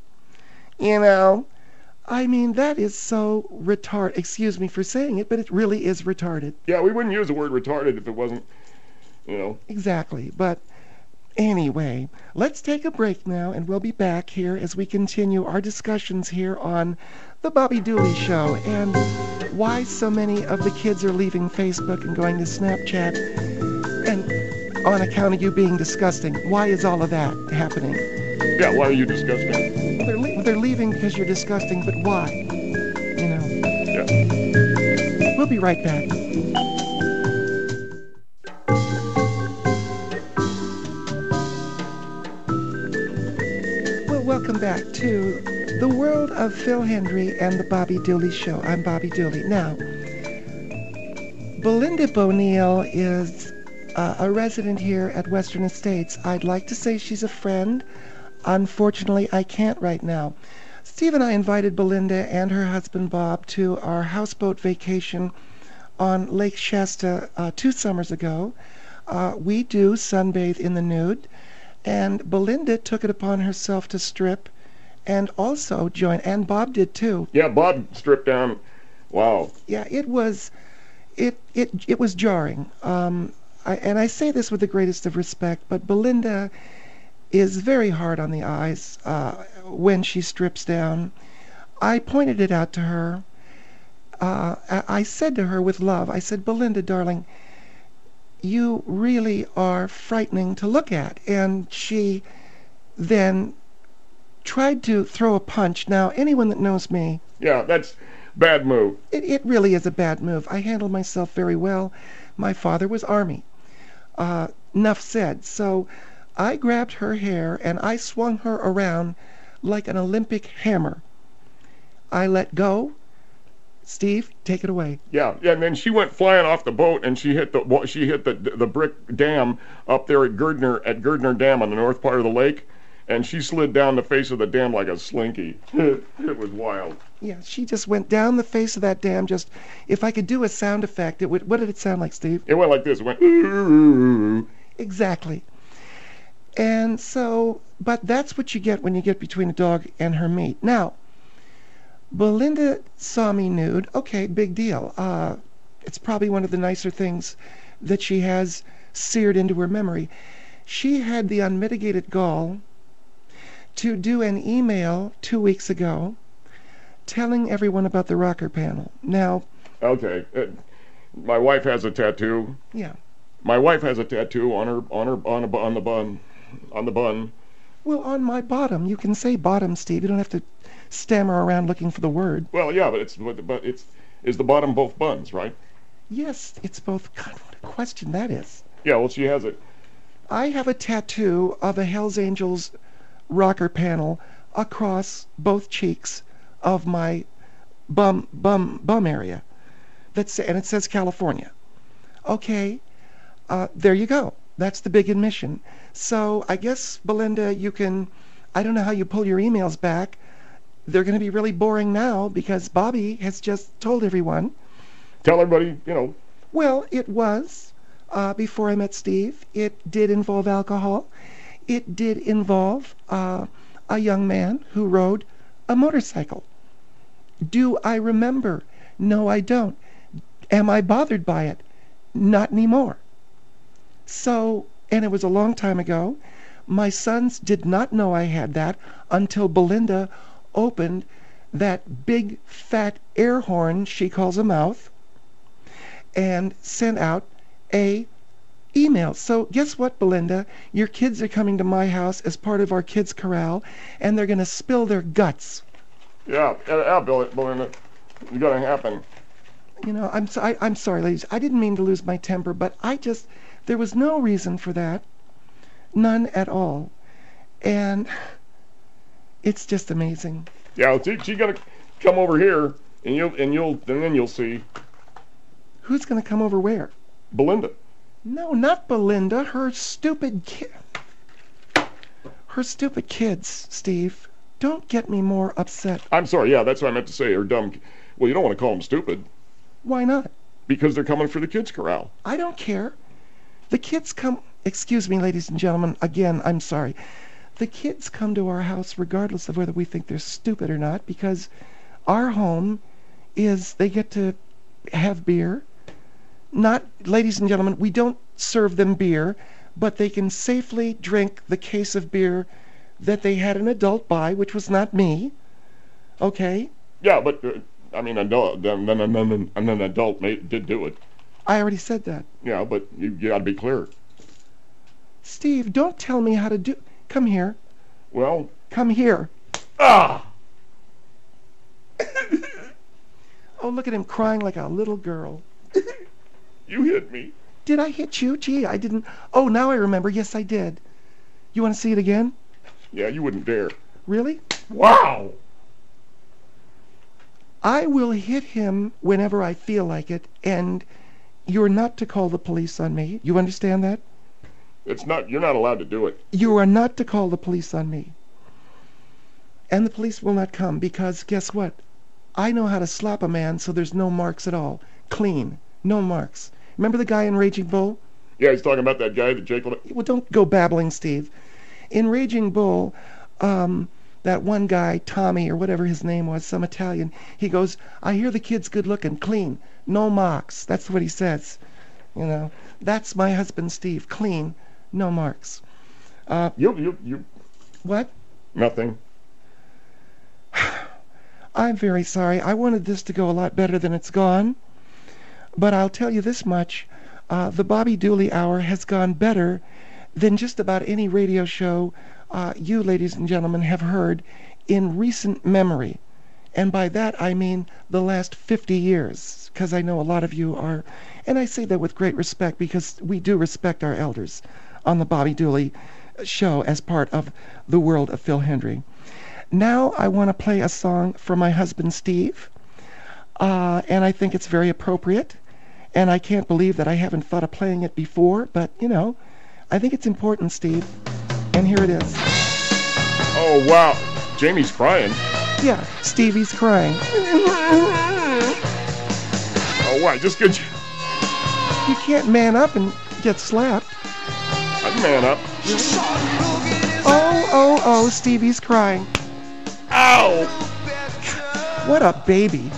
I mean, that is so retarded. Excuse me for saying it, but it really is retarded. Yeah, we wouldn't use the word retarded if it wasn't, Exactly. But anyway, let's take a break now, and we'll be back here as we continue our discussions here on The Bobby Dooley Show, and why so many of the kids are leaving Facebook and going to Snapchat, and on account of you being disgusting. Why is all of that happening? Yeah, why are you disgusting? They're leaving because you're disgusting, but why? Yeah. We'll be right back. Well, welcome back to the world of Phil Hendrie and the Bobby Dooley Show. I'm Bobby Dooley. Now, Belinda O'Neill is a resident here at Western Estates. I'd like to say she's a friend. Unfortunately, I can't right now. Steve and I invited Belinda and her husband Bob to our houseboat vacation on Lake Shasta 2 summers ago. We do sunbathe in the nude, and Belinda took it upon herself to strip and also join, and Bob did too. Yeah, Bob stripped down. Wow. Yeah, it was jarring. And I say this with the greatest of respect, but Belinda is very hard on the eyes when she strips down. I pointed it out to her. I said to her with love, I said, Belinda, darling, you really are frightening to look at. And she then tried to throw a punch. Now, anyone that knows me... Yeah, that's bad move. It really is a bad move. I handled myself very well. My father was Army. Enough said. So I grabbed her hair and I swung her around like an Olympic hammer. I let go. Steve, take it away. Yeah, and then she went flying off the boat, and she hit the brick dam up there at Gardner Dam on the north part of the lake, and she slid down the face of the dam like a slinky. It was wild. Yeah, she just went down the face of that dam. Just, if I could do a sound effect, what did it sound like, Steve? It went like this. It went. Ooh. Exactly. And so, but that's what you get when you get between a dog and her meat. Now, Belinda saw me nude. Okay, big deal. It's probably one of the nicer things that she has seared into her memory. She had the unmitigated gall to do an email 2 weeks ago telling everyone about the rocker panel. Now... Okay. My wife has a tattoo. Yeah. My wife has a tattoo on the bun. Well, on my bottom. You can say bottom, Steve. You don't have to stammer around looking for the word. Well, yeah, but is the bottom both buns, right? Yes, it's both. God, what a question that is. Yeah, well, she has it. I have a tattoo of a Hells Angels rocker panel across both cheeks of my bum area. And it says California. Okay, there you go. That's the big admission. So I guess, Belinda, you can... I don't know how you pull your emails back. They're going to be really boring now because Bobby has just told everyone. Tell everybody, Well, it was, before I met Steve, it did involve alcohol. It did involve a young man who rode a motorcycle. Do I remember? No, I don't. Am I bothered by it? Not anymore. So, and it was a long time ago. My sons did not know I had that until Belinda opened that big fat air horn she calls a mouth and sent out a email. So guess what, Belinda? Your kids are coming to my house as part of our kids' corral, and they're going to spill their guts. Yeah, Belinda, it's going to happen. I'm sorry, ladies. I didn't mean to lose my temper, but there was no reason for that. None at all. And it's just amazing. Yeah, she's going to come over here, and then you'll see. Who's going to come over where? Belinda. No, not Belinda. Her stupid kid. Her stupid kids, Steve. Don't get me more upset. I'm sorry, yeah, that's what I meant to say. Or dumb. Well, you don't want to call them stupid. Why not? Because they're coming for the kids' corral. I don't care. The kids come... Excuse me, ladies and gentlemen. Again, I'm sorry. The kids come to our house regardless of whether we think they're stupid or not, because our home is they get to have beer. Not, ladies and gentlemen, we don't serve them beer, but they can safely drink the case of beer that they had an adult buy, which was not me. Okay? Yeah, but, I mean, an adult did do it. I already said that. Yeah, but you gotta be clear. Steve, don't tell me how to do... Come here. Well... Come here. Ah! Oh, look at him crying like a little girl. You hit me. Did I hit you? Gee, I didn't... Oh, now I remember. Yes, I did. You want to see it again? Yeah, you wouldn't dare. Really? Wow! I will hit him whenever I feel like it, and you're not to call the police on me. You understand that? You're not allowed to do it. You are not to call the police on me. And the police will not come, because guess what? I know how to slap a man so there's no marks at all. Clean. No marks. Remember the guy in Raging Bull? Yeah, he's talking about that guy that Jake... Well, don't go babbling, Steve. In Raging Bull, that one guy, Tommy, or whatever his name was, some Italian, he goes, I hear the kid's good looking, clean, no marks. That's what he says. You know, that's my husband, Steve. Clean, no marks. You... What? Nothing. I'm very sorry. I wanted this to go a lot better than it's gone. But I'll tell you this much. The Bobby Dooley Hour has gone better than just about any radio show you, ladies and gentlemen, have heard in recent memory. And by that I mean the last 50 years, because I know a lot of you are, and I say that with great respect because we do respect our elders on the Bobby Dooley show as part of the world of Phil Hendrie. Now I want to play a song for my husband Steve, and I think it's very appropriate, and I can't believe that I haven't thought of playing it before, but, you know, I think it's important, Steve, and here it is. Oh, wow. Jamie's crying. Yeah, Stevie's crying. Oh, wow, just good. You can't man up and get slapped. I'd man up. Oh, Stevie's crying. Ow! What a baby.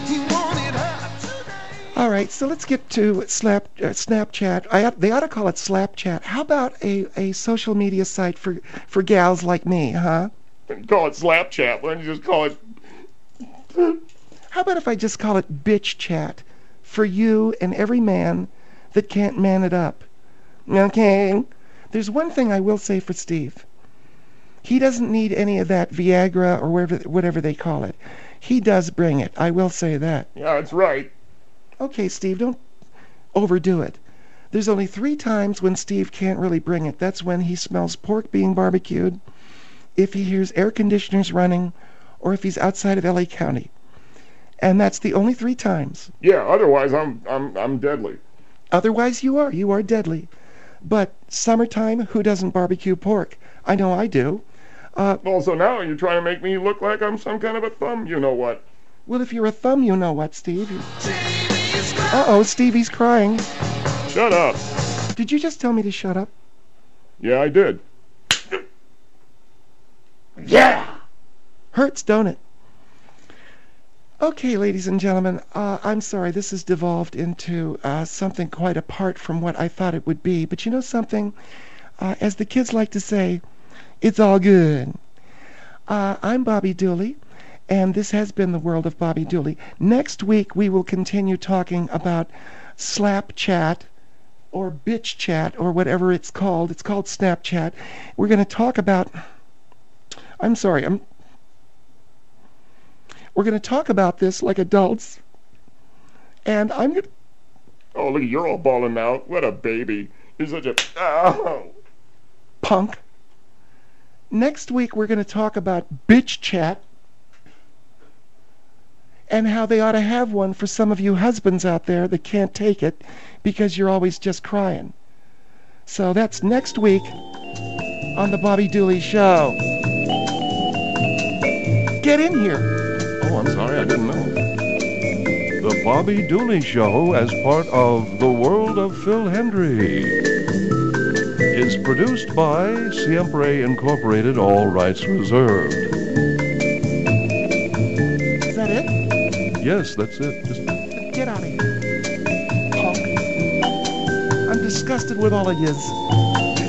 All right, so let's get to Snapchat. They ought to call it Slapchat. How about a social media site for gals like me, huh? Call it Slapchat. Why don't you just call it... How about if I just call it Bitch Chat for you and every man that can't man it up? Okay? There's one thing I will say for Steve. He doesn't need any of that Viagra or whatever they call it. He does bring it. I will say that. Yeah, that's right. Okay, Steve, don't overdo it. There's only 3 times when Steve can't really bring it. That's when he smells pork being barbecued, if he hears air conditioners running, or if he's outside of LA County. And that's the only 3 times. Yeah, otherwise I'm deadly. Otherwise you are deadly. But summertime, who doesn't barbecue pork? I know I do. Well, so now you're trying to make me look like I'm some kind of a thumb, you know what? Well, if you're a thumb, you know what, Steve. Uh-oh, Stevie's crying. Shut up. Did you just tell me to shut up? Yeah, I did. Yeah! Hurts, don't it? Okay, ladies and gentlemen, I'm sorry, this has devolved into something quite apart from what I thought it would be. But you know something? As the kids like to say, it's all good. I'm Bobby Dooley, and this has been the world of Bobby Dooley. Next week, we will continue talking about Slapchat, or Bitch Chat, or whatever it's called. It's called Snapchat. We're going to talk about... We're going to talk about this like adults, and I'm going to... Oh, look, you're all bawling now. What a baby. You're such a... Oh. Punk. Next week, we're going to talk about Bitch Chat, and how they ought to have one for some of you husbands out there that can't take it because you're always just crying. So that's next week. on the Bobby Dooley Show. Get in here. Oh, I'm sorry, I didn't know. The Bobby Dooley Show, as part of The World of Phil Hendry, is produced by Siempre Incorporated, all rights reserved. Is that it? Yes, that's it. Just Get out of here. Punk. I'm disgusted with all of yous.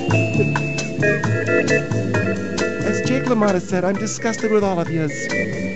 As Jake LaMotta said, I'm disgusted with all of yous.